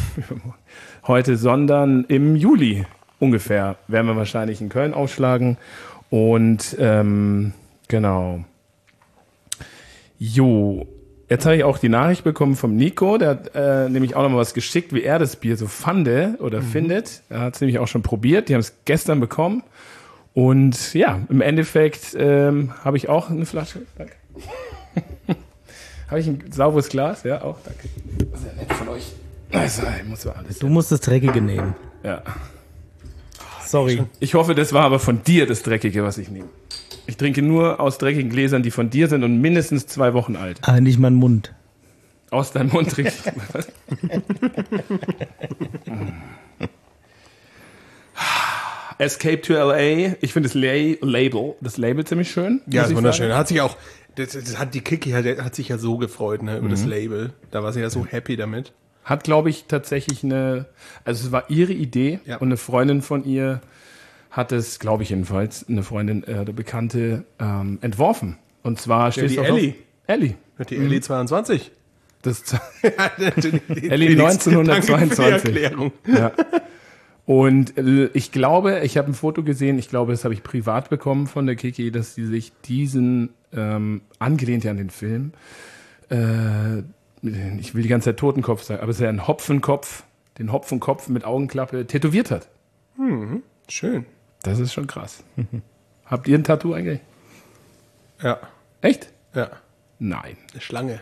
im Juli ungefähr werden wir wahrscheinlich in Köln aufschlagen. Und genau. Jo, jetzt habe ich auch die Nachricht bekommen vom Nico, der hat nämlich auch noch mal was geschickt, wie er das Bier so findet. Er hat es nämlich auch schon probiert, die haben es gestern bekommen. Und ja, im Endeffekt habe ich auch eine Flasche. Danke. Habe ich ein sauberes Glas? Ja, auch, danke. Sehr nett von euch. Also, ich muss so alles. Du musst das Dreckige nehmen. Ja. Sorry. Ich hoffe, das war aber von dir das Dreckige, was ich nehme. Ich trinke nur aus dreckigen Gläsern, die von dir sind und mindestens 2 Wochen alt. Aber nicht mein Mund. Aus deinem Mund trinke ich. Was? Escape to LA. Ich finde das Label ziemlich schön. Ja, muss ist ich wunderschön. sagen. Hat sich auch, das hat die Kiki hat sich ja so gefreut, ne, über das Label. Da war sie ja so happy damit. Hat, glaube ich, tatsächlich also es war ihre Idee Ja. und eine Freundin von ihr hat es, glaube ich jedenfalls, eine Freundin, eine Bekannte, entworfen. Und zwar steht die es Ellie. Ellie. Mit die Ellie 22. Das Ellie 1922. Erklärung. Ja. Und ich glaube, ich habe ein Foto gesehen, ich glaube, das habe ich privat bekommen von der Kiki, dass sie sich diesen, angelehnt ja an den Film, ich will die ganze Zeit Totenkopf sagen, aber es ist ja ein Hopfenkopf, den Hopfenkopf mit Augenklappe tätowiert hat. Schön. Das ist schon krass. Habt ihr ein Tattoo eigentlich? Ja. Echt? Ja. Nein. Eine Schlange.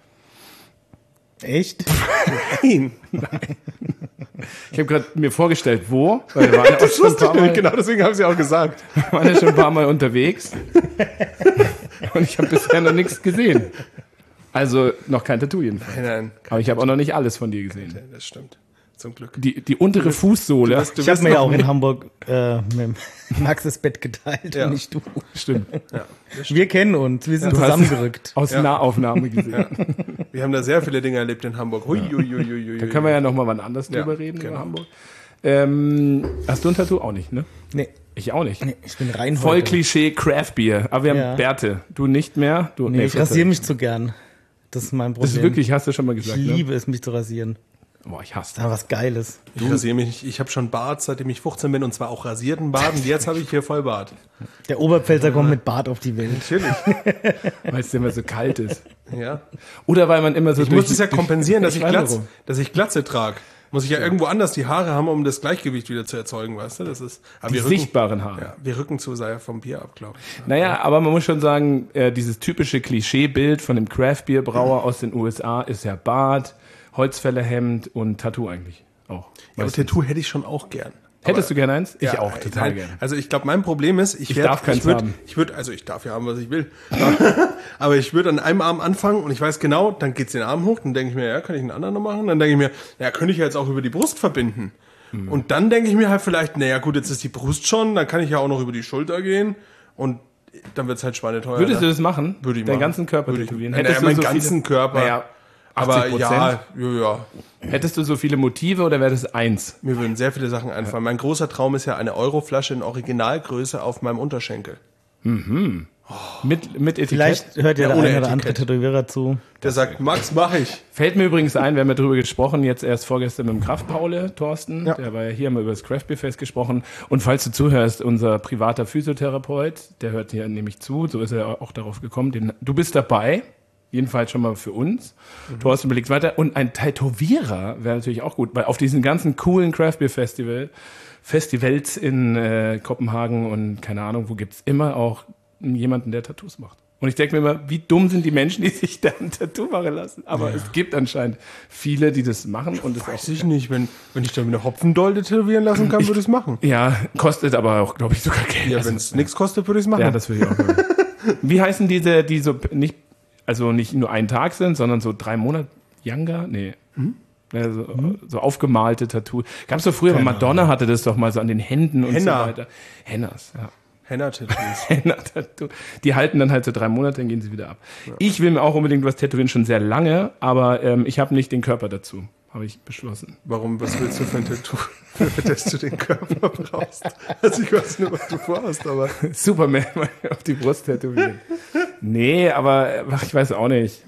Echt? Nein. Ich habe gerade mir vorgestellt, wo, weil wir waren ja auch schon ein paar Mal, Genau, deswegen haben sie auch gesagt. wir waren ja schon ein paar Mal unterwegs und ich habe bisher noch nichts gesehen. Also noch kein Tattoo jedenfalls. Nein. Aber ich habe auch noch nicht alles von dir gesehen. Das stimmt. Zum Glück. Die untere Fußsohle. Ich habe mir ja auch in Hamburg mit Max das Bett geteilt, Ja. nicht du. Stimmt. Wir kennen uns, wir sind Du hast- zusammengerückt. Aus Nahaufnahme gesehen. Wir haben da sehr viele Dinge erlebt in Hamburg. Hui, hui, hui, hui, hui. Da können wir ja noch mal wann anders Ja, drüber reden, genau. über Hamburg. Hast du ein Tattoo? Auch nicht, ne? Nee. Ich auch nicht. Nee, ich bin rein Voll heute. Klischee Craft Beer. Aber wir haben Ja. Bärte. Du nicht mehr? Du, Nee, ich rasiere mich zu gern. Das ist mein Problem. Das ist wirklich, hast du schon mal ich gesagt. liebe es, mich zu rasieren. Ne? Boah, ich hasse Das ist was Geiles. Ich rasiere mich nicht. Ich habe schon Bart, seitdem ich 15 bin, und zwar auch rasierten Bart. Und jetzt habe ich hier Vollbart. Der Oberpfälzer kommt mit Bart auf die Welt. Natürlich. weil es immer so kalt ist. Ja. Oder weil man immer so Ich muss es ja kompensieren, dass Ich ich, weiß Glatze trage. Muss ich ja irgendwo anders die Haare haben, um das Gleichgewicht wieder zu erzeugen, weißt du? Das ist, aber die wir rücken, sichtbaren Haare. ja, wir rücken zu sehr vom Bier ab, glaube ich. Naja, aber man muss schon sagen, dieses typische Klischeebild von dem Craft-Bier-Brauer aus den USA ist ja Bart, Holzfällerhemd und Tattoo eigentlich auch. Ja, aber Tattoo hätte ich schon auch gern. Hättest du gerne eins? Ich Ja, auch, total nein, gern. Also ich glaube, mein Problem ist, ich darf keins haben. also ich darf ja haben, was ich will. Aber ich würde an einem Arm anfangen und ich weiß genau, dann geht's den Arm hoch, dann denke ich mir, ja, kann ich einen anderen noch machen? Dann denke ich mir, ja, könnte ich ja jetzt auch über die Brust verbinden. Und dann denke ich mir halt vielleicht, naja gut, jetzt ist die Brust schon, dann kann ich ja auch noch über die Schulter gehen und dann wird's halt schweineteuer. Würdest du das machen? Würde ich Deinen machen. ganzen Körper Würde ich- tätowieren? Naja, Hättest meinen du so ganzen viele, Körper. Naja, 80%? Aber ja. Hättest du so viele Motive oder wäre das eins? Mir würden sehr viele Sachen einfallen. Mein großer Traum ist ja eine Euroflasche in Originalgröße auf meinem Unterschenkel. Mit Etikett? Vielleicht hört ja, Ja, der ohne eine oder andere Etikett. Tätowierer zu. Der sagt, Max, mach ich. Fällt mir übrigens ein, wir haben ja drüber gesprochen, jetzt erst vorgestern mit dem Kraftpaule, Thorsten, Ja. der war ja hier, haben wir über das Craft Beer Fest gesprochen. Und falls du zuhörst, unser privater Physiotherapeut, der hört hier nämlich zu, so ist er auch darauf gekommen, du bist dabei, jedenfalls schon mal für uns. Thorsten überlegt weiter. Und ein Tätowierer wäre natürlich auch gut, weil auf diesen ganzen coolen Craft Beer Festivals in Kopenhagen und keine Ahnung, wo gibt's immer auch jemanden, der Tattoos macht. Und ich denke mir immer, wie dumm sind die Menschen, die sich da ein Tattoo machen lassen. Aber es gibt anscheinend viele, die das machen. Und es Weiß ich nicht, wenn ich da eine Hopfendolde tätowieren lassen kann, würde ich es machen. ja, kostet aber auch, glaube ich, sogar Geld. Ja, Also, wenn es nichts kostet, würde ich es machen. ja, das würde ich auch machen. Wie heißen diese, die so nicht, also nicht nur einen Tag sind, sondern so 3 Monate Younger? Nee. Ja, so aufgemalte Tattoo. Gab's doch früher, Madonna hatte das doch mal so an den Händen und Henna. so weiter. Hennas, ja. Henna-Tattoos. Henna-Tattoo. Die halten dann halt so 3 Monate, dann gehen sie wieder ab. Ich will mir auch unbedingt was tätowieren, schon sehr lange, aber ich habe nicht den Körper dazu, habe ich beschlossen. Warum, was willst du für ein Tattoo, für das du den Körper brauchst? Also ich weiß nicht, was du vorhast, aber... Superman mal auf die Brust tätowieren. Nee, aber ach, ich weiß auch nicht.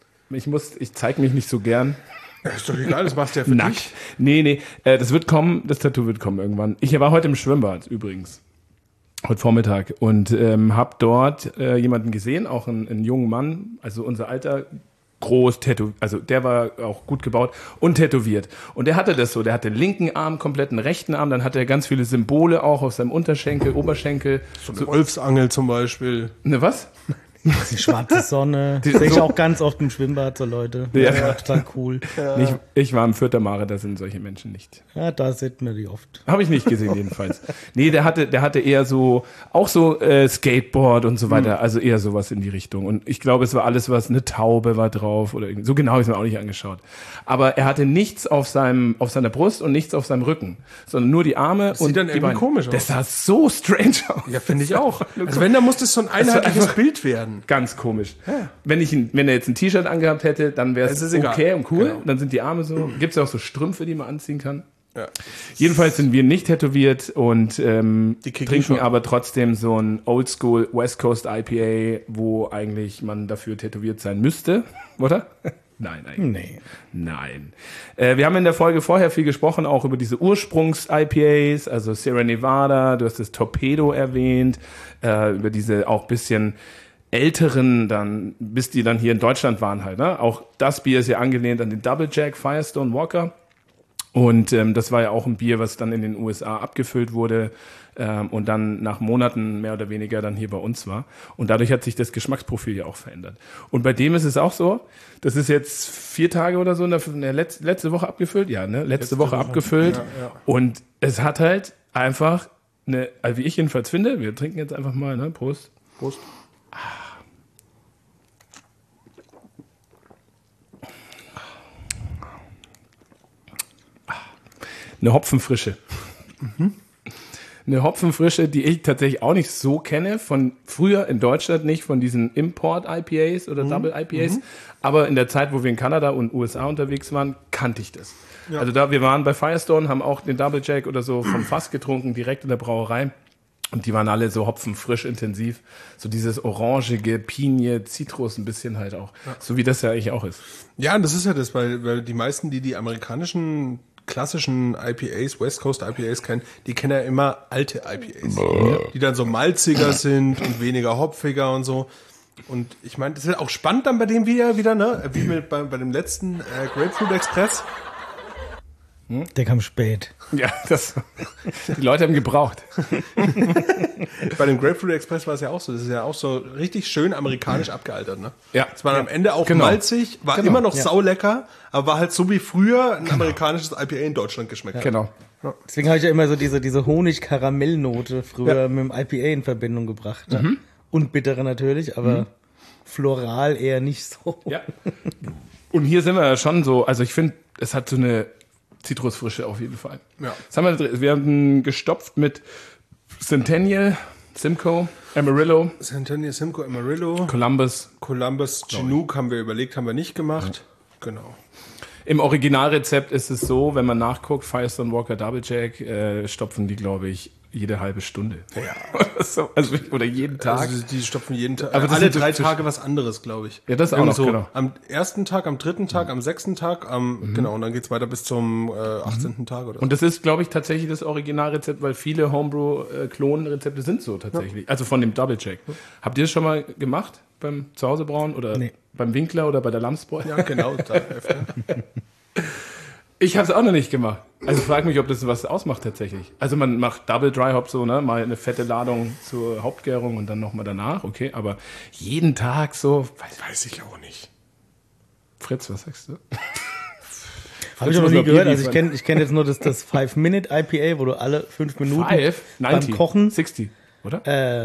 Ich zeige mich nicht so gern. Ist doch egal, das machst du ja für Nackt. dich. Nee, das wird kommen, das Tattoo wird kommen irgendwann. Ich war heute im Schwimmbad übrigens. Heute Vormittag und habe dort jemanden gesehen, auch einen jungen Mann, also unser Alter, groß tätowiert, also der war auch gut gebaut und tätowiert. Und der hatte das so, der hatte den linken Arm, komplett einen rechten Arm, dann hatte er ganz viele Symbole auch auf seinem Unterschenkel, Oberschenkel. So eine Wolfsangel zum Beispiel. Ne, was? Die schwarze Sonne. Sehe ich auch ganz oft im Schwimmbad, so Leute. Ja. Ja, total cool. Ich war im Fürther Mare, da sind solche Menschen nicht. Ja, da sieht man die oft. Habe ich nicht gesehen jedenfalls. Nee, der hatte eher so, auch so Skateboard und so weiter, also eher sowas in die Richtung. Und ich glaube, es war alles was, eine Taube war drauf oder irgendwie. So genau habe ich es mir auch nicht angeschaut. Aber er hatte nichts auf seiner Brust und nichts auf seinem Rücken, sondern nur die Arme und sieht dann die irgendwie Beine. komisch aus. Das sah so strange aus. Ja, finde ich auch. Also wenn, dann muss das so ein einheitliches einfach- Bild werden. Ganz komisch. Wenn er jetzt ein T-Shirt angehabt hätte, dann wäre Es es ist egal. okay und cool. Genau. Dann sind die Arme so. Gibt es ja auch so Strümpfe, die man anziehen kann. Ja. Jedenfalls sind wir nicht tätowiert und kicken trinken schon. aber trotzdem so ein Oldschool West Coast IPA, wo eigentlich man dafür tätowiert sein müsste, oder? Nein, eigentlich. Nee. Nein. Wir haben in der Folge vorher viel gesprochen, auch über diese Ursprungs-IPAs, also Sierra Nevada, du hast das Torpedo erwähnt, über diese auch bisschen älteren dann, bis die dann hier in Deutschland waren halt. Ne? Auch das Bier ist ja angelehnt an den Double Jack Firestone Walker. Und das war ja auch ein Bier, was dann in den USA abgefüllt wurde und dann nach Monaten mehr oder weniger dann hier bei uns war. Und dadurch hat sich das Geschmacksprofil ja auch verändert. Und bei dem ist es auch so, das ist jetzt 4 Tage oder so in der letzte Woche abgefüllt. Ja, ne? Letzte Woche abgefüllt. Ja. Und es hat halt einfach also wie ich jedenfalls finde, wir trinken jetzt einfach mal, ne? Prost. Prost. Eine Hopfenfrische. Eine Hopfenfrische, die ich tatsächlich auch nicht so kenne, von früher in Deutschland nicht, von diesen Import-IPAs oder Double-IPAs, aber in der Zeit, wo wir in Kanada und USA unterwegs waren, kannte ich das. Ja. Also wir waren bei Firestone, haben auch den Double Jack oder so vom Fass getrunken, direkt in der Brauerei. Und die waren alle so hopfenfrisch intensiv. So dieses orangige, Pinie, Zitrus ein bisschen halt auch. Ja. So wie das ja eigentlich auch ist. Ja, und das ist ja das, weil die meisten, die amerikanischen klassischen IPAs, West Coast IPAs kennen, die kennen ja immer alte IPAs, die dann so malziger sind und weniger hopfiger und so. Und ich meine, das ist ja auch spannend dann bei dem wieder, ne? Wie bei dem letzten Grapefruit Express. Der kam spät. Ja, die Leute haben gebraucht. Bei dem Grapefruit Express war es ja auch so. Das ist ja auch so richtig schön amerikanisch abgealtert, ne? Ja. Es war am Ende auch malzig, war immer noch saulecker, aber war halt so wie früher ein amerikanisches IPA in Deutschland geschmeckt. Ja. Genau. Ja. Deswegen habe ich ja immer so diese Honig-Karamell-Note früher mit dem IPA in Verbindung gebracht. Ja. Und bittere natürlich, aber floral eher nicht so. Ja. Und hier sind wir ja schon so, also ich finde, es hat so eine Zitrusfrische auf jeden Fall. Ja. Wir haben gestopft mit Centennial, Simcoe, Amarillo. Centennial, Simcoe, Amarillo. Columbus, Chinook haben wir überlegt, haben wir nicht gemacht. Ja. Genau. Im Originalrezept ist es so, wenn man nachguckt, Firestone Walker Double Jack, stopfen die, glaube ich, jede halbe Stunde. Ja. Oder jeden Tag. Also die stopfen jeden Tag. Aber alle 3 Tage was anderes, glaube ich. Ja, das auch noch, so genau. Am ersten Tag, am 3. Tag, am 6. Tag, genau, und dann geht's weiter bis zum 18. Tag oder so. Und das ist, glaube ich, tatsächlich das Originalrezept, weil viele Homebrew-Klon-Rezepte sind so tatsächlich. Ja. Also von dem Double Jack. Habt ihr das schon mal gemacht beim Zuhausebrauen oder beim Winkler oder bei der Lamsbräu? Ja, genau. Ich habe es auch noch nicht gemacht. Also frag mich, ob das was ausmacht tatsächlich. Also man macht Double Dry Hop so, ne, mal eine fette Ladung zur Hauptgärung und dann nochmal danach, okay, aber jeden Tag so, weiß ich auch nicht. Fritz, was sagst du? Habe ich aber nie gehört. Also ich kenn jetzt nur das 5-Minute IPA, wo du alle 5 Minuten beim Kochen 60, oder?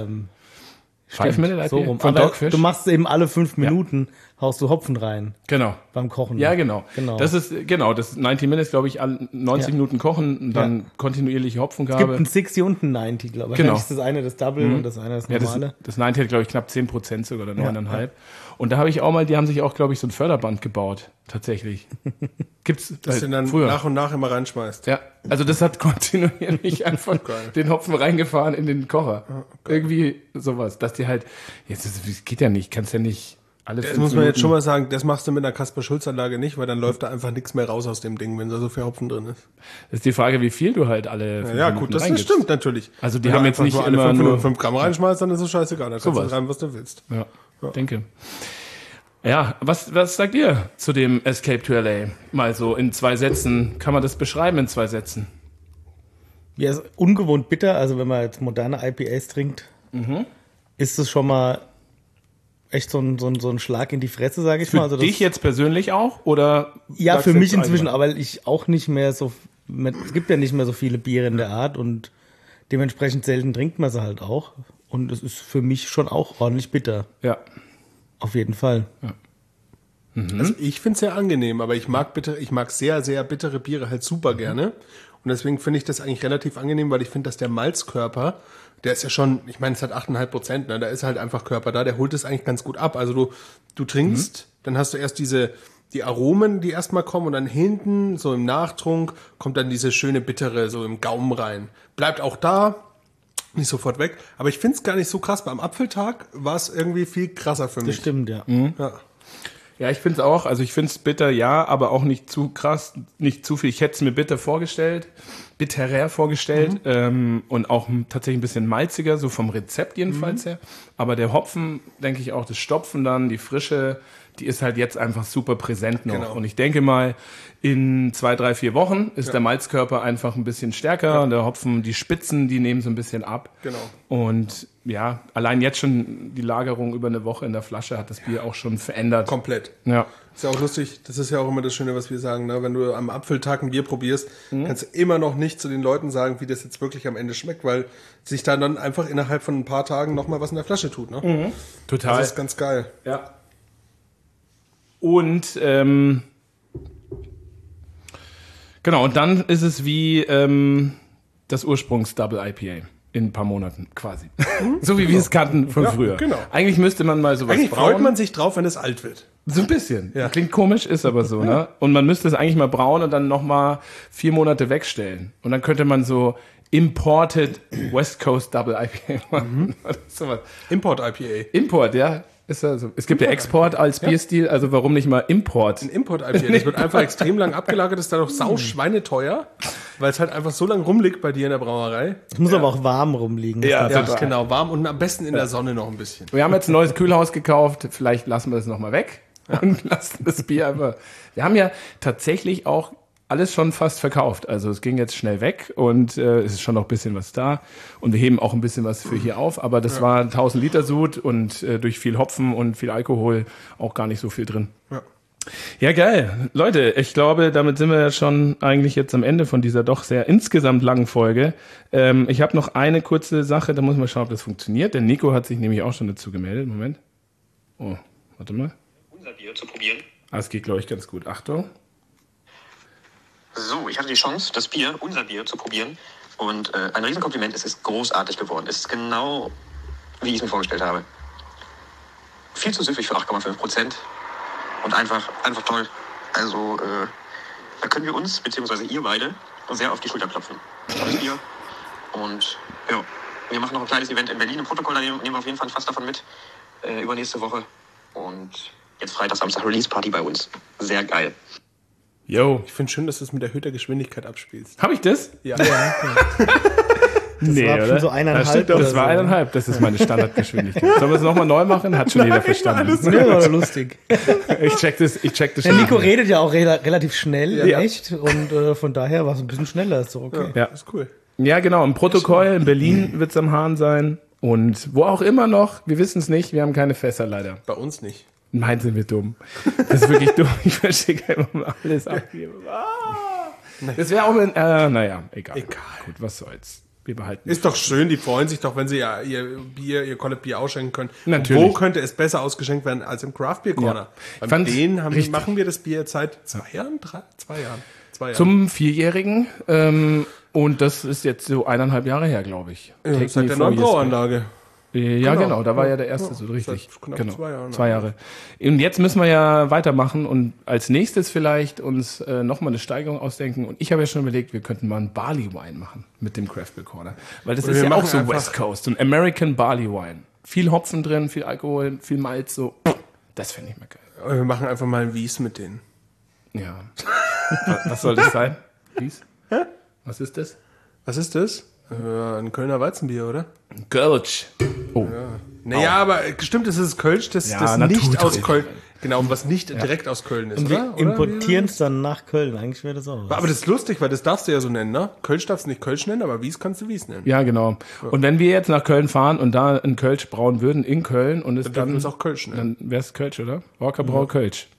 5-Minute IPA? So rum. Aber du machst eben alle 5 Minuten, haust du Hopfen rein. Genau. Beim Kochen. Ja, genau. Das ist, das 90 Minutes, glaube ich, 90 Minuten kochen und dann kontinuierliche Hopfengabe. Es gibt ein 60 und ein 90, glaube ich. Genau. Das ist das eine das Double und das eine das normale. Das 90 hat, glaube ich, knapp 10% sogar, oder 9,5. Ja. Und da habe ich auch mal, die haben sich auch, glaube ich, so ein Förderband gebaut, tatsächlich. Gibt's das den dann früher nach und nach immer reinschmeißt. Ja, also das hat kontinuierlich einfach den Hopfen reingefahren in den Kocher. Irgendwie sowas, dass die halt, das geht ja nicht, kannst ja nicht alle 5 Das muss man jetzt schon mal sagen, das machst du mit einer Kasper-Schulz-Anlage nicht, weil dann läuft da einfach nichts mehr raus aus dem Ding, wenn da so viel Hopfen drin ist. Das ist die Frage, wie viel du halt alle 5 Ja, gut, das stimmt natürlich. Also die haben jetzt nicht alle immer nur 5 Gramm reinschmeißt, dann ist es scheißegal, dann kannst du rein, was du willst. Ja, denke. Ja, was sagt ihr zu dem Escape to LA? Mal so in 2 Sätzen. Kann man das beschreiben in 2 Sätzen? Ja, ist ungewohnt bitter. Also wenn man jetzt moderne IPAs trinkt, ist es schon mal echt so ein Schlag in die Fresse, sage ich mal. Also dich jetzt persönlich auch? Oder ja, für mich inzwischen, aber ich auch nicht mehr so, es gibt ja nicht mehr so viele Biere in der Art und dementsprechend selten trinkt man sie halt auch. Und es ist für mich schon auch ordentlich bitter. Ja. Auf jeden Fall. Ja. Also ich finde es sehr angenehm, aber ich mag sehr, sehr bittere Biere halt super gerne. Und deswegen finde ich das eigentlich relativ angenehm, weil ich finde, dass der Malzkörper, der ist ja schon, ich meine, es hat 8,5%, ne? Da ist halt einfach Körper da, der holt es eigentlich ganz gut ab. Also du trinkst, dann hast du erst die Aromen, die erstmal kommen und dann hinten, so im Nachtrunk, kommt dann diese schöne bittere so im Gaumen rein. Bleibt auch da, nicht sofort weg. Aber ich finde es gar nicht so krass. Beim Apfeltag war es irgendwie viel krasser für mich. Das stimmt, ja. Ja, ich finde es auch. Also ich finde es bitter, ja, aber auch nicht zu krass, nicht zu viel. Ich hätte es mir bitterer vorgestellt und auch tatsächlich ein bisschen malziger, so vom Rezept jedenfalls her. Aber der Hopfen, denke ich auch, das Stopfen dann, die Frische, die ist halt jetzt einfach super präsent noch. Genau. Und ich denke mal, in 2, 3, 4 Wochen ist der Malzkörper einfach ein bisschen stärker und der Hopfen, die Spitzen, die nehmen so ein bisschen ab. Genau. Und ja, allein jetzt schon die Lagerung über eine Woche in der Flasche hat das Bier auch schon verändert. Komplett. Ja. Ist ja auch lustig, das ist ja auch immer das Schöne, was wir sagen, ne? Wenn du am Apfeltag ein Bier probierst, kannst du immer noch nicht zu den Leuten sagen, wie das jetzt wirklich am Ende schmeckt, weil sich dann einfach innerhalb von ein paar Tagen nochmal was in der Flasche tut. Ne? Total. Das ist ganz geil. Ja. Und genau, und dann ist es wie das Ursprungs-Double IPA in ein paar Monaten quasi. So wie wir es kannten von früher. Genau. Eigentlich müsste man mal sowas Eigentlich brauen. freut man sich drauf, wenn es alt wird. So ein bisschen. Ja. Klingt komisch, ist aber so, ne? Und man müsste es eigentlich mal brauen und dann nochmal 4 Monate wegstellen. Und dann könnte man so Imported West Coast Double IPA machen. Sowas. Import IPA. Import, ja. Ist also, es gibt ja Export als Bierstil, also warum nicht mal Import? Ein Import IPA. Das wird einfach extrem lang abgelagert, ist dann auch sau schweineteuer, weil es halt einfach so lang rumliegt bei dir in der Brauerei. Es muss aber auch warm rumliegen. Ja, Ja, genau, warm und am besten in der Sonne noch ein bisschen. Wir haben jetzt ein neues Kühlhaus gekauft, vielleicht lassen wir das nochmal weg und lassen das Bier einfach. Wir haben ja tatsächlich auch alles schon fast verkauft. Also es ging jetzt schnell weg und es ist schon noch ein bisschen was da. Und wir heben auch ein bisschen was für hier auf. Aber das war 1000 Liter Sud und durch viel Hopfen und viel Alkohol auch gar nicht so viel drin. Ja, geil. Leute, ich glaube, damit sind wir ja schon eigentlich jetzt am Ende von dieser doch sehr insgesamt langen Folge. Ich habe noch eine kurze Sache, da muss man schauen, ob das funktioniert. Der Nico hat sich nämlich auch schon dazu gemeldet. Moment. Oh, warte mal. Unser Bier zu probieren. Ah, es geht, glaube ich, ganz gut. Achtung. So, ich hatte die Chance, unser Bier zu probieren. Und ein Riesenkompliment, es ist großartig geworden. Es ist genau, wie ich es mir vorgestellt habe. Viel zu süffig für 8,5%. Und einfach toll. Also, da können wir uns, beziehungsweise ihr beide, sehr auf die Schulter klopfen. Tolles Bier. Und ja, wir machen noch ein kleines Event in Berlin im Protokoll. Da nehmen wir auf jeden Fall fast davon mit. Übernächste Woche. Und jetzt Freitag, Samstag Release-Party bei uns. Sehr geil. Yo. Ich finde schön, dass du es mit erhöhter Geschwindigkeit abspielst. Habe ich das? Ja. Das war schon so 1,5 stimmt, oder das war so. 1,5. Das ist meine Standardgeschwindigkeit. Sollen wir es nochmal neu machen? Hat schon jeder verstanden. Ja, war lustig. Ich check das Der schon. Nico redet ja auch relativ schnell, Ja. echt. Und von daher war es ein bisschen schneller. Ist so okay. Ja. Ist cool. Ja, genau. Im Protokoll in Berlin wird es am Hahn sein. Und wo auch immer noch. Wir wissen es nicht. Wir haben keine Fässer leider. Bei uns nicht. Nein, sind wir dumm. Das ist wirklich dumm. Ich verstehe immer mal alles abgeben. Das wäre auch ein, naja, egal. Gut, was soll's. Wir behalten. Ist doch schön, die freuen sich doch, wenn sie ja ihr Collab Bier ausschenken können. Natürlich. Und wo könnte es besser ausgeschenkt werden als im Craft Beer Corner? Ja. Bei denen machen wir das Bier seit 2 Jahren? 2 Jahren. Zum 4-Jährigen. Und das ist jetzt so 1,5 Jahre her, glaube ich. Ja, seit der neuen Brauanlage. Ja, genau, da war ja der erste so richtig. Seit knapp Genau, 2 Jahren. 2 Jahre. Und jetzt müssen wir ja weitermachen und als nächstes vielleicht uns nochmal eine Steigerung ausdenken. Und ich habe ja schon überlegt, wir könnten mal einen Barley Wine machen mit dem Craft Beer Corner. Weil das Oder ist wir ja auch machen so einfach- West Coast, so ein American Barley Wine. Viel Hopfen drin, viel Alkohol, viel Malz, so. Das fände ich mal geil. Wir machen einfach mal ein Wies mit denen. Ja. Was soll das sein? Wies? Was ist das? Was ist das? Ein Kölner Weizenbier, oder? Kölsch. Oh. Naja, aber stimmt, es ist Kölsch, das nicht Naturtrink. aus Köln, genau, was nicht direkt aus Köln ist, Und oder? wir importieren es dann nach Köln. Eigentlich wäre das auch was. Aber das ist lustig, weil das darfst du ja so nennen, ne? Kölsch darfst du nicht Kölsch nennen, aber Wies kannst du Wies nennen. Ja, genau. Und wenn wir jetzt nach Köln fahren und da ein Kölsch brauen würden in Köln und es Dann dürfen dann wir es auch Kölsch nennen. dann wäre es Kölsch, oder? Walker Brau Kölsch.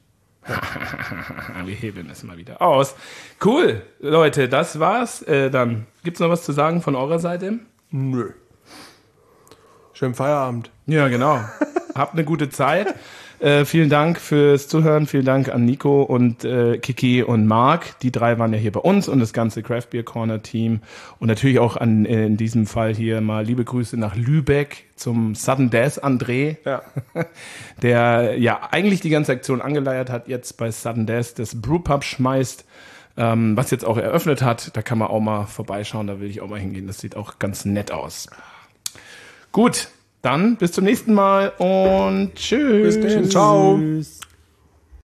Wir hebeln es mal wieder aus. Cool, Leute, das war's. Dann gibt's noch was zu sagen von eurer Seite? Nö. Schönen Feierabend. Ja, genau. Habt eine gute Zeit. Vielen Dank fürs Zuhören. Vielen Dank an Nico und Kiki und Marc. Die 3 waren ja hier bei uns und das ganze Craft Beer Corner Team. Und natürlich auch an in diesem Fall hier mal liebe Grüße nach Lübeck zum Sudden Death André, Ja. der ja eigentlich die ganze Aktion angeleiert hat, jetzt bei Sudden Death das Brewpub schmeißt, was jetzt auch eröffnet hat. Da kann man auch mal vorbeischauen, da will ich auch mal hingehen. Das sieht auch ganz nett aus. Gut, dann bis zum nächsten Mal und tschüss. Bis dann. Ciao. Tschüss.